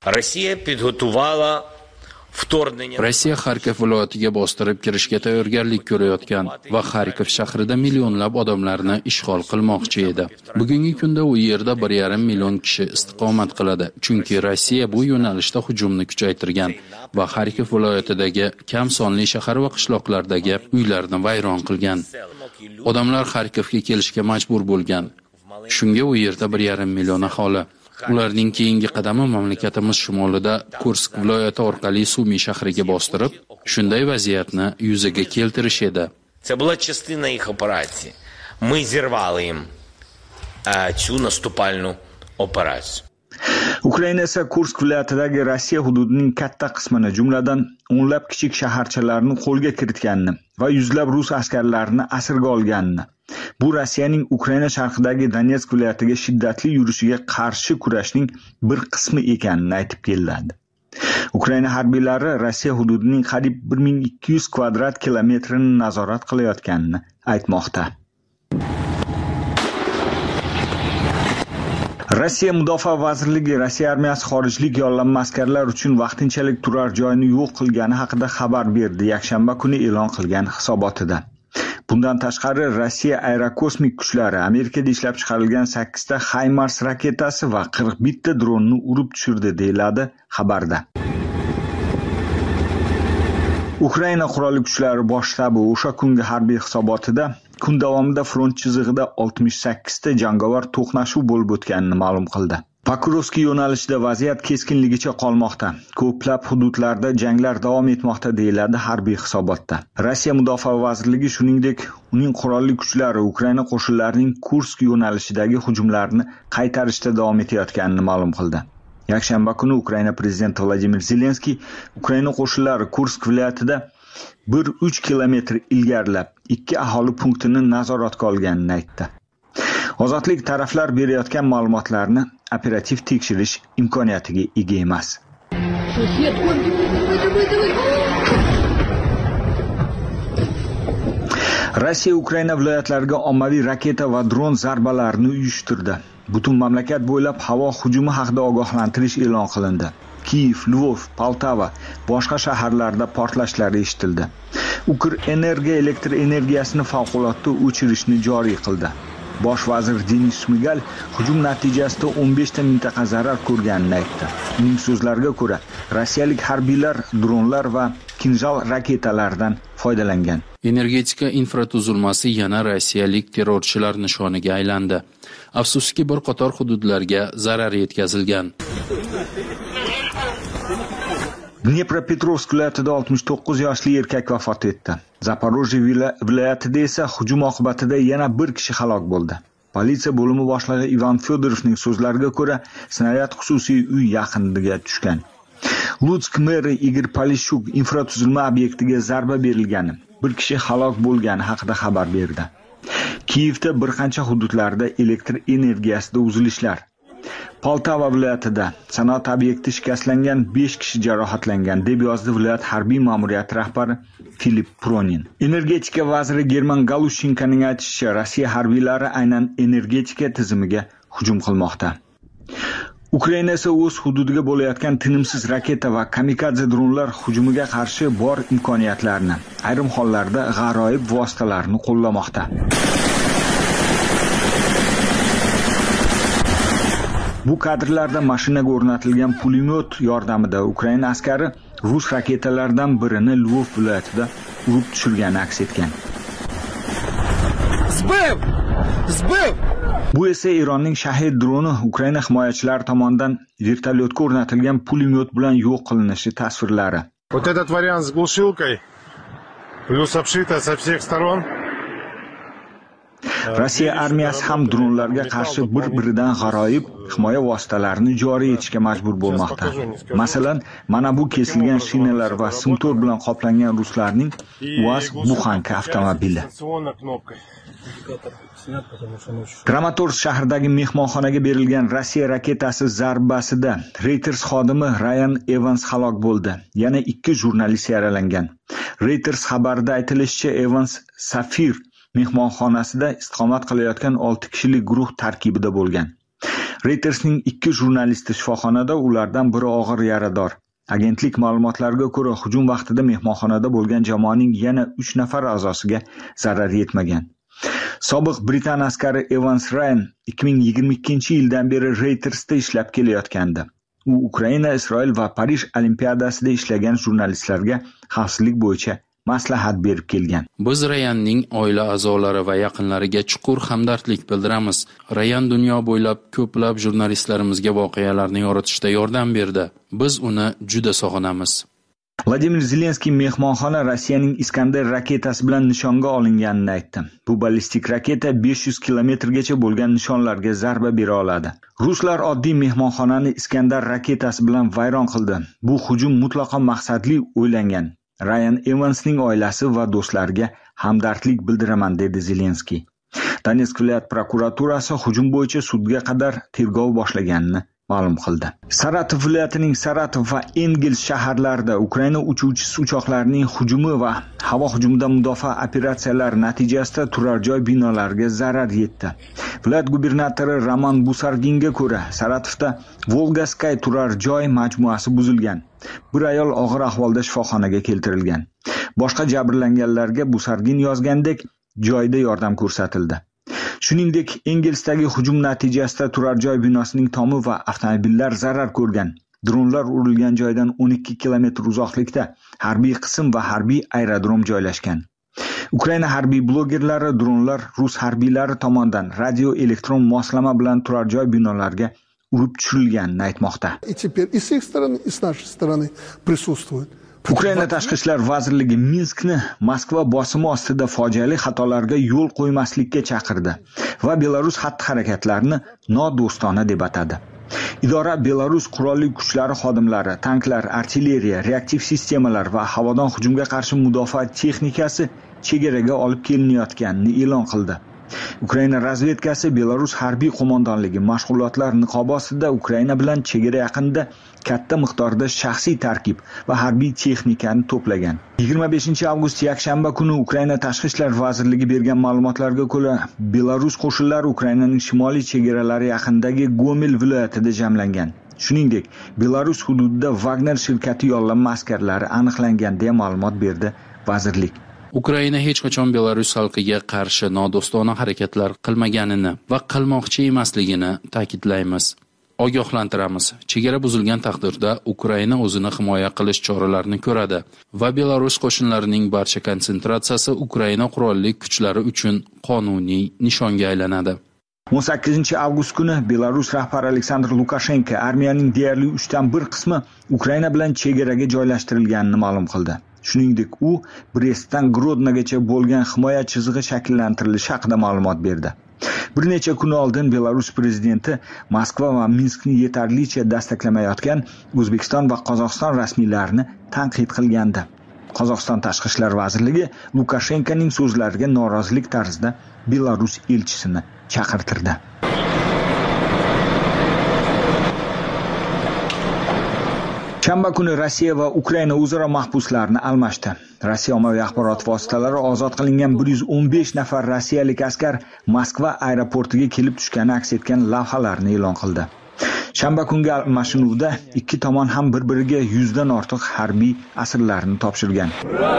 Rossiya Xarkov viloyatiga bostirib kirishga tayyorgarlik ko'rayotgan va Xarkov shahrida millionlab odamlarni ishg'ol qilmoqchi edi. Bugungi kunda u yerda 1,5 million kishi istiqomat qiladi, chunki Rossiya bu yo'nalishda hujumni kuchaytirgan va Xarkov viloyatidagi kam sonli shahar va qishloqlardagi uylarni vayron qilgan. Odamlar Xarkovga kelishga majbur bo'lgan. Shunga u yerda 1,5 million aholi. Ularning keyingi qadami mamlakatimiz shimolida Kursk viloyati orqali Sumi shahriga bostirib, shunday vaziyatni yuzaga keltirish edi. Це була частина їх операції. Ми зірвали їм цю наступальну операцію. Ukraina esa Kursk viloyatidagi Rossiya hududining katta qismini, jumladan o'nlab kichik shaharchalarni qo'lga kiritganini va yuzlab rus askarlarini asirga olganini, bu Rossiyaning Ukraina sharqidagi Donetsk viloyatiga shiddatli yurishiga qarshi kurashning bir qismi ekanini aytib keladi. Ukraina harbiylari Rossiya hududining qariyb 1200 kvadrat kilometrini nazorat qilayotganini aytmoqda. Rossiya Mudofaa vazirligi Rossiya armiyasi xorijlik yollanma askarlar uchun vaqtinchalik turar joyini yo'q qilgani haqida xabar berdi, yakshanba kuni e'lon qilgan hisobotida. Bundan tashqari Rossiya aerokosmik kuchlari Amerikada ishlab chiqarilgan 8 ta HIMARS raketasi va 41 ta dronni urib tushirdi, deyiladi xabarda. Ukraina qurolli kuchlari bosh shtabi o'sha kungi harbiy hisobotida kun davomida front chizig'ida 68 ta jangovar to'qnashuv bo'lib o'tganini ma'lum qildi. Pokrovskiy yo'nalishida vaziyat keskinligicha qolmoqda. Ko'plab hududlarda janglar davom etmoqda, deyiladi harbiy hisobotda. Rossiya Mudofaa vazirligi shuningdek, uning qurolli kuchlari Ukraina qo'shinlarining Kursk yo'nalishidagi hujumlarini qaytarishda davom etayotganini ma'lum qildi. Yakshanba kuni Ukraina prezidenti Vladimir Zelenskiy Ukraina qo'shinlari Kursk viloyatida 1-3 kilometr ilgarilab 2 aholi punktini nazoratga olganini aytdi. Ozodlik taraflar berayotgan ma'lumotlarni operativ tekshirish imkoniyatiga ega emas. Rossiya Ukraina viloyatlariga ommaviy raketa va dron zarbalarini uyushtirdi. Butun mamlakat bo'ylab havo hujumi haqida ogohlantirish e'lon qilindi. Kiev, Lvov, Poltava, boshqa shaharlarda portlashlar eshitildi. Ukrenergo elektr energiyasini favqulodda o'chirishni joriy qildi. Bosh vazir Denis Shmigal hujum natijasida 15 ta mintaqa zarar ko'rganini aytdi. Uning so'zlariga ko'ra, rossiyalik harbiylar dronlar va kinjal raketalardan foydalangan. Energetika infratuzilmasi yana rossiyalik terrorchilar nishoniga aylandi. Afsuski bir qator hududlarga zarar yetkazilgan. Dnepropetrovsk viloyatida 69 yoshli erkak vafot etdi. Zaporojye viloyatida esa hujum oqibatida yana bir kishi halok bo'ldi. Politsiya bo'limi boshlig'i Ivan Fedorovning so'zlariga ko'ra, snaryad xususiy uy yaqiniga tushgan. Lutsk meri Igor Polishchuk infratuzilma obyektiga zarba berilgani, bir kishi halok bo'lgani haqida xabar berdi. Kiyevda bir qancha hududlarda elektr energiyasida uzilishlar. Poltava viloyatida sanoat obyekti shikastlangan, 5 kishi jarohatlangan, deb yozdi viloyat harbiy ma'muriyati rahbari Filip Pronin. Energetika vaziri German Galushenkoning aytishicha, Rossiya harbiylari aynan energetika tizimiga hujum qilmoqda. Ukraina esa o'z hududiga bo'layotgan tinimsiz raketa va kamikadze dronlar hujumiga qarshi bor imkoniyatlarni, ayrim hollarda g'aroyib vositalarni qo'llamoqda. Bu kadrlarda mashinaga o'rnatilgan pulemyot yordamida Ukraina askari rus raketalaridan birini Lvov viloyatida urib tushirgani aks etgan. Bu esa Eronning Shahid droni Ukraina himoyachilari tomonidan vertolyotga o'rnatilgan pulemyot bilan yo'q qilinishi tasvirlari. Вот этот вариант с глушилкой плюс обшито со всех сторон. Rossiya armiyasi ham dronlarga qarshi bir-biridan g'aroyib himoya vositalarini joriy etishga majbur bo'lmoqda. Masalan, mana bu kesilgan shinalar va simtor bilan qoplangan ruslarning UAZ-Buxanka avtomobili. Kramatorsk shahridagi mehmonxonaga berilgan Rossiya raketasi zarbasida Reuters xodimi Ryan Evans halok bo'ldi. Yana 2 jurnalist yaralangan. Reuters xabarida aytilishicha, Evans Safir mehmonxonasida istiqomat qilayotgan 6 kishilik guruh tarkibida bo'lgan. Reutersning 2 jurnalisti shifoxonada, ulardan biri og'ir yarador. Agentlik ma'lumotlariga ko'ra, hujum vaqtida mehmonxonada bo'lgan jamoaning yana 3 nafar a'zosiga zarar yetmagan. Sobiq Britan askari Evans Ryan 2022-yildan beri Reutersda ishlab kelayotgandi. U Ukraina, Isroil va Parij olimpiadasida ishlagan jurnalistlarga xavfsizlik bo'yicha maslahat berib kelgan. Biz Rayanning oila a'zolari va yaqinlariga chuqur hamdardlik bildiramiz. Rayan dunyo bo'ylab ko'plab jurnalistlarimizga voqealarni yoritishda yordam berdi. Biz uni juda sog'inamiz. Vladimir Zelenskiy mehmonxona Rossiyaning Iskander raketasi bilan nishonga olinganini aytdi. Bu ballistik raketa 500 kilometrgacha bo'lgan nishonlarga zarba bera oladi. Ruslar oddiy mehmonxonani Iskandar raketasi bilan vayron qildi. Bu hujum mutlaqo maqsadli o'ylangan. Ryan Evansning oilasi va do'stlariga hamdardlik bildiraman, dedi Zelenskiy. Donetsk viloyat prokuraturasi hujum bo'yicha sudga qadar tergov boshlaganini ma'lum qildi. Saratov viloyatining Saratov va Engels shaharlarida Ukraina uchuvchisi uchoqlarining hujumi va havo hujumidan mudofaa operatsiyalari natijasida turar joy binolariga zarar yetdi. Viloyat gubernatori Roman Busarginga ko'ra, Saratovda Volgaskay turar joy majmuasi buzilgan. Bir ayol og'ir ahvolda shifoxonaga keltirilgan. Boshqa jabrlanganlarga Busargin yozgandek joyda yordam ko'rsatildi. Shuningdek, Engelsdagi hujum natijasida turar joy binosining tomi va avtomobillar zarar ko'rgan. Dronlar urilgan joydan 12 kilometr uzoqlikda harbiy qism va harbiy aerodrom joylashgan. Ukraina harbiy blogerlari dronlar rus harbiylari tomonidan radio elektron moslama bilan turar joy binolariga urib tushirilganini aytmoqda. Ukraina tashqi ishlar vazirligi Minskni Moskva bosimi ostida fojiali xatolarga yo'l qo'ymaslikka chaqirdi va Belarus xatti-harakatlarini nodo'stona deb atadi. Idora Belarus qurolli kuchlari xodimlari, tanklar, artilleriya, reaktiv sistemalar va havodan hujumga qarshi mudofaa texnikasi chegaraga olib kelinayotganini e'lon qildi. Ukraina razvedkasi Belarus harbiy qo'mondonligi mashg'ulotlar niqobi ostida Ukraina bilan chegara yaqinida katta miqdorda shaxsiy tarkib va harbiy texnikani to'plagan. 25-avgust yakshanba kuni Ukraina tashqi ishlar vazirligi bergan ma'lumotlarga ko'ra, Belarus qo'shinlari Ukrainaning shimoliy chegaralari yaqinidagi Gomel viloyatida jamlangan. Shuningdek, Belarus hududida Wagner shirkati yollanma askarlari aniqlangan deya ma'lumot berdi vazirlik. Ukraina hech qachon Belarus xalqiga qarshi nodo'stona harakatlar qilmaganini va qilmoqchi emasligini ta'kidlaymiz. Ogohlantiramiz. Chegara buzilgan taqdirda Ukraina o'zini himoya qilish choralarini ko'radi va Belarus qo'shinlarining barcha konsentratsiyasi Ukraina qurolli kuchlari uchun qonuniy nishonga aylanadi. 18-avgust kuni Belarus rahbari Aleksandr Lukashenko armiyaning deyarli 1/3 qismi Ukraina bilan chegaraga joylashtirilganini ma'lum qildi. Shuningdek, u Brestdan Grodnogacha bo'lgan himoya chizig'i shakllantirilishi haqida ma'lumot berdi. Bir necha kun oldin Belarus prezidenti Moskva va Minskni yetarlicha dastaqlamayotgan O'zbekiston va Qozog'iston rasmiylarini tanqid qilgandi. Qozog'iston Tashqi ishlar vazirligi Lukashenkoning so'zlariga norozilik tarzida Belarus elchisini chaqirtirdi. Shanba kuni Rossiya va Ukraina o'zaro mahbuslarni almashdi. Rossiya ommaviy axborot vositalari ozod qilingan 115 nafar rossiyalik askar Moskva aeroportiga kelib tushgani aks etgan lavhalarni e'lon qildi. Shanba kungi almashinuvda ikki tomon ham bir-biriga 100 dan ortiq harbiy asirlarni topshirgan.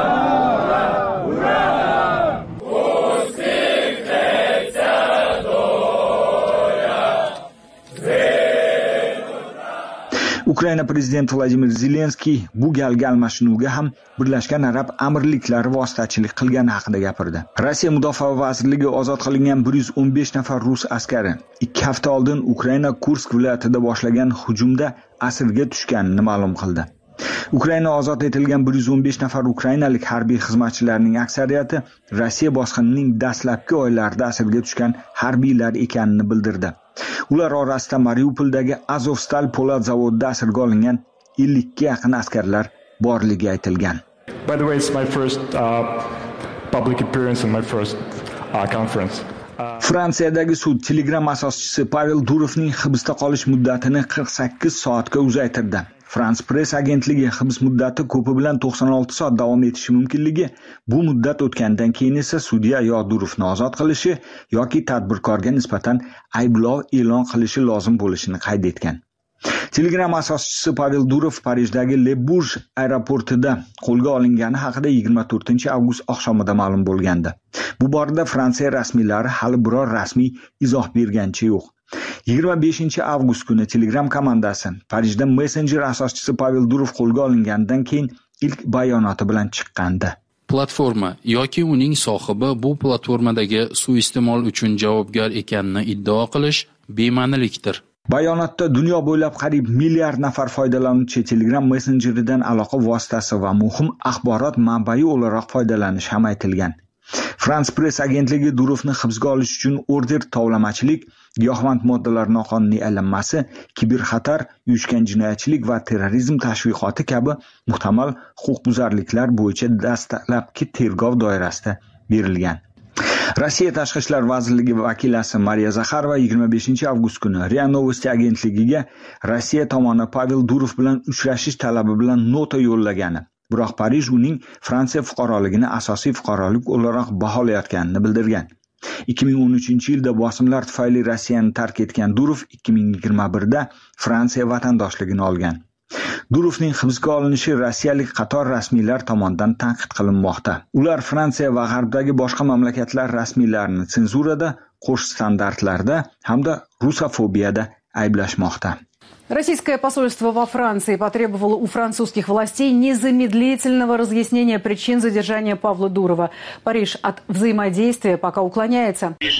Ukraina prezidenti Vladimir Zelenskiy bu galgi almashinuvga ham Birlashgan Arab Amirliklari vositachilik qilgani haqida gapirdi. Rossiya Mudofaa vazirligi ozod qilingan 115 nafar rus askari 2 hafta oldin Ukraina Kursk viloyatida boshlagan hujumda asirga tushganini ma'lum qildi. Ukraina ozod etilgan 115 nafar ukrainalik harbiy xizmatchilarning aksariyati Rossiya bosqinining dastlabki oylarida asirga tushgan harbiylar ekanini bildirdi. Ular orasida Mariupoldagi Azovstal po'lat zavodida asirga olingan 50 ga yaqin askarlar borligi aytilgan. By the way, it's my first public appearance and my first conference. Fransiyadagi sud Telegram asoschisi Pavel Durovning hibsda qolish muddatini 48 soatga uzaytirdi. France Press agentligi hibs muddati ko'pi bilan 96 soat davom etishi mumkinligi, bu muddat o'tgandan keyin esa sudya yo Durovni ozod qilishi yoki tadbirkorga nisbatan ayblov e'lon qilishi lozim bo'lishini qayd etgan. Telegram asoschisi Pavel Durov Parijdagi Le Bourget aeroportida qo'lga olingani haqida 24-avgust oqshomida ma'lum bo'lgandi. Bu borada Fransiya rasmiylari hali biror rasmiy izoh bergancha yo'q. 25-avgust kuni Telegram komandasi Parijda Messenger asoschisi Pavel Durov qo'lga olinganidan keyin ilk bayonoti bilan chiqqandi. Platforma yoki uning sohibi bu platformadagi suiiste'mol uchun javobgar ekanini iddao qilish bema'nilikdir. Bayonotda dunyo bo'ylab qariyb milliard nafar foydalanuvchi Telegram Messengeridan aloqa vositasi va muhim axborot manbai o'laroq foydalanishi ham aytilgan. France Press agentligi Durovni hibsga olish uchun order tovlamachilik, giyohvand moddalar noqonuniy aylanmasi, kiberxatar, uyushgan jinoyatchilik va terrorizm tashviqoti kabi muhtamal huquqbuzarliklar bo'yicha dastlabki tergov doirasida berilgan. Rossiya Tashqi ishlar vazirligi vakilasi Mariya Zakharova 25-avgust kuni RIA Novosti agentligiga Rossiya tomoni Pavel Durov bilan uchrashish talabi bilan nota yo'llagani, biroq Parij uning Fransiya fuqaroligini asosiy fuqarolik o'laroq baholayotganini bildirgan. 2013-yilda bosimlar tufayli Rossiyani tark etgan Durov 2021da Fransiya vatandoshligini olgan. Durovning hibsga olinishi rossiyalik qator rasmiylar tomonidan tanqid qilinmoqda. Ular Fransiya va G'arbdagi boshqa mamlakatlar rasmiylarini senzurada, qo'sh standartlarda hamda rusofobiyada ayblashmoqda. Российское посольство во Франции потребовало у французских властей незамедлительного разъяснения причин задержания Павла Дурова. Париж от взаимодействия пока уклоняется. У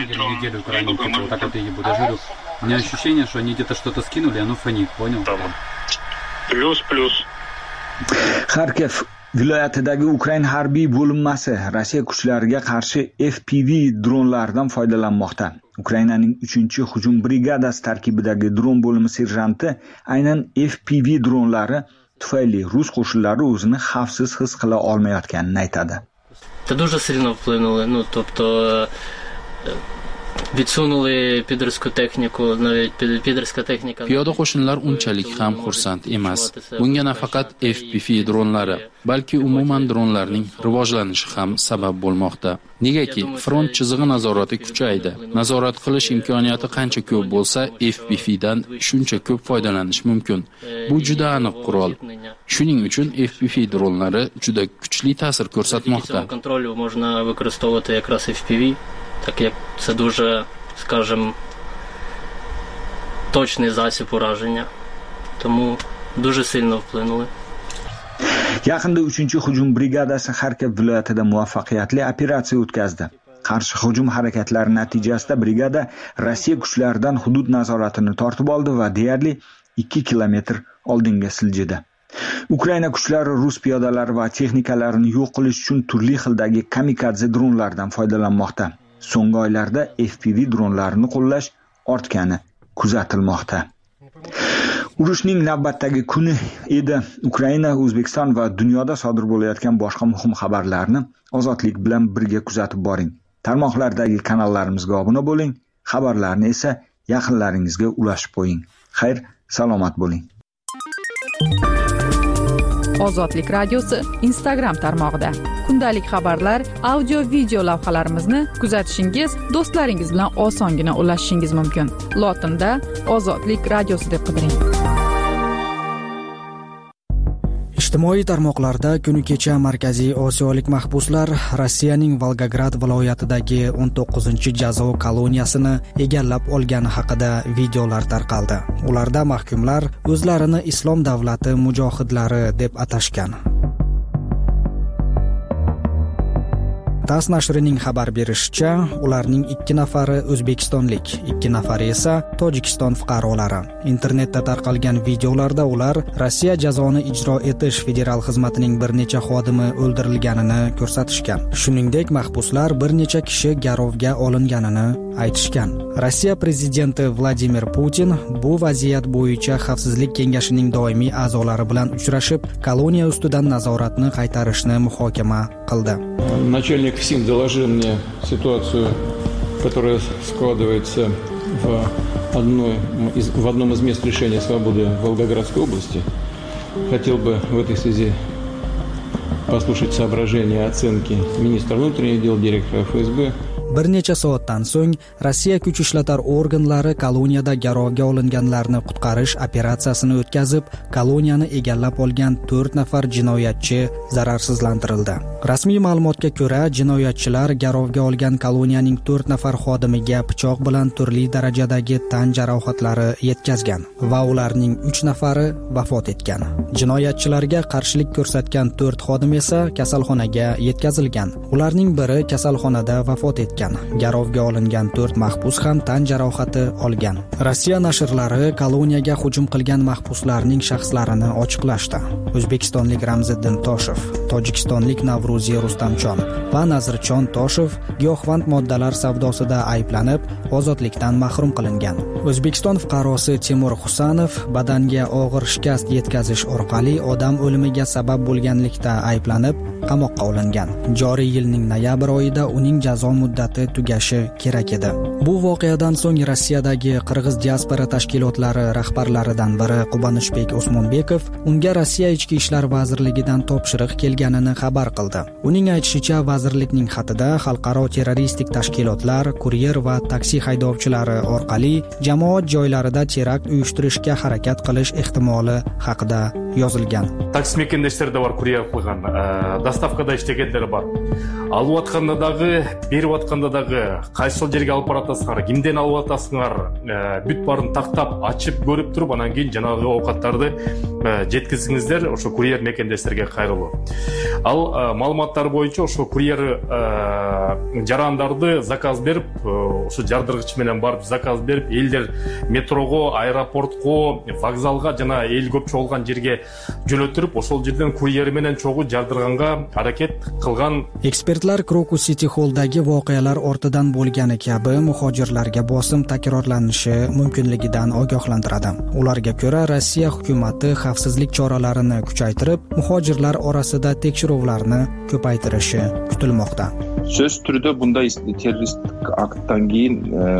меня ощущение, что они где-то что-то скинули, оно фонит, понял? Плюс. Kharkiv viloyatidagi Ukraina harbiy bo'linmasi Rossiya kuchlariga qarshi FPV dronlardan foydalanmoqda. Ukrainaning 3-hujum brigadasi tarkibidagi dron bo'limi serjanti aynan FPV dronlari tufayli rus qo'shinlari o'zini xavfsiz his qila olmayotganini aytadi. Это дуже сильно вплинуло, тобто відсунули підерську техніку, навіть підерська техніка. Piyoda qo'shinlar unchalik ham xursand emas. Bunga nafaqat FPV dronlari, balki umuman dronlarning rivojlanishi ham sabab bo'lmoqda. Negaki front chizig'i nazorati kuchaydi. Nazorat qilish imkoniyati qancha ko'p bo'lsa, FPV dan shuncha ko'p foydalanish mumkin. Bu juda aniq qurol. Shuning uchun FPV dronlari juda kuchli ta'sir ko'rsatmoqda. Kontrolю можна використовувати якраз FPV. Так як це дуже, скажімо, точний засіб ураження. Тому дуже сильно вплинули. Yaqinda 3-hujum brigadasi Kharkiv viloyatida muvaffaqiyatli operatsiya o'tkazdi. qarshi hujum harakatlari natijasida brigada Rossiya kuchlaridan hudud nazoratini tortib oldi va deyarli 2 kilometr oldinga siljidi. Ukraina kuchlari rus piyodalari va texnikalarini yo'q qilish uchun turli xildagi kamikadze dronlardan foydalanmoqda. So'nggi oylarda FPV dronlarini qo'llash ortgani kuzatilmoqda. Urushning navbatdagi kuni edi. Ukraina, O'zbekiston va dunyoda sodir bo'layotgan boshqa muhim xabarlarni Ozodlik bilan birga kuzatib boring. Tarmoqlardagi kanallarimizga obuna bo'ling, xabarlarni esa yaqinlaringizga ulashib qo'ying. Xayr, salomat bo'ling. Ozodlik radiosi Instagram tarmog'ida kundalik xabarlar, audio video lavhalarimizni kuzatishingiz, do'stlaringiz bilan osongina ulashishingiz mumkin. Lotinda Ozodlik radiosi deb qidiring. Ijtimoiy tarmoqlarda kuni kecha Markaziy Osiyolik mahbuslar Rossiyaning Volgograd viloyatidagi 19-jazo koloniyasini egallab olgani haqida videolar tarqaldi. Ularda mahkumlar o'zlarini Islom davlati mujohidlari deb atashgan. TASS nashrining xabar berishicha, ularning 2 nafari O'zbekistonlik, 2 nafari esa Tojikiston fuqarolari. Internetda tarqalgan videolarda ular Rossiya jazoni ijro etish federal xizmatining bir necha xodimi o'ldirilganini ko'rsatishgan. Shuningdek, mahbuslar bir necha kishi garovga olinganini aytishgan. Rossiya prezidenti Vladimir Putin bu vaziyat bo'yicha Xavfsizlik kengashining doimiy a'zolari bilan uchrashib, koloniya ustidan nazoratni qaytarishni muhokama qildi. Начальник ФСИН доложил мне ситуацию, которая складывается в одном из мест лишения свободы Волгоградской области. Хотел бы в этой связи послушать соображения и оценки министра внутренних дел, директора ФСБ. Bir necha soatdan so'ng Rossiya kuch ishlatar organlari koloniyada garovga olinganlarni qutqarish operatsiyasini o'tkazib, koloniyani egallab olgan 4 nafar jinoyatchi zararsizlantirildi. Rasmiy ma'lumotga ko'ra, jinoyatchilar garovga olgan koloniyaning 4 nafar xodimiga pichoq bilan turli darajadagi tan jarohatlari yetkazgan va ularning 3 nafari vafot etgan. Jinoyatchilarga qarshilik ko'rsatgan 4 xodim esa kasalxonaga yetkazilgan. Ularning biri kasalxonada vafot etgan. Garovga olingan 4 mahbus ham tan jarohati olgan. Rossiya nashrlari koloniyaga hujum qilgan mahbuslarning shaxslarini ochiqlashdi. O'zbekistonlik Ramziddin Toshev, Tojikistonlik Navro'ziy Rustamjon va Nazirjon Toshev giyohvand moddalar savdosida ayblanib, ozodlikdan mahrum qilingan. O'zbekiston fuqarosi Timur Husanov badanga og'ir shikast yetkazish orqali odam o'limiga sabab bo'lganlikda ayblanib, qamoqqa olingan. Joriy yilning noyabr oyida uning jazo muddati tugashi kerak edi. Bu voqeadan so'ng Rossiyadagi qirg'iz diaspora tashkilotlari rahbarlaridan biri Qubanishbek Osmonbekov unga Rossiya Ichki ishlar vazirligidan topshiriq kelganini xabar qildi. Uning aytishicha, vazirlikning xatida xalqaro terroristik tashkilotlar, kuryer va taksi haydovchilari orqali jamoat joylarida terakt uyushtirishga harakat qilish ehtimoli haqida yozilgan. Taksi mekендештер бар kuryer qilgan, доставкада иштегендер бар. Алып атканда дагы, берип атканда дагы кайсыл жерге алып баратасыңар, кимден алып атасыңар, бүт барын тактап, ачып көрүп туруп, анан кийин жанагы оокаттарды жеткизиңиздер ошо kuryer мекендештерге кайрылуу. Ал маалыматтар боюнча ошо kuryer жарандарды заказ берип, ошо жардыргыч менен барып заказ берип, элдер метрого, аэропортко, вокзалга жана эл көп чогулган жерге жөнөтүрүп, ошол жерден kuryer менен чогуу жардырганга аракет кылган. Ekspertlar Crocus City Hall'dagi voqealar ortidan bo'lgani kabi muhojirlarga bosim takrorlanishi mumkinligidan ogohlantiradi. Ularga ko'ra, Rossiya hukumatı xavfsizlik choralarini kuchaytirib, muhojirlar orasida tekshiruvlarni ko'paytirishi kutilmoqda. Söz түрдө bunday terroristik aktdan keyin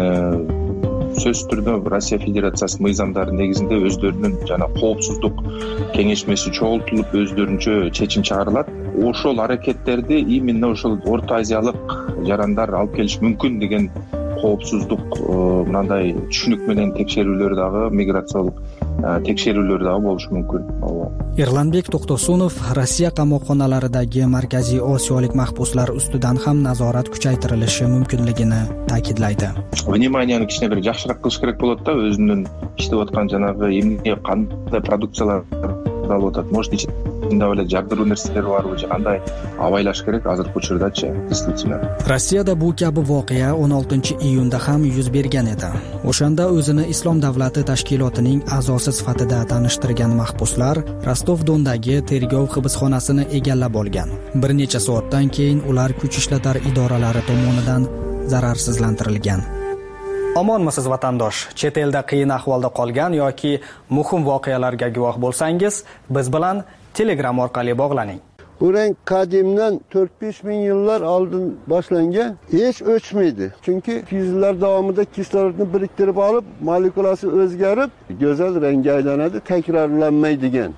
сөз түрдө Россия Федерациясы мыйзамдары негизинде өздөрүнүн жана коопсуздук кеңешмеси чогултулуп өздөрүнчө чечим чыгарылат. Ошол аракеттерди именно ошол Орто Азиялык жарандар алып келиш мүмкүн деген коопсуздук мындай түшүнүк менен текшерүүлөр дагы, миграциялык текшерүүлөр дагы болушу мүмкүн. Erlanbek To'xtosunov Rossiya qamoqxonalaridagi Markaziy Osiyolik mahbuslar ustidan ham nazorat kuchaytirilishi mumkinligini ta'kidlaydi. Вниманияны кичине бир жакшыраак кылыш керек болот да, өзүнүн иштеп аткан жанагы эмне кандай продукцияларды алып атат. Может, Bunda öyle jabdırуу nерселер barбы же кандай абайлаш керек азыркы учурдачы действительно. Rossiyada bu kabi voqea 16-iyunda ham yuz bergan edi. O'shanda o'zini Islom davlati tashkilotining a'zosi sifatida tanishtirgan mahbuslar Rostov-Dondagi tergov hibsxonasini egallab olgan. Bir necha soatdan keyin ular kuch ishlatar idoralari tomonidan zararsizlantirilgan. Omonmisiz vatandosh? Chet elda qiyin ahvolda qolgan yoki muhim voqealarga guvoh bo'lsangiz, biz bilan Telegram orqali bog'laning. Bu rang qadimdan 4-5 ming yillar oldin boshlangan, hech o'chmaydi. Chunki yillar davomida kislorodni biriktirib olib, molekulasi o'zgarib, go'zal rangga aylanadi, takrorlanmaydigan.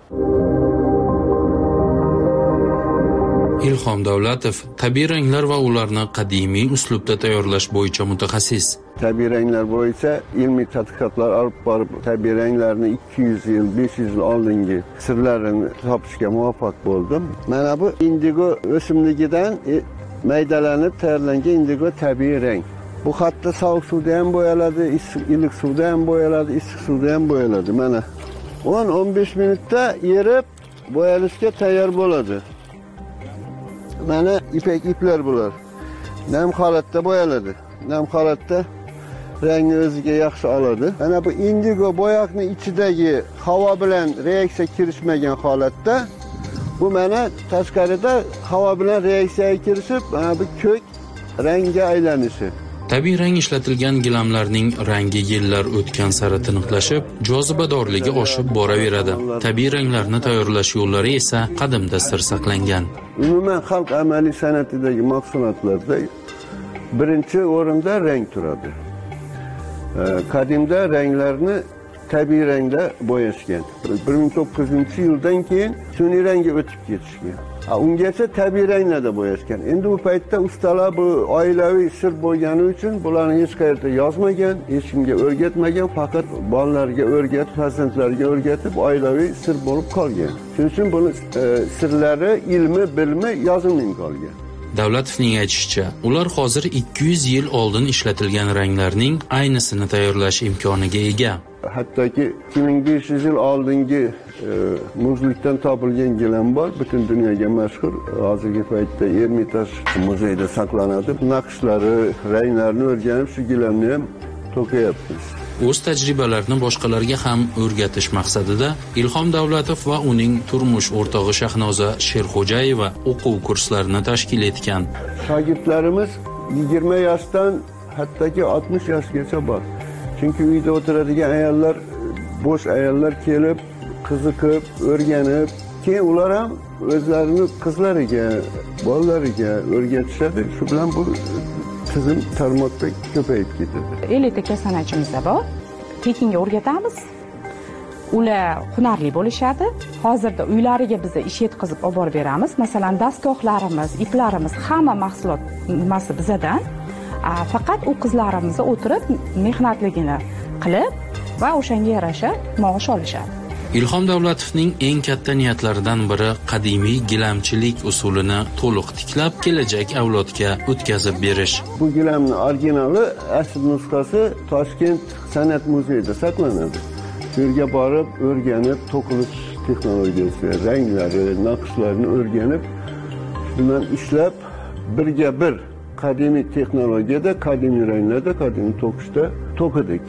Ilhom Davlatov tabiiy ranglar va ularni qadimiy uslubda tayyorlash bo'yicha mutaxassis. Tabiiy ranglar bo'yicha ilmiy tadqiqotlar olib borib, tabiiy ranglarni 200 yil, 500 yil oldingi sirlarini topishga muvaffaq bo'ldim. Mana bu indigo o'simligidan maydalanib tayyorlangan indigo tabiiy rang. Bu hatto sovuq suvda ham bo'yaladi, iliq suvda ham bo'yaladi, issiq suvda ham bo'yaladi. Mana 10-15 minutda erib bo'yalishga tayyor bo'ladi. Mana iplar bular. Nam holatda bo'yaladi. Nam holatda rangni o'ziga yaxshi oladi. Mana bu indigo bo'yoqning ichidagi havo bilan reaksiya kirishmagan holatda bu mana tashqarida havo bilan reaksiyaga kirishib, mana bu ko'k rangga aylanishi. Tabiiy rang ishlatilgan gilamlarning rangi yillar o'tgan sari tiniqlashib, jozibadorligi oshib boraveradi. Tabiiy ranglarni tayyorlash yo'llari esa qadimda sir saqlangan. Umuman xalq amaliy san'atidagi mahsulotlarda birinchi o'rinda rang turadi. Qadimda ranglarni tabiiy rangda bo'yashgan. 1900-yildan keyin sun'iy rangga o'tib ketishgan. Ungacha tabiiy ranglarda bo'yashgan. Endi bu paytda ustalar bu oilaviy sir bo'lgani uchun bularni hech qayerda yozmagan, hech kimga o'rgatmagan, faqat bolalarga o'rgatib, farzandlarga o'rgatib oilaviy sir bo'lib qolgan. Shuning uchun buni sirlari, ilmi, bilmi yozilmay qolgan. Davlatovning aytishicha, ular hozir 200 yil oldin ishlatilgan ranglarning aynısini tayyorlash imkoniga ega. Hattoki 2500 yil oldingi muzlikdan topilgan gilam bor, butun dunyoga mashhur. Hozirgi paytda Ermitaj muzeyida saqlanadi. Naqshlari, ranglarini o'rganib, shu gilamni ham to'qiyapmiz. O'z tajribalarini boshqalarga ham o'rgatish maqsadida Ilhom Davlatov va uning turmush o'rtog'i Shahnoza Sherxo'jayeva o'quv kurslarini tashkil etgan. Shogirdlarimiz 20 yoshdan hattoki 60 yoshgacha bor. Chunki uyda o'tiradigan ayollar, bo'sh ayollar kelib, qiziqib, o'rganib, keyin ular ham o'zlarini qizlariga, bolalariga o'rgatishadi. Shu bilan bu tizim tarmoqda ko'payib ketadi. 50 ta kasanachiimiz bor. Tekinga o'rgatamiz. Ular hunarli bo'lishadi. Hozirda uylariga biz ish yetkazib olib borib beramiz. Masalan, dastgohlarimiz, iplarimiz, hamma mahsulot nimasi bizdan. Faqat u qizlarimiz o'tirib mehnatligini qilib va o'shanga yarasha maosh olishadi. Ilhom Davlatovning eng katta niyatlaridan biri qadimiy gilamchilik usulini to'liq tiklab, kelajak avlodga o'tkazib berish. Bu gilamning originali asl nusxasi Toshkent san'at muzeyida saqlanadi. Shu yerga borib, o'rganib, to'qilish texnologiyasi, ranglari, naqshlarni o'rganib, shundan ishlab birga bir qadimiy texnologiyada, qadimiy ranglarda, qadimiy to'qishda to'qidik.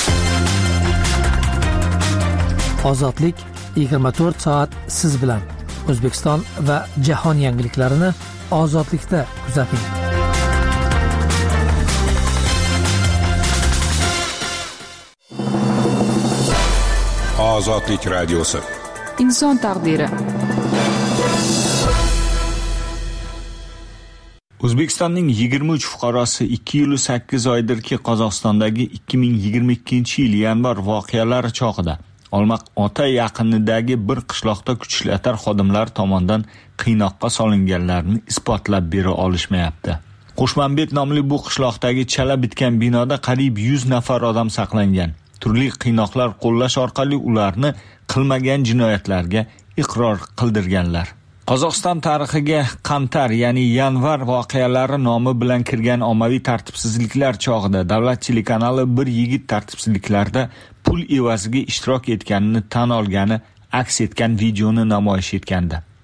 Ozodlik 24 soat siz bilan. O'zbekiston va jahon yangiliklarini ozodlikda kuzating. Ozodlik radiosi. Inson taqdiri. O'zbekistonning 23 fuqarosi 2 yil 8 oydirki Qozog'istondagi 2022-yil yanvar voqealari chog'ida Olmaqota yaqinidagi bir qishloqda kuch ishlatar xodimlar tomonidan qiynoqqa solinganlarini isbotlab bera olishmayapti. Qo'shmanbet nomli bu qishloqdagi chala bitgan binoda qariyb 100 nafar odam saqlangan. Turli qiynoqlar qo'llash orqali ularni qilmagan jinoyatlarga iqror qildirganlar. Qozog'iston tarixiga Qantar, ya'ni yanvar voqealari nomi bilan kirgan ommaviy tartibsizliklar chog'ida Davlat telekanali bir yigit tartibsizliklarda pul evaziga ishtirok etganini tan olgani aks etgan videoni namoyish etgandi.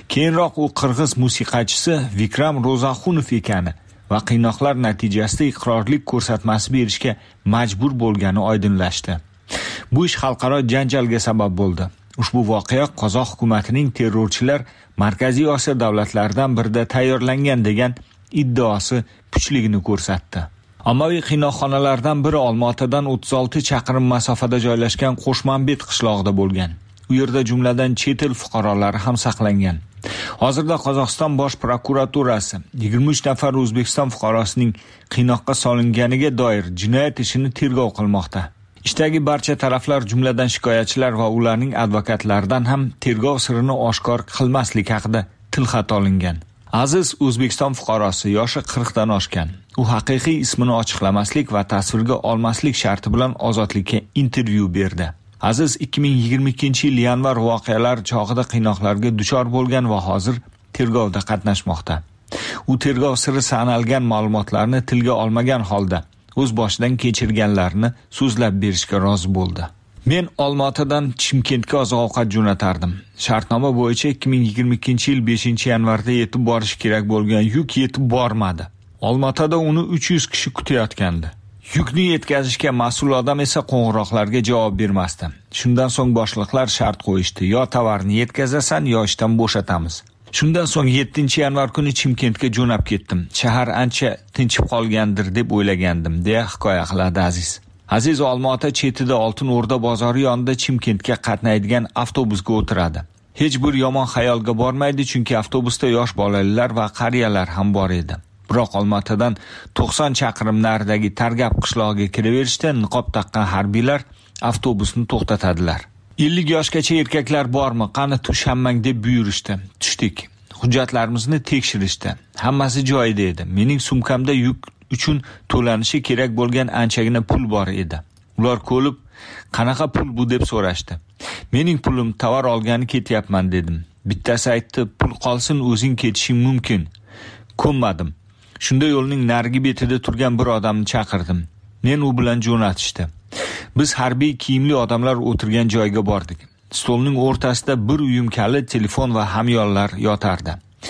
Keyinroq u qirg'iz musiqachisi Vikram Ro'zaxunov ekani va qiynoqlar natijasida iqrorlik ko'rsatmasi berishga majbur bo'lgani oydinlashdi. Bu ish xalqaro janjalga sabab bo'ldi. Ushbu voqea Qozoq hukumatining terrorchilar Markaziy Osiyo davlatlaridan birida tayyorlangan degan iddaosi kuchligini ko'rsatdi. Ommaviy qiynoqxonalardan biri Olmaotadan 36 chaqirim masofada joylashgan Qo'shmanbet qishlog'ida bo'lgan. U yerda jumladan chet el fuqarolari ham saqlangan. Hozirda Qozog'iston bosh prokuraturasi 23 nafar O'zbekiston fuqarosining qiynoqqa solinganiga doir jinoyat ishini tergov qilmoqda. Ishdagi barcha taraflar, jumladan shikoyatchilar va ularning advokatlaridan ham tergov sirini oshkor qilmaslik haqida tilxat olingan. Aziz O'zbekiston fuqarosi, yoshi 40 dan oshgan. U haqiqiy ismini ochiqlamaslik va tasvirga olmaslik sharti bilan ozodlikka intervyu berdi. Aziz 2022-yil yanvar voqealar chog'ida qiynoqlarga duchor bo'lgan va hozir tergovda qatnashmoqda. U tergov siri sanalgan ma'lumotlarni tilga olmagan holda o'z boshidan kechirganlarini so'zlab berishga rozi bo'ldi. Men Olmaotadan Chimkentga oziq-ovqat jo'natardim. Shartnoma bo'yicha 2022-yil 5-yanvarda yetib borish kerak bo'lgan yuk yetib bormadi. Olmaotada uni 300 kishi kutayotgandi. Yukni yetkazishga mas'ul odam esa qo'ng'iroqlarga javob bermasdi. Shundan so'ng boshliqlar shart qo'yishdi: yo tovarni yetkazasan, yo ishdan bo'shatamiz. Shundan so'ng 7-yanvar kuni Chimkentga jo'nab ketdim. Shahar ancha tinchib qolgandir deb o'ylagandim, deya hikoya qiladi Aziz. Aziz Olmaota chetida Oltin O'rda bozori yonida Chimkentga qatnaydigan avtobusga o'tiradi. Hech bir yomon xayolga bormaydi, chunki avtobusda yosh bolalar va qariyalar ham bor edi. Biroq Olmaotadan 90 chaqirim naridagi Targab qishlog'iga kiraverishda niqob taqqan harbiylar avtobusni to'xtatadilar. 50 yoshgacha erkaklar bormi, qani tush hammang deb buyurishdi. Tushdik. Hujjatlarimizni tekshirishdi. Hammasi joyida edi. Mening sumkamda yuk uchun to'lanishi kerak bo'lgan anchagina pul bor edi. Ular ko'lib, qanaqa pul bu deb so'rashdi. Mening pulim, tovar olgani ketyapman dedim. Bittasi aytdi, pul qolsin, o'zing ketishing mumkin. Ko'nmadim. Shunda yo'lning narigi betida turgan bir odamni chaqirdim. Men u bilan jo'natishdi. Biz harbiy kiyimli odamlar o'tirgan joyga bordik. Stolning o'rtasida bir uyum kalit, telefon va hamyonlar yotardi.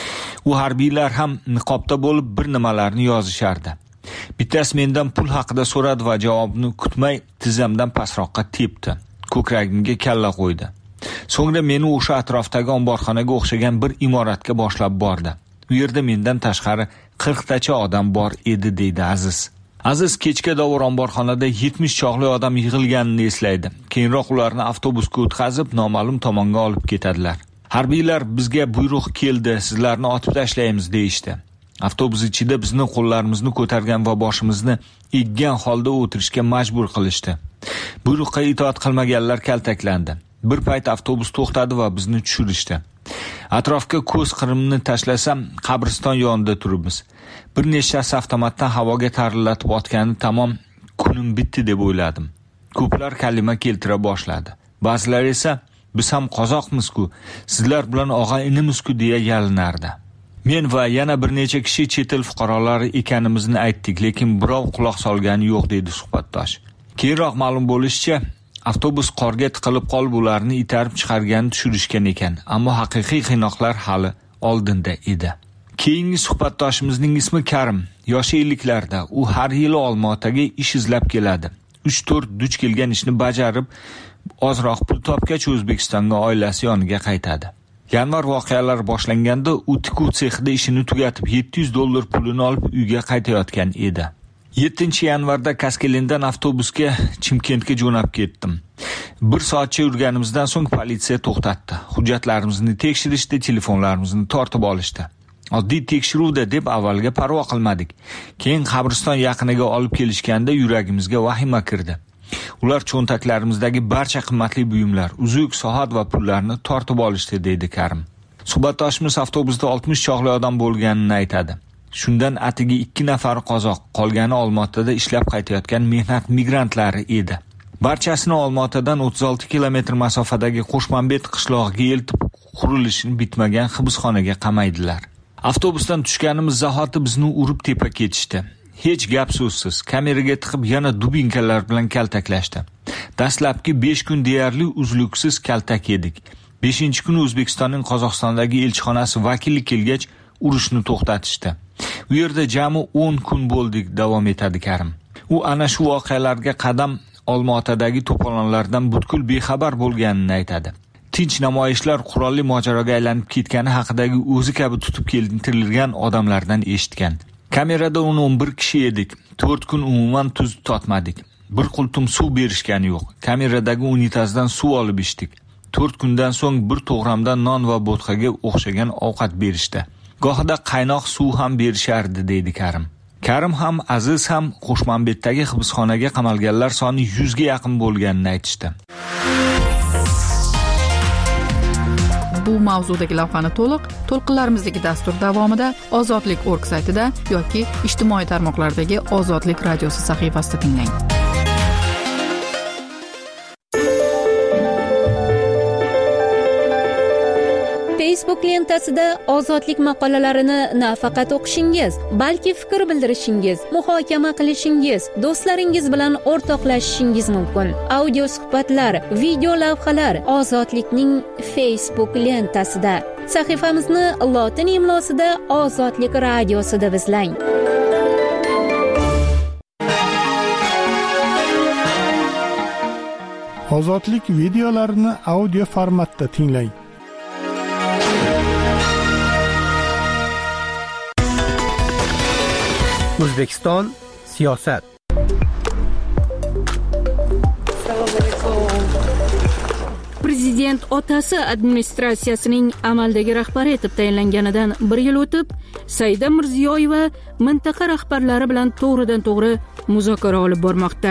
U harbiylar ham niqobda bo'lib bir nimalarni yozishardi. Bittasi mendan pul haqida so'radi va javobni kutmay tizzamdan pastroqqa tepdi. Ko'kragimga kalla qo'ydi. So'ngra meni o'sha atrofdagi omborxonaga o'xshagan bir imoratga boshlab bordi. U yerda mendan tashqari 40 tacha odam bor edi, deydi Aziz. Aziz kechga davr omborxonada 70 chog'li odam yig'ilganini eslaydi. Keyinroq ularni avtobusga o'tkazib noma'lum tomonga olib ketadilar. Harbiylar bizga buyruq keldi, sizlarni otib tashlaymiz deyishdi. Avtobus ichida bizni qo'llarimizni ko'targan va boshimizni eggan holda o'tirishga majbur qilishdi. Buyruqqa itoat qilmaganlar kaltaklandi. Bir payt avtobus to'xtadi va bizni tushirishdi. Atrofga ko'z qirimni tashlasam, qabriston yonida turibmiz. Bir nechta avtomatdan havoga tarillatib otgani tamom, kunim bitdi deb o'yladim. Ko'plar kalima keltira boshladi. Ba'zilar esa biz ham qozoqmiz-ku, sizlar bilan og'a-inimizku deya yalinardi. Men va yana bir necha kishi chet el fuqarolari ekanimizni aytdik, lekin birov quloq solgani yo'q, dedi suhbatdosh. Keyinroq ma'lum bo'lishicha, avtobus qorga tiqilib qolib ularni itarib chiqargani tushirishgan ekan, ammo haqiqiy qiynoqlar hali oldinda edi. Keyingi suhbatdoshimizning ismi Karim, yoshi 50larda. U har yili Olmaotaga ish izlab keladi. 3-4 duch kelgan ishni bajarib, ozroq pul topgach O'zbekistonga oilasi yoniga qaytadi. Yanvar voqealar boshlanganda u tikuv sexida ishini tugatib $700 pulini olib uyga qaytayotgan edi. 7-yanvarda Kaskelindan avtobusga Chimkentga jo'nab ketdim. 1 soatcha yurganimizdan so'ng politsiya to'xtatdi. Hujjatlarimizni tekshirishdi, telefonlarimizni tortib olishdi. Oddiy tekshiruvda deb avvalga parvo qilmadik. Keyin qabriston yaqiniga olib kelishganda yuragimizga vahima kirdi. Ular cho'ntaklarimizdagi barcha qimmatli buyumlar, uzuk, soat va pullarni tortib olishdi, deydi Karim. Suhbatdoshimiz avtobusda 60 chog'li odam bo'lganini aytadi. Shundan atigi 2 nafari qozoq, qolgani Olmaotada ishlab qaytayotgan mehnat migrantlari edi. Barchasini Olmaotadan 36 kilometr masofadagi Qo'shmanbet qishlog'iga eltib, qurilishini bitmagan hibsxonaga qamaydilar. Avtobusdan tushganimiz zahoti bizni urib tepa ketishdi. Hech gap so'zsiz, kameraga tiqib yana dubinkalar bilan kaltaklashdi. Dastlabki 5 kun deyarli uzluksiz kaltak yedik. 5-kuni O'zbekistonning Qozog'istondagi elchixonasi vakili kelgach, urushni to'xtatishdi. U yerda jami 10 kun bo'ldik davom etadi Karim. U ana shu voqealarga qadam Olmaotadagi to'polonlardan butkul bexabar bo'lganini aytadi. Tinch namoyishlar qurolli mojaroga aylanib ketgani haqidagi o'zi kabi tutib keltirilgan odamlardan eshitgan. Kamerada 11 kishi edik. 4 kun umuman tuz totmadik. Bir qultum suv berishgani yo'q. Kameradagi unitazdan suv olib ichdik. 4 kundan so'ng bir to'g'ramdan non va bo'tqaga o'xshagan ovqat berishdi. Gohida qaynoq suv ham berishardi, deydi Karim. Karim ham, Aziz ham Qo'shmanbetdagi hibsxonaga qamalganlar soni 100 ga yaqin bo'lganini aytishdi. Bu mavzudagi lavhani to'lqinlarimizdagi dastur davomida ozodlik.org saytida yoki ijtimoiy tarmoqlardagi Ozodlik radiosi sahifasida tinglang. Facebook lentasida ozodlik maqolalarini nafaqat o'qishingiz, balki fikr bildirishingiz, muhokama qilishingiz, do'stlaringiz bilan o'rtoqlashishingiz mumkin. Audio suhbatlar, video lavhalar Ozodlikning Facebook lentasida. Sahifamizni lotin imlosida Ozodlik radiosida izlang. Ozodlik videolarini audio formatda tinglang. O'zbekiston siyosat. Prezident otasi administratsiyasining amaldagi rahbari etib tayinlanganidan 1 yil o'tib, Saida Mirziyoyeva mintaqa rahbarlari bilan to'g'ridan-to'g'ri muzokara olib bormoqda.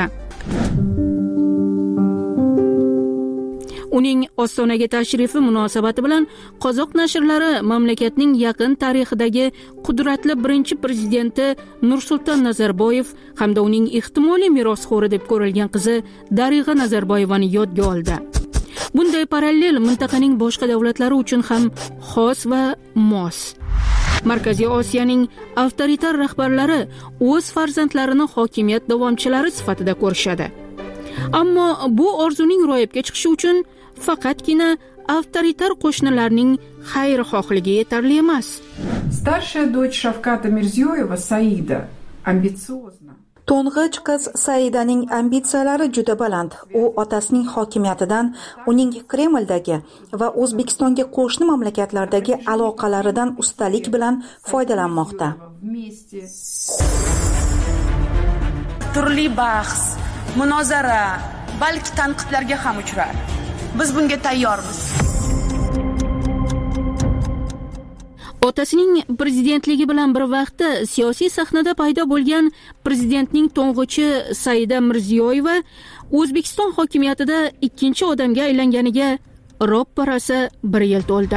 Uning Ostonaga tashrifi munosabati bilan qozoq nashrlari mamlakatning yaqin tarixidagi qudratli birinchi prezidenti Nursulton Nazarboyev hamda uning ehtimoliy merosxo'ri deb ko'rilgan qizi Darig'a Nazarboyevani yodga oldi. Bunday parallel mintaqaning boshqa davlatlari uchun ham xos va mos. Markaziy Osiyoning avtoritar rahbarlari o'z farzandlarini hokimiyat davomchilari sifatida ko'rishadi. Ammo bu orzuning ro'yobga chiqishi uchun faqatgina avtoritar qo'shnilarning xayrixohligi yetarli emas. Старшая дочь Шавката Мирзиёева, Saida, ambitsiyozna. To'ng'ich qiz Saidaning ambitsiyalari juda baland. U otasining hokimiyatidan, uning Kremldagi va O'zbekistonga qo'shni mamlakatlardagi aloqalaridan ustalik bilan foydalanmoqda. Turli bahs, munozara, balki tanqidlarga ham uchrar. Biz bunga tayyormiz. Otasining prezidentligi bilan bir vaqtda siyosiy sahnada paydo bo'lgan prezidentning to'ng'ichi Saida Mirziyoyeva O'zbekiston hokimiyatida ikkinchi odamga aylanganiga ropparasi 1 yil to'ldi.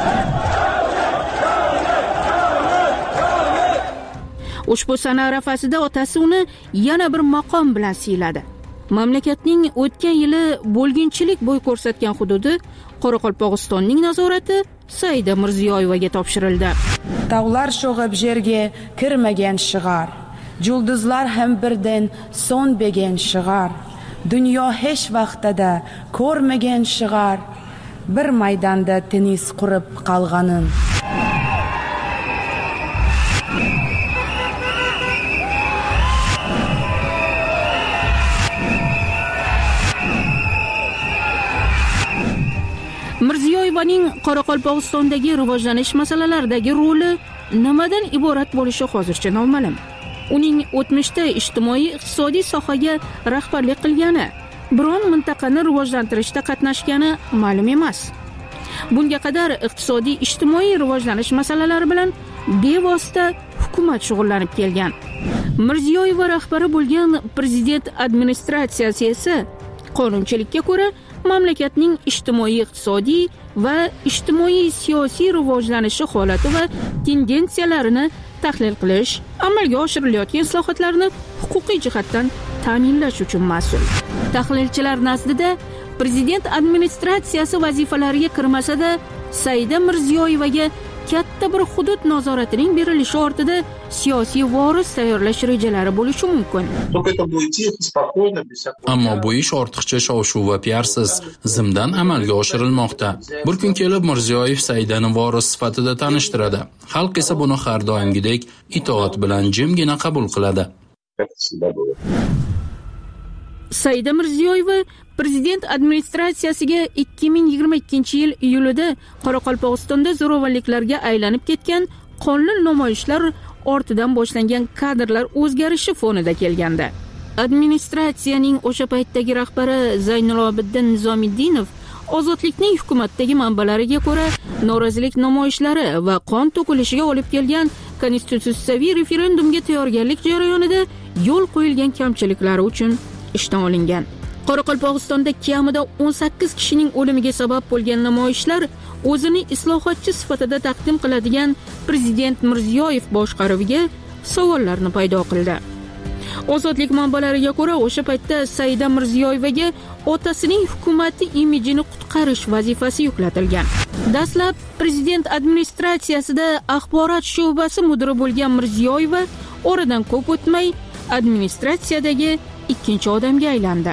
Ushbu sana arafasida otasi uni yana bir maqom bilan siyladi. Mamlakatning o'tgan yili bo'lginchilik bo'y ko'rsatgan hududi Qoraqalpog'istonning nazorati Saida Mirziyoyevaga topshirildi. Tog'lar sho'g'ib yerga kirmagan shigar, yulduzlar ham birdan so'nmagan shigar, dunyo hech vaqtida ko'rmagan shigar, bir maydonda tennis qurib qolganin. Mirziyoyevaning Qoraqalpog'istondagi rivojlanish masalalaridagi roli nimadan iborat bo'lishi hozircha noma'lum. Uning o'tmishda ijtimoiy-iqtisodiy sohaga rahbarlik qilgani, biron mintaqani rivojlantirishda qatnashgani ma'lum emas. Bunga qadar iqtisodiy-ijtimoiy rivojlanish masalalari bilan bevosita hukumat shug'ullanib kelgan. Mirziyoyeva rahbari bo'lgan prezident administratsiyasi esa qonunchilikka ko'ra mamlakatning ijtimoiy-iqtisodiy va ijtimoiy-siyosiy rivojlanishi holati va tendensiyalarini tahlil qilish, amalga oshirilayotgan islohotlarni huquqiy jihatdan ta'minlash uchun mas'ul. Tahlilchilar nazdida prezident administratsiyasi vazifalariga kirmasa-da, Saida Mirziyoyevaga katta bir hudud nazoratining berilishi ortida siyosiy voris tayyorlash rejalari bo'lishi mumkin. Ammo bu ish ortiqcha shov-shuv va piarsiz zimdan amalga oshirilmoqda. Bir kun kelib Mirziyoyev Saidani voris sifatida tanishtiradi. Xalq esa buni har doimgidek itoat bilan jimgina qabul qiladi. Saida Mirziyoyeva prezident administratsiyasiga 2022-yil iyulida Qoraqalpog'istonda zo'ravonliklarga aylanib ketgan qonli namoyishlar ortidan boshlangan kadrlar o'zgarishi fonida kelgandi. Administratsiyaning o'sha paytdagi rahbari Zaynilobiddin Nizomiddinov ozodlikning hukumatdagi manbalariga ko'ra norozilik namoyishlari va qon to'kilishiga olib kelgan konstitutsiyaviy referendumga tayyorgarlik jarayonida yo'l qo'yilgan kamchiliklari uchun ishdan olingan. Qoraqalpog'istonda kamida 18 kishining o'limiga sabab bo'lgan namoyishlar o'zini islohotchi sifatida taqdim qiladigan prezident Mirziyoyev boshqaruviga savollarni paydo qildi. Ozodlik manbalariga ko'ra, o'sha paytda Saida Mirziyoyevaga otasining hukumati imijini qutqarish vazifasi yuklatilgan. Dastlab prezident administratsiyasida axborot sho'basi mudiri bo'lgan Mirziyoyeva oradan ko'p o'tmay administratsiyadagi ikkinchi odamga aylandi.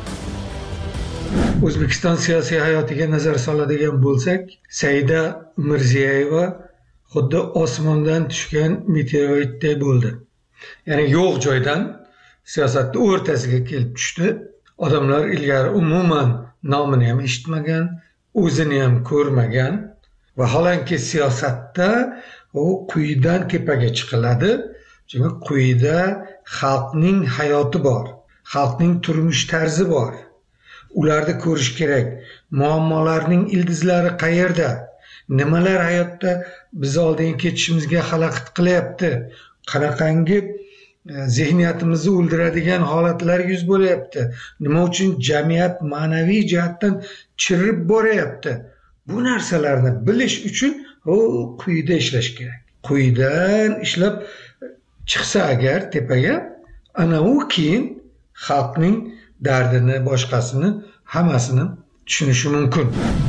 O'zbekiston siyosiy hayotiga nazar soladigan bo'lsak, Saida Mirziyoyeva xuddi osmondan tushgan meteoritday bo'ldi. Ya'ni yo'q joydan siyosatni o'rtasiga kelib tushdi. Odamlar ilgari umuman nomini ham eshitmagan, o'zini ham ko'rmagan va holanki siyosatda u quyidan tepaga chiqiladi. Chunki quyida xalqning hayoti bor, xalqning turmush tarzi bor. Ularni ko'rish kerak. Muammolarning ildizlari qayerda? Nimalar hayotda biz oldinga ketishimizga xalaqit qilyapti? Qanaqangi zihniyatimizni o'ldiradigan holatlar yuz bo'lyapti? Nima uchun jamiyat ma'naviy jihatdan chirib boryapti? Bu narsalarni bilish uchun quyida ishlash kerak. Quyidan ishlab chiqsa agar tepaga, ana u keyin xalqning dardini, boshqasini, hammasini tushunishi mumkin.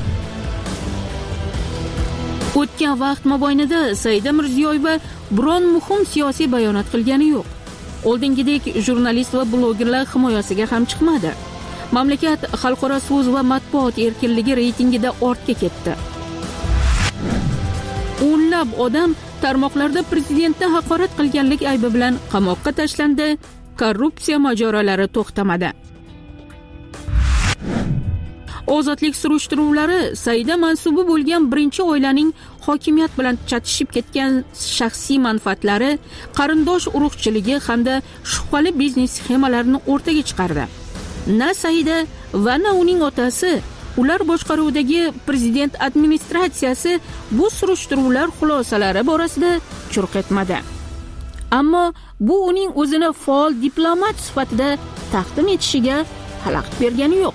O'tgan vaqt mobaynida Saida Mirziyoyeva biron muhim siyosiy bayonot qilgani yo'q. Oldingidek jurnalist va blogerlar himoyasiga ham chiqmadi. Mamlakat xalqaro so'z va matbuot erkinligi reytingida ortga ketdi. O'nlab odam tarmoqlarda prezidentni haqorat qilganlik aybi bilan qamoqqa tashlandi. Korrupsiya mojarolari to'xtamadi. Ozodlik surishtiruvlari Saida mansubi bo'lgan birinchi oilaning hokimiyat bilan chatishib ketgan shaxsiy manfaatlari, qarindosh urug'chiligi hamda shubhali biznes sxemalarini o'rtaga chiqardi. Na Saida va na uning otasi, ular boshqaruvidagi prezident administratsiyasi bu surishtiruvlar xulosalari borasida churq etmadi. Ammo bu uning o'zini faol diplomat sifatida taqdim etishiga xalaqit bergani yo'q.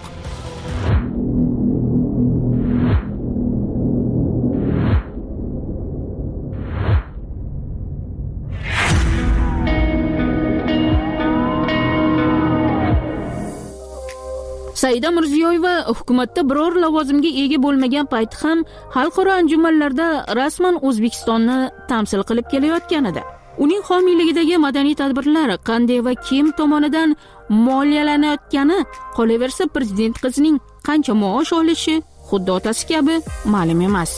Saida Mirziyoyeva hukumatda biror lavozimga ega bo'lmagan payt ham xalqaro anjumanlarda rasman O'zbekistonni tamsil qilib kelayotgan edi. Uning homiyligidagi madaniy tadbirlar qanday va kim tomonidan moliyalanayotgani, qolaversa prezident qizining qancha maosh olishi xuddi otasi kabi ma'lum emas.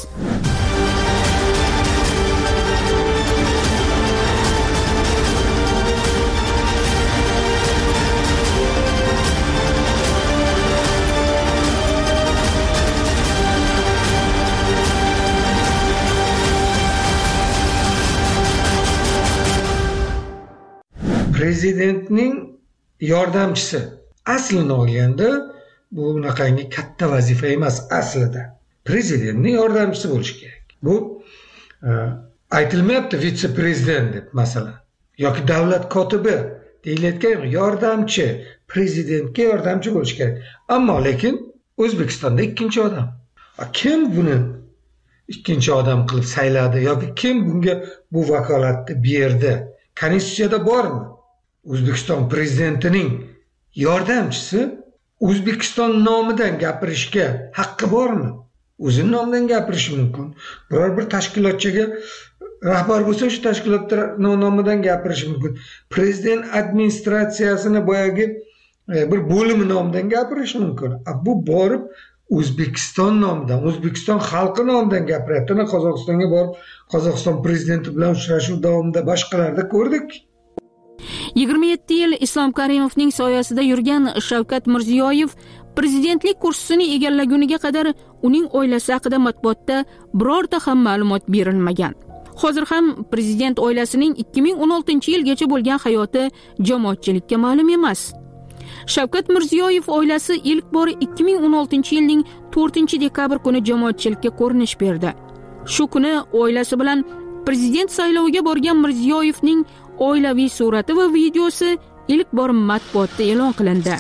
Prezidentning yordamchisi aslini olganda bu unaqangi katta vazifa emas aslida. Prezidentning yordamchisi bo'lishi kerak. Bu aytilmayapti vitse-prezident deb masalan yoki davlat kotibi deyilayotgan yordamchi, prezidentga yordamchi bo'lishi kerak. Ammo lekin O'zbekistonda ikkinchi odam. Kim buni ikkinchi odam qilib sayladi yoki kim bunga bu vakolatni berdi? Konstitutsiyada bormi? O'zbekiston prezidentining yordamchisi O'zbekiston nomidan gapirishga haqqi bormi? o'zini nomidan gapirishi mumkin. Biror bir tashkilotchiga rahbar bo'lsa, shu tashkilot nomidan gapirishi mumkin. Prezident administratsiyasini boyagi bir bo'limi nomidan gapirishi mumkin. Bu borib O'zbekiston nomidan, O'zbekiston xalqi nomidan gapiryapti. Qozog'istonga borib, Qozog'iston prezidenti bilan uchrashuv davomida boshqalarda ko'rdik. 27 yil Islom Karimovning soyasida yurgan Shavkat Mirziyoyev prezidentlik kursisini egallaguniga qadar uning oilasi haqida matbuotda birorta ham ma'lumot berilmagan. Hozir ham prezident oilasining 2016-yilgacha bo'lgan hayoti jamoatchilikka ma'lum emas. Shavkat Mirziyoyev oilasi ilk bor 2016-yilning 4-dekabr kuni jamoatchilikka ko'rinish berdi. Shu kuni oilasi bilan prezident sayloviga borgan Mirziyoyevning oilaviy surati va videosi ilk bor matbuotda e'lon qilindi.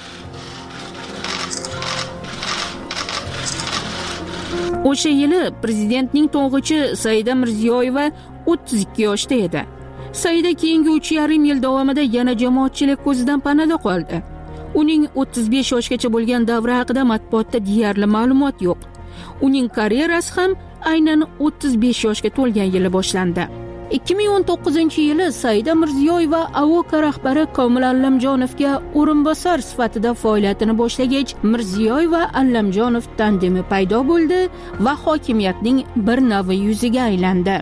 O'sha yili prezidentning to'ng'ichi Saida Mirziyoyeva 32 yoshda edi. Saida keyingi 3,5 yil davomida yana jamoatchilik ko'zidan panada qoldi. Uning 35 yoshgacha bo'lgan davri haqida matbuotda deyarli ma'lumot yo'q. Uning karyerasi ham aynan 35 yoshga to'lgan yili boshlandi. 2019-yili Saida Mirziyoyeva AOK rahbari Komil Allamjonovga o'rinbosar sifatida faoliyatini boshlagach, Mirziyoyeva Allamjonov tandemi paydo bo'ldi va hokimiyatning bir navi yuziga aylandi.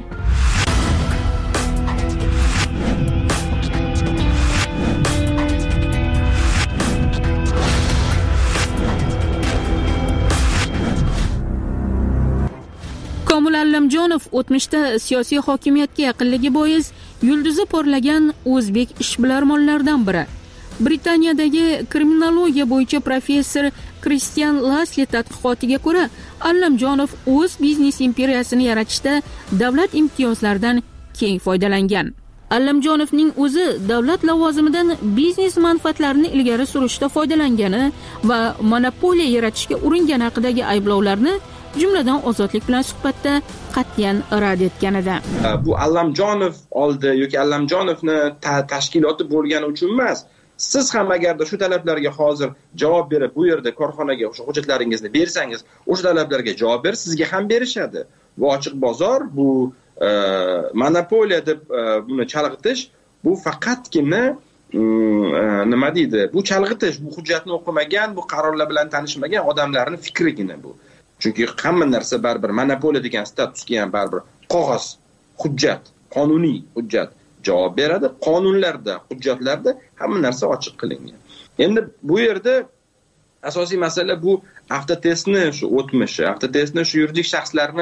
Komil Allamjonov o'tmishda siyosiy hokimiyatga yaqinligi bois yulduzi porlagan o'zbek ishbilarmonlaridan biri. Britaniyadagi kriminologiya bo'yicha professor Kristian Lasli tadqiqotiga ko'ra, Allamjonov o'z biznes imperiyasini yaratishda davlat imtiyozlaridan keng foydalangan. Allamjonovning o'zi davlat lavozimidan biznes manfaatlarini ilgari surishda foydalangani va monopoliya yaratishga uringani haqidagi ayblovlarni jumladan Ozodlik bilan suhbatda qat'iyan rad etgan edi. Bu Allamjonov oldi yoki Allamjonovni tashkiloti bo'lgani uchun emas. Siz ham agarda shu talablarga hozir javob berib, bu yerda korxonaga o'sha hujjatlaringizni bersangiz, o'sha talablarga javob berib, sizga ham berishadi. Bu ochiq bozor, bu monopoliya deb buni chalg'itish, bu faqatgina nima deydi? Bu chalg'itish, bu hujjatni o'qimagan, bu qarorlar bilan tanishmagan odamlarning fikrigina bu. Chunki hamma narsa baribir monopoliya degan statusga ham baribir qog'oz, hujjat, qonuniy hujjat javob beradi. Qonunlarda, hujjatlarda hamma narsa ochiq qilingan. Endi bu yerda asosiy masala bu avtotestni shu o'tmishi, avtotestni shu yuridik shaxslarni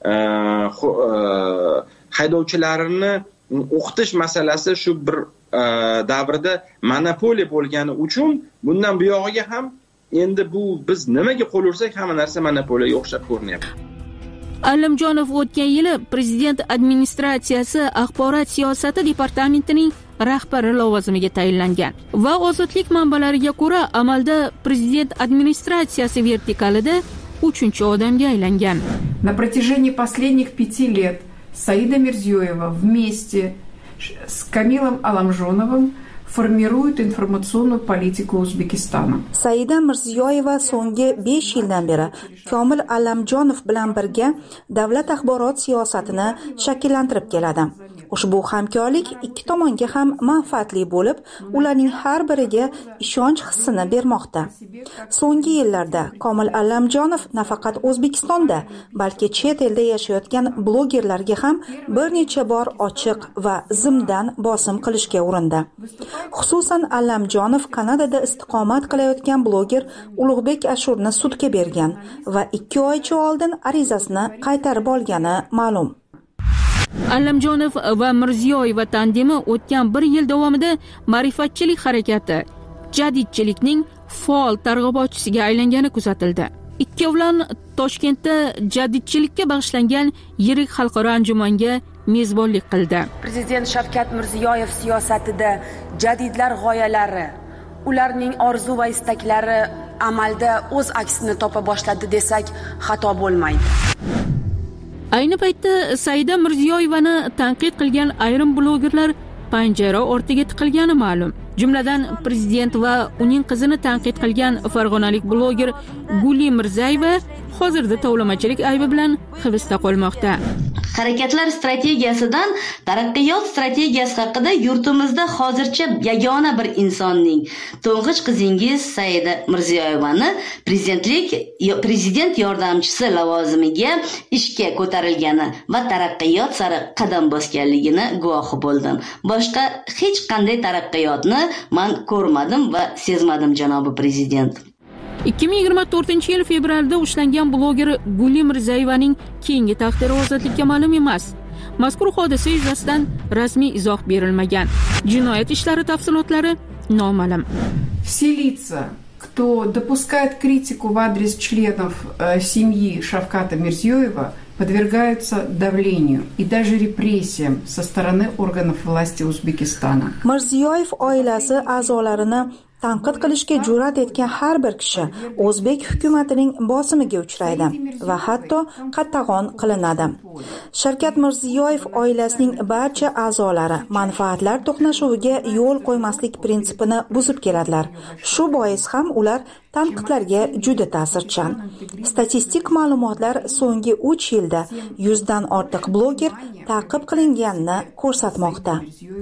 haydovchilarini o'qitish masalasi shu bir davrda monopoliya bo'lgani uchun bundan buyog'iga ham endi bu biz nimaga qo'l ursak hamma narsa monopoliyaga o'xshab ko'rinyapti. Allamjonov o'tgan yili prezident administratsiyasi axborot siyosati departamentining rahbari lavozimiga tayinlangan va Ozodlik manbalariga ko'ra amalda prezident administratsiyasi vertikalida 3-odamga aylangan. На протяжении последних 5 лет Саида Мирзиёева вместе с Камилом Алламжоновым формирует информационную политику O'zbekistona. Saida Mirziyoyeva so'nggi 5 yildan beri Komil Allamjonov bilan birga davlat axborot siyosatini shakllantirib keladi. Ushbu hamkorlik ikki tomonga ham manfaatli bo'lib, ularning har biriga ishonch hissini bermoqda. So'nggi yillarda Komil Allamjonov nafaqat O'zbekistonda, balki chet elda yashayotgan blogerlarga ham bir necha bor ochiq va zimdan bosim qilishga urindi. Xususan Allamjonov Kanadada istiqomat qilayotgan bloger Ulug'bek Ashurni sudga bergan va 2 oycha oldin arizasini qaytarib olgani ma'lum. Allamjonov va Mirziyoyeva tandemi o'tgan 1 yil davomida ma'rifatchilik harakati, jadidchilikning faol targ'ibotchisiga aylangani kuzatildi. Ikkovlon Toshkentda jadidchilikka bag'ishlangan yirik xalqaro anjumanga mezbonlik qildi. Prezident Shavkat Mirziyoyev siyosatida jadidlar g'oyalari, ularning orzu va istaklari amalda o'z aksini topa boshladi desak xato bo'lmaydi. Ayni paytda Saida Mirziyoyevani tanqid qilgan ayrim blogerlar panjara ortiga tiqilgani ma'lum. Jumladan prezident va uning qizini tanqid qilgan farg'onalik bloger Guli Mirzayeva hozirda tovlamachilik aybi bilan hibsda qolmoqda. Harakatlar strategiyasidan taraqqiyot strategiyasi haqida yurtimizda hozircha yagona bir insonning, to'ng'ich qizingiz Saida Mirziyoyevani prezident yordamchisi lavozimiga ishga ko'tarilgani va taraqqiyot sari qadam bosganligini guvohi bo'ldim. Boshqa hech qanday taraqqiyotni men ko'rmadim va sezmadim, janobi prezident. 2024-yil fevralda ushlangan bloger Guli Mirzayevaning keyingi taqdiri ozodlikka ma'lum emas. Mazkur hodisa yuzasidan rasmiy izoh berilmagan. Jinoyat ishlari tafsilotlari noma'lum. Все лица, кто допускает критику в адрес членов семьи Шавката Мирзиёева, подвергаются давлению и даже репрессиям со стороны органов власти Узбекистана. Mirziyoyev oilasi a'zolarini tanqid qilishga jur'at etgan har bir kishi o'zbek hukumatining bosimiga uchraydi va hatto qattag'on qilinadi. Shavkat Mirziyoyev oilasining barcha a'zolari manfaatlar to'qnashuviga yo'l qo'ymaslik prinsipini buzib keladilar. Shu bois ham ular tanqidlarga juda ta'sirchan. Statistik ma'lumotlar so'nggi 3 yilda 100 dan ortiq bloger ta'qib qilinganini ko'rsatmoqda.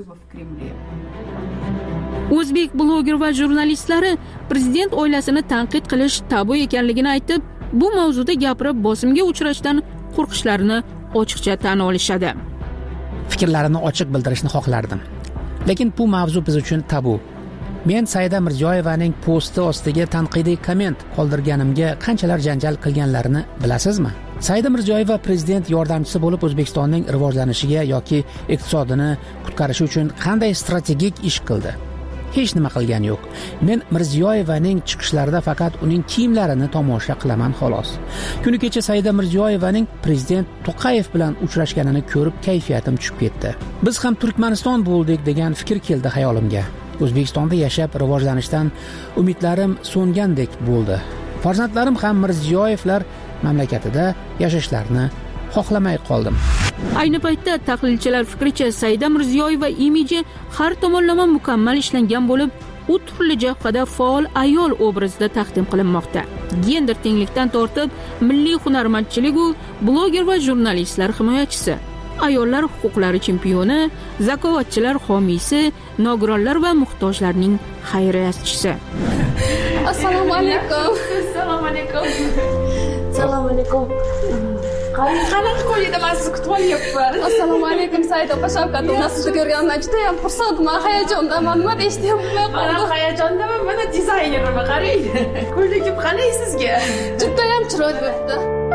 O'zbek bloger va jurnalistlari prezident oilasini tanqid qilish tabu ekanligini aytib, bu mavzuda gapirib bosimga uchrashdan qo'rqishlarini ochiqcha tan olishadi. Fikrlarimni ochiq bildirishni xohlardim. Lekin bu mavzu biz uchun tabu. Men Saida Mirziyoyevaning posti ostiga tanqidiy komment qoldirganimga qanchalar janjal qilganlarini bilasizmi? Saida Mirziyoyeva prezident yordamchisi bo'lib O'zbekistonning rivojlanishiga yoki iqtisodini qutqarishi uchun qanday strategik ish qildi? Hech nima qilgani yo'q. Men Mirziyoyevaning chiqishlarida faqat uning kiyimlarini tomosha qilaman xolos. Kuni kecha Saida Mirziyoyevaning prezident To'qayev bilan uchrashganini ko'rib kayfiyatim tushib ketdi. Biz ham Turkmaniston bo'ldik degan fikr keldi xayolimga. O'zbekistonda yashab rivojlanishdan umidlarim so'ngandek bo'ldi. Farzandlarim ham Mirziyoyevlar mamlakatida yashashlarini xohlamay qoldim. Ayni paytda tahlilchilar fikricha Saida Mirziyoyeva imiji har tomonlama mukammal ishlangan bo'lib, u turli jihada faol ayol obrazida taqdim qilinmoqda. Gender tenglikdan tortib, milliy hunarmandchilik u bloger va jurnalistlar himoyachisi, ayollar huquqlari chempioni, zakovatchilar homiysi, nogironlar va muhtojlarning xayriyatchisi. Assalomu alaykum. Assalomu alaykum. Assalomu alaykum. Qanaqa qo'yida men sizni kutib olyapman. Assalomu alaykum Saida opa, Shavkat aka sizni ko'rganimdan juda ham xursandman, hayajondaman. Nima deyishni ham bilmay qoldim. Men hayajondaman, mana dizaynerman, qarang. Ko'ylagim qalay sizga? Juda ham chiroyli bo'libdi.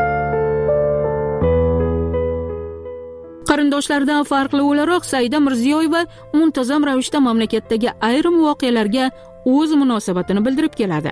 Qarindoshlardan farqli o'laroq Saida Mirziyoyeva muntazam ravishda mamlakatdagi ayrim voqealarga o'z munosabatini bildirib keladi.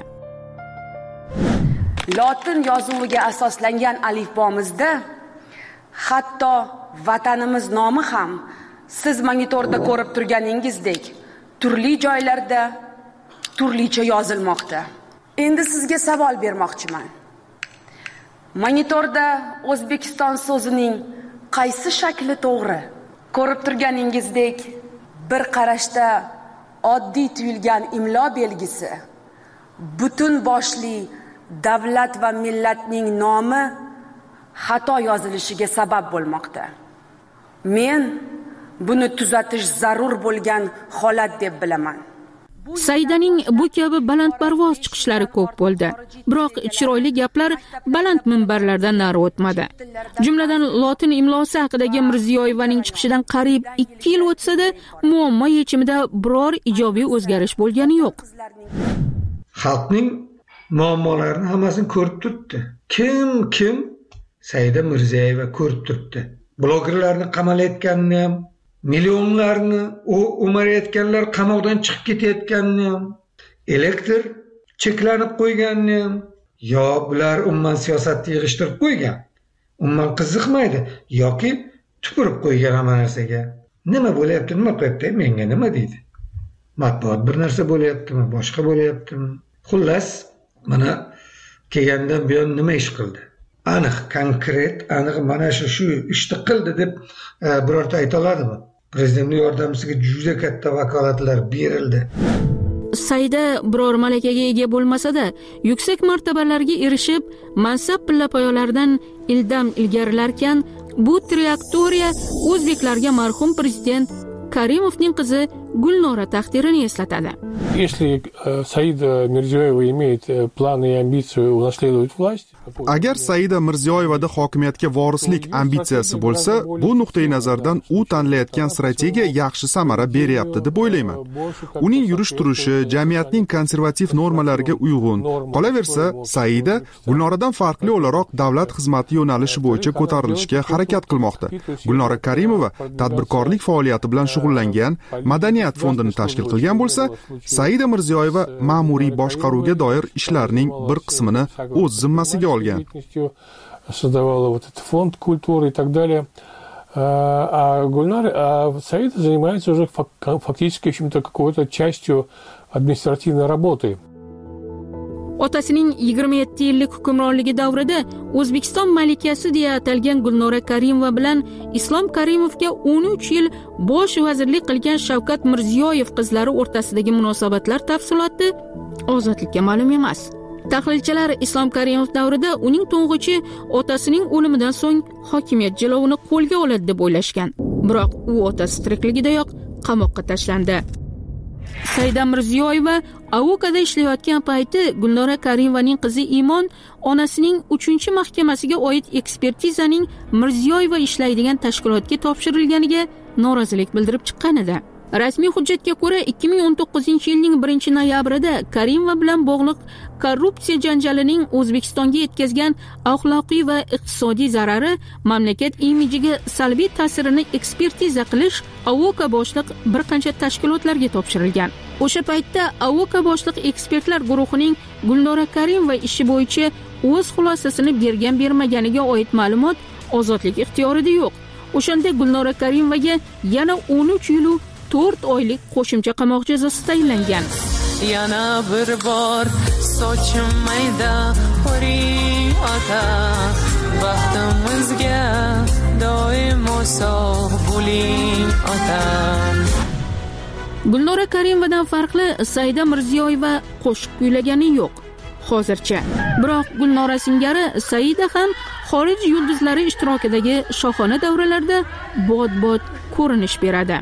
Lotin yozuviga asoslangan alifbomizda hatto vatanimiz nomi ham siz monitorda ko'rib turganingizdek turli joylarda turlicha yozilmoqda. Endi sizga savol bermoqchiman. Monitorda O'zbekiston so'zining qaysi shakli to'g'ri? Ko'rib turganingizdek bir qarashda oddiy tuyulgan imlo belgisi butun boshli davlat va millatning nomi xato yozilishiga sabab bo'lmoqda. Men buni tuzatish zarur bo'lgan holat deb bilaman. Saidaning bu kabi balandparvoz chiqishlari ko'p bo'ldi. Biroq chiroyli gaplar baland minbarlardan nari o'tmadi. Jumladan lotin imlosi haqidagi Mirziyoyevaning chiqishidan qariyb 2 yil o'tsa-da, muammo yechimida biror ijobiy o'zgarish bo'lgani yo'q. Xalqning muammolarini hammasini ko'rib turibdi. Kim Saida Mirziyoyeva ko'rib turibdi. Blogerlarni qamalayotganini ham, millionlarni o'marayotganlar qamoqdan chiqib ketayotganini ham, elektr cheklanib qo'yganini ham, yo bular umuman siyosatni yig'ishtirib qo'ygan, umuman qiziqmaydi yoki tupurib qo'ygan hamma narsaga. Nima bo'layapti, nima qilyapti, menga nima deydi? Matbuot bir narsa bo'layaptimi, boshqa bo'layaptimi? Xullas, mana kelgandan buyon nima ish qildi? Aniq, konkret, aniq mana shu ishni qildi deb birorta ayta oladimi? Prezidentning yordamchisiga juda katta vakolatlar berildi. Saida biror malakaga ega bo'lmasa-da, yuksak martabalarga erishib, mansab pillapoyalaridan ildam ilgarilarkan, bu trayektoriya o'zbeklarga marhum prezident Karimovning qizi Gulnora taqdirini eslatadi. Если Саида Мирзиёева имеет планы и амбицию унаследовать власть, agar Saida Mirziyoyevada hokimiyatga vorislik ambitsiyasi bo'lsa, bu nuqtai nazardan u tanlayotgan strategiya yaxshi samara beryapti deb o'ylayman. Uning yurish-turishi jamiyatning konservativ normalariga uyg'un. Qolaversa, Saida Gulnoradan farqli o'laroq davlat xizmati yo'nalishi bo'yicha ko'tarilishga harakat qilmoqda. Gulnora Karimova tadbirkorlik faoliyati bilan shug'ullangan Madaniyat fondini tashkil qilgan bo'lsa, Saida Mirziyoyeva ma'muriy boshqaruvga doir ishlarning bir qismini o'z zimmasiga olgan. Создавала вот этот фонд культуры и так далее. А Саида занимается уже фактически общем-то какой-то частью административной работы. Otasining 27 yillik hukmronligi davrida O'zbekiston malikasi deya atalgan Gulnora Karimova bilan Islom Karimovga 13 yil bosh vazirlik qilgan Shavkat Mirziyoyev qizlari o'rtasidagi munosabatlar tafsiloti ozodlikka ma'lum emas. Tahlilchilar Islom Karimov davrida uning to'ng'ichi otasining o'limidan so'ng hokimiyat jilovini qo'lga oladi deb o'ylashgan. Biroq u otasi tirikligidayoq qamoqqa tashlandi. Saida Mirziyoyeva AOKada ishlayotgan payti Gulnora Karimovaning qizi Imon onasining 3-mahkamasiga oid ekspertizaning Mirziyoyeva ishlaydigan tashkilotga topshirilganiga norozilik bildirib chiqqan edi. Rasmiy hujjatga ko'ra 2019-yilning 1-noyabrida Karimova bilan bog'liq korrupsiya janjalining O'zbekistonga yetkazgan axloqiy va iqtisodiy zarari mamlakat imijiga salbiy ta'sirini ekspertiza qilish AOKA boshliq bir qancha tashkilotlarga topshirilgan. O'sha paytda AOKA boshliq ekspertlar guruhining Gulnora Karimova ishi bo'yicha o'z xulosasini bergan-bermaganiga oid ma'lumot ozodlik ixtiyorida yo'q. O'shanda Gulnora Karimovaga yana 13 yil 4 oylik qo'shimcha qamoq jazosi tayinlangan. Yana bir bor sochim mayda quriyota baxtimizga doimo sog' bo'ling ota. Gulnora Karimovadan farqli Saida Mirziyoyeva qo'shiq kuylagani yo'q hozircha. Biroq Gulnora singari Saida ham xorij yulduzlari ishtirokidagi shohona davralarda bod-bod ko'rinish beradi.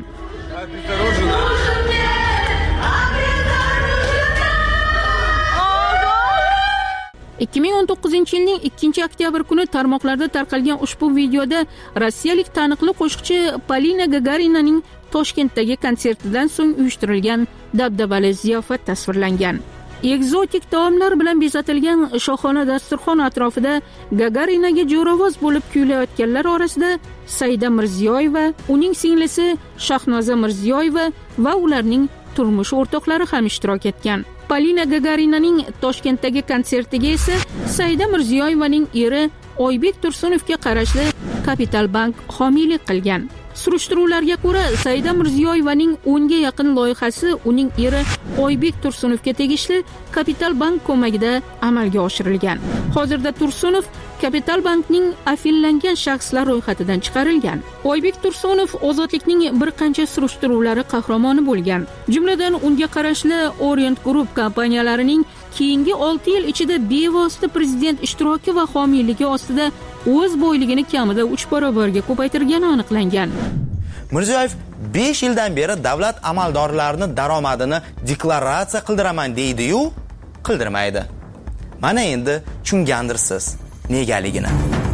2019-yilning 2-oktyabr kuni tarmoqlarda tarqalgan ushbu videoda rossiyalik taniqli qo'shiqchi Polina Gagarinaning Toshkentdagi konsertidan so'ng uyushtirilgan dabdabali ziyofat tasvirlangan. Ekzotik taomlar bilan bezatilgan shohona dasturxon atrofida Gagarinaga jo'rovoz bo'lib kuylayotganlar orasida Saida Mirziyoyeva, uning singlisi Shahnoza Mirziyoyeva va ularning turmush o'rtoqlari ham ishtirok etgan. Polina Gagarinaning Toshkentdagi konsertiga esa Saida Mirziyoyevaning eri Oybek Tursunovga qarashli Kapital Bank homiylik qilgan. Surishtiruvlarga ko'ra, Saida Mirziyoyevaning 10 ga yaqin loyihasi uning eri Oybek Tursunovga tegishli Kapital Bank ko'magida amalga oshirilgan. Hozirda Tursunov Kapital Bankning afillangan shaxslar ro'yxatidan chiqarilgan. Oybek Tursunov ozodlikning bir qancha surishtiruvlari qahramoni bo'lgan. Jumladan unga qarashli Orient Group kompaniyalarining keyingi 6 yil ichida bevosita prezident ishtiroki va homiyligi ostida o'z boyligini kamida 3 barobarga ko'paytirgani aniqlangan. Mirziyoyev 5 yildan beri davlat amaldorlarining daromadini deklaratsiya qildiraman deydi-yu, qildirmaydi. Mana endi tushungandirsiz negaligini.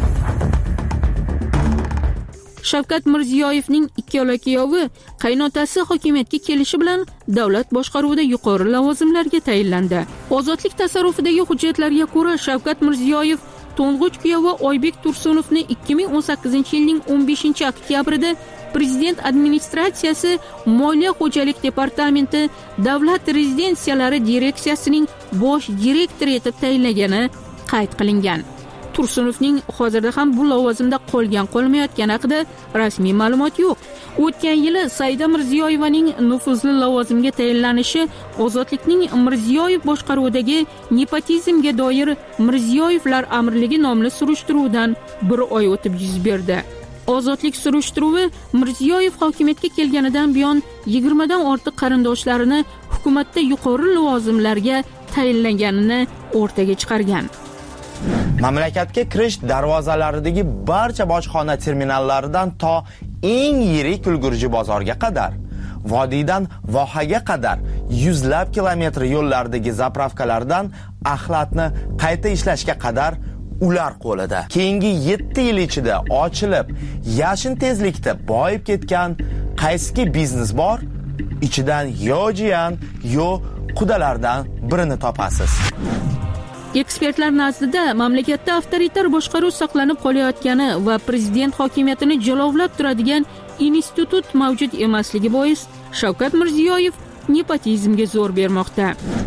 Shavkat Mirziyoyevning ikkala kuyovi qaynotasi hokimiyatga kelishi bilan davlat boshqaruvida yuqori lavozimlarga tayinlandi. Ozodlik tasarrufidagi hujjatlarga ko'ra Shavkat Mirziyoyev to'ng'ich kuyovi Oybek Tursunovni 2018-yilning 15-oktyabrida Prezident administratsiyasi Moliya xo'jalik departamenti davlat rezidensiyalari direksiyasining bosh direktori etib tayinlagani qayd qilingan. Tursunovning hozirda ham bu lavozimda qolmayotgani haqida rasmiy ma'lumot yo'q. O'tgan yili Saida Mirziyoyevaning nufuzli lavozimga tayinlanishi ozodlikning Mirziyoyev boshqaruvidagi nepotizmga doir Mirziyoyevlar amirligi nomli surishtiruvdan bir oy o'tib yuz berdi. ozodlik surishtiruvi Mirziyoyev hokimiyatga kelganidan buyon 20 dan ortiq qarindoshlarini hukumatda yuqori lavozimlarga tayinlanganini o'rtaga chiqargan. Mamlakatga kirish darvozalaridagi barcha bojxona terminallaridan to eng yirik ulgurji bozorga qadar, vodiydan vohaga qadar yuzlab kilometr yo'llardagi zapravkalardan axlatni qayta ishlashga qadar ular qo'lida. Keyingi 7 yil ichida ochilib, yashin tezlikda boyib ketgan qaysi biznes bor, ichidan yo jiyan, yo qudalardan birini topasiz. Ekspertlar nazdida mamlakatda avtoritar boshqaruv saqlanib qolayotgani va prezident hokimiyatini jilovlab turadigan institut mavjud emasligi bois Shavkat Mirziyoyev nepotizmga zo'r bermoqda.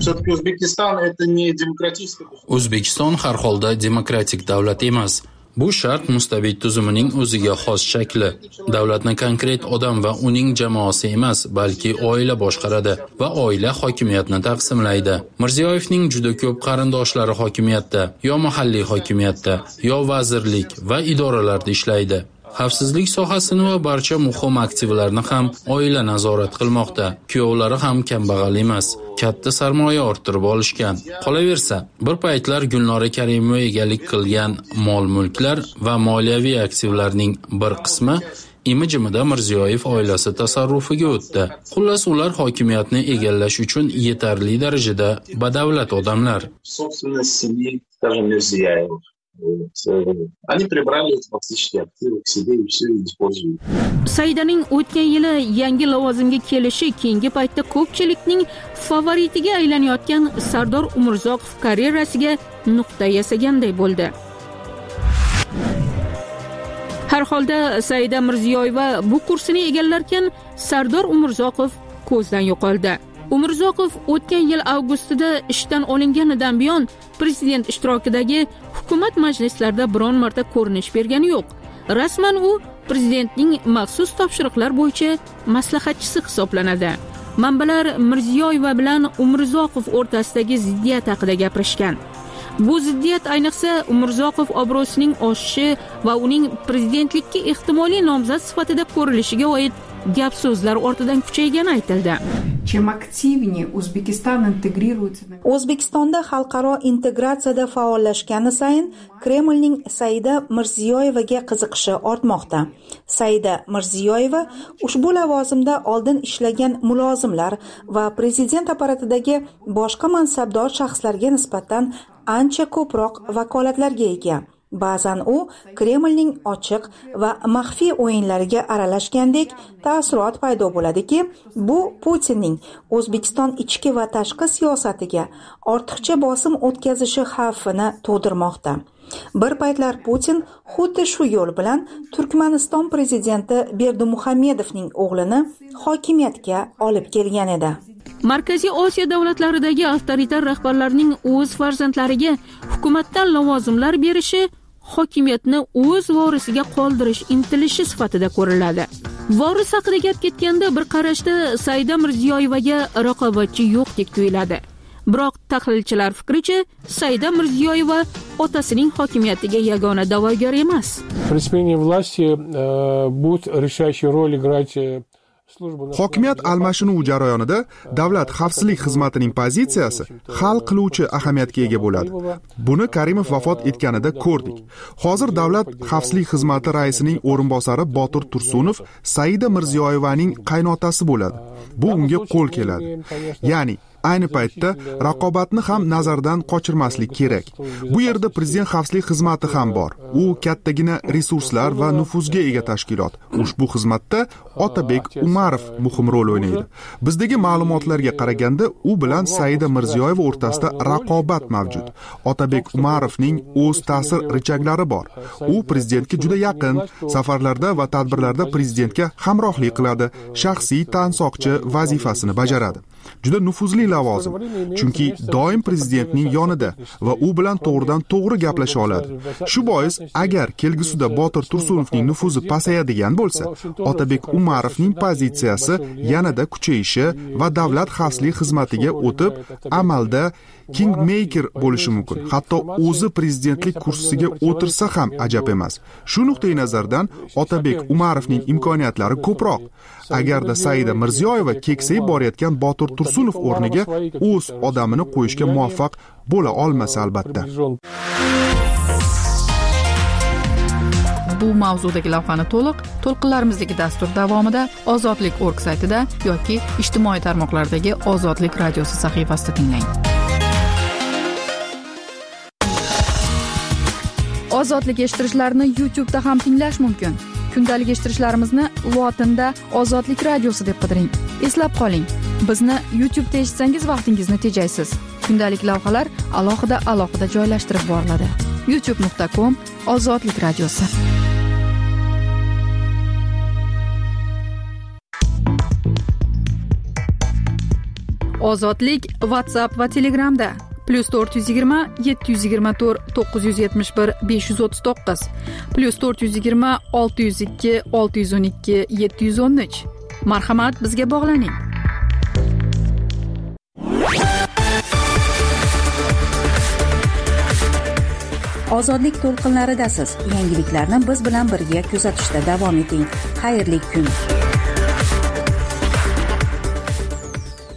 O'zbekiston har holda demokratik davlat emas. Bu shart mustabid tuzumining o'ziga xos shakli. Davlatni konkret odam va uning jamoasi emas, balki oila boshqaradi va oila hokimiyatni taqsimlaydi. Mirziyoyevning juda ko'p qarindoshlari hokimiyatda, yo mahalliy hokimiyatda, yo vazirlik va idoralarda ishlaydi. Xavfsizlik sohasini va barcha muhim aktivlarni ham oila nazorat qilmoqda. Kuyovlari ham kambag'al emas, katta sarmoya orttirib olishgan. Qolaversa, bir paytlar Gulnora Karimova egalik qilgan mol-mulklar va moliyaviy aktivlarning bir qismi imijimida Mirziyoyev oilasi tasarrufiga o'tdi. Xullas, ular hokimiyatni egallash uchun yetarli darajada badavlat odamlar. Они прибрали эти фактические активы к себе и все используют. Saidaning o'tgan yili yangi lavozimga kelishi keyingi paytda ko'pchilikning favoritiga aylanayotgan Sardor Umurzoqov karyerasiga nuqta yasaganday bo'ldi. Har holda Saida Mirziyoyeva bu kursini egallarkan, Sardor Umurzoqov ko'zdan yo'qoldi. Umurzoqov o'tgan yil avgustida ishdan olinganidan buyon prezident ishtirokidagi hukumat majlislarida biron marta ko'rinish bergani yo'q. Rasman u prezidentning maxsus topshiriqlar bo'yicha maslahatchisi hisoblanadi. Manbalar Mirziyoyeva bilan Umurzoqov o'rtasidagi ziddiyat haqida gapirishgan. Bu ziddiyat ayniqsa Umurzoqov obro'sining oshishi va uning prezidentlikka ehtimoliy nomzod sifatida ko'rilishiga oid gap so'zlar ortidan kuchaygani aytildi. O'zbekistonda xalqaro integratsiyada faollashgani sayin Kremlning Saida Mirziyoyevaga qiziqishi ortmoqda. Saida Mirziyoyeva ushbu lavozimda oldin ishlagan mulozimlar va prezident apparatidagi boshqa mansabdor shaxslarga nisbatan ancha ko'proq vakolatlarga ega. Ba'zan u Kremlning ochiq va maxfiy o'yinlariga aralashgandek taassurot paydo bo'ladiki, bu Putinning O'zbekiston ichki va tashqi siyosatiga ortiqcha bosim o'tkazishi xavfini tug'dirmoqda. Bir paytlar Putin xuddi shu yo'l bilan Turkmaniston prezidenti Berdimuhamedovning o'g'lini hokimiyatga olib kelgan edi. Markaziy Osiyo davlatlaridagi avtoritar rahbarlarning o'z farzandlariga hukumatdan lavozimlar berishi hokimiyatni o'z vorisiga qoldirish intilishi sifatida ko'riladi. Voris haqida gap ketganda bir qarashda Saida Mirziyoyevaga raqobatchi yo'qdek tuyuladi. Biroq tahlilchilar fikricha, Saida Mirziyoyeva otasining hokimiyatiga yagona da'vogar emas. При смене власти будет решающую роль играть Hokimiyat almashinuvi jarayonida davlat xavfsizlik xizmatining pozitsiyasi hal qiluvchi ahamiyatga ega bo'ladi. Buni Karimov vafot etganida ko'rdik. Hozir davlat xavfsizlik xizmati raisining o'rinbosari Botir Tursunov Saida Mirziyoyevaning qaynotasi bo'ladi. Bu unga qo'l keladi. Ya'ni ayni paytda raqobatni ham nazardan qochirmaslik kerak. Bu yerda prezident xavfsizlik xizmati ham bor. U kattagina resurslar va nufuzga ega tashkilot. Ushbu xizmatda Otabek Umarov muhim rol o'ynaydi. Bizdagi ma'lumotlarga qaraganda, u bilan Saida Mirziyoyeva o'rtasida raqobat mavjud. Otabek Umarovning o'z ta'sir richaklari bor. U prezidentga juda yaqin, safarlarda va tadbirlarda prezidentga hamrohlik qiladi, shaxsiy tansoqchi vazifasini bajaradi. Juda nufuzli lavozim, chunki doim prezidentning yonida va u bilan to'g'ridan to'g'ri gaplasha oladi. Shu bois, agar kelgusida Botir Tursunovning nufuzi pasayadigan bo'lsa, Otabek Umarovning pozitsiyasi yanada kuchayishi va davlat xavfsizlik xizmatiga o'tib, amalda kingmaker bo'lishi mumkin. Hatto o'zi prezidentlik kursisiga o'tirsa ham ajab emas. Shu nuqtai nazardan Otabek Umarovning imkoniyatlari ko'proq. Agarda Saida Mirziyoyeva keksayib borayotgan Botir Tursunov o'rniga o'z odamini qo'yishga muvaffaq bo'la olmasa albatta. Bu mavzudagi lavhani to'lqinlarimizdagi dastur davomida ozodlik.org saytida yoki ijtimoiy tarmoqlardagi Ozodlik radiosi sahifasida tinglang. Ozodlik eshittirishlarini YouTube'da ham tinglash mumkin. Kundalik eshittirishlarimizni lotinda Ozodlik radiosi deb qidiring. Eslab qoling, bizni YouTube'da eshitsangiz vaqtingizni tejaysiz. Kundalik lavhalar alohida joylashtirib boriladi. youtube.com Ozodlik radiosi. Ozodlik WhatsApp va Telegramda +420 724 971 539 +420 602 612 713. Marhamat, bizga bog'laning. Ozodlik to'lqinlaridasiz. Yangiliklarni biz bilan birga kuzatishda davom eting. Xayrli kun.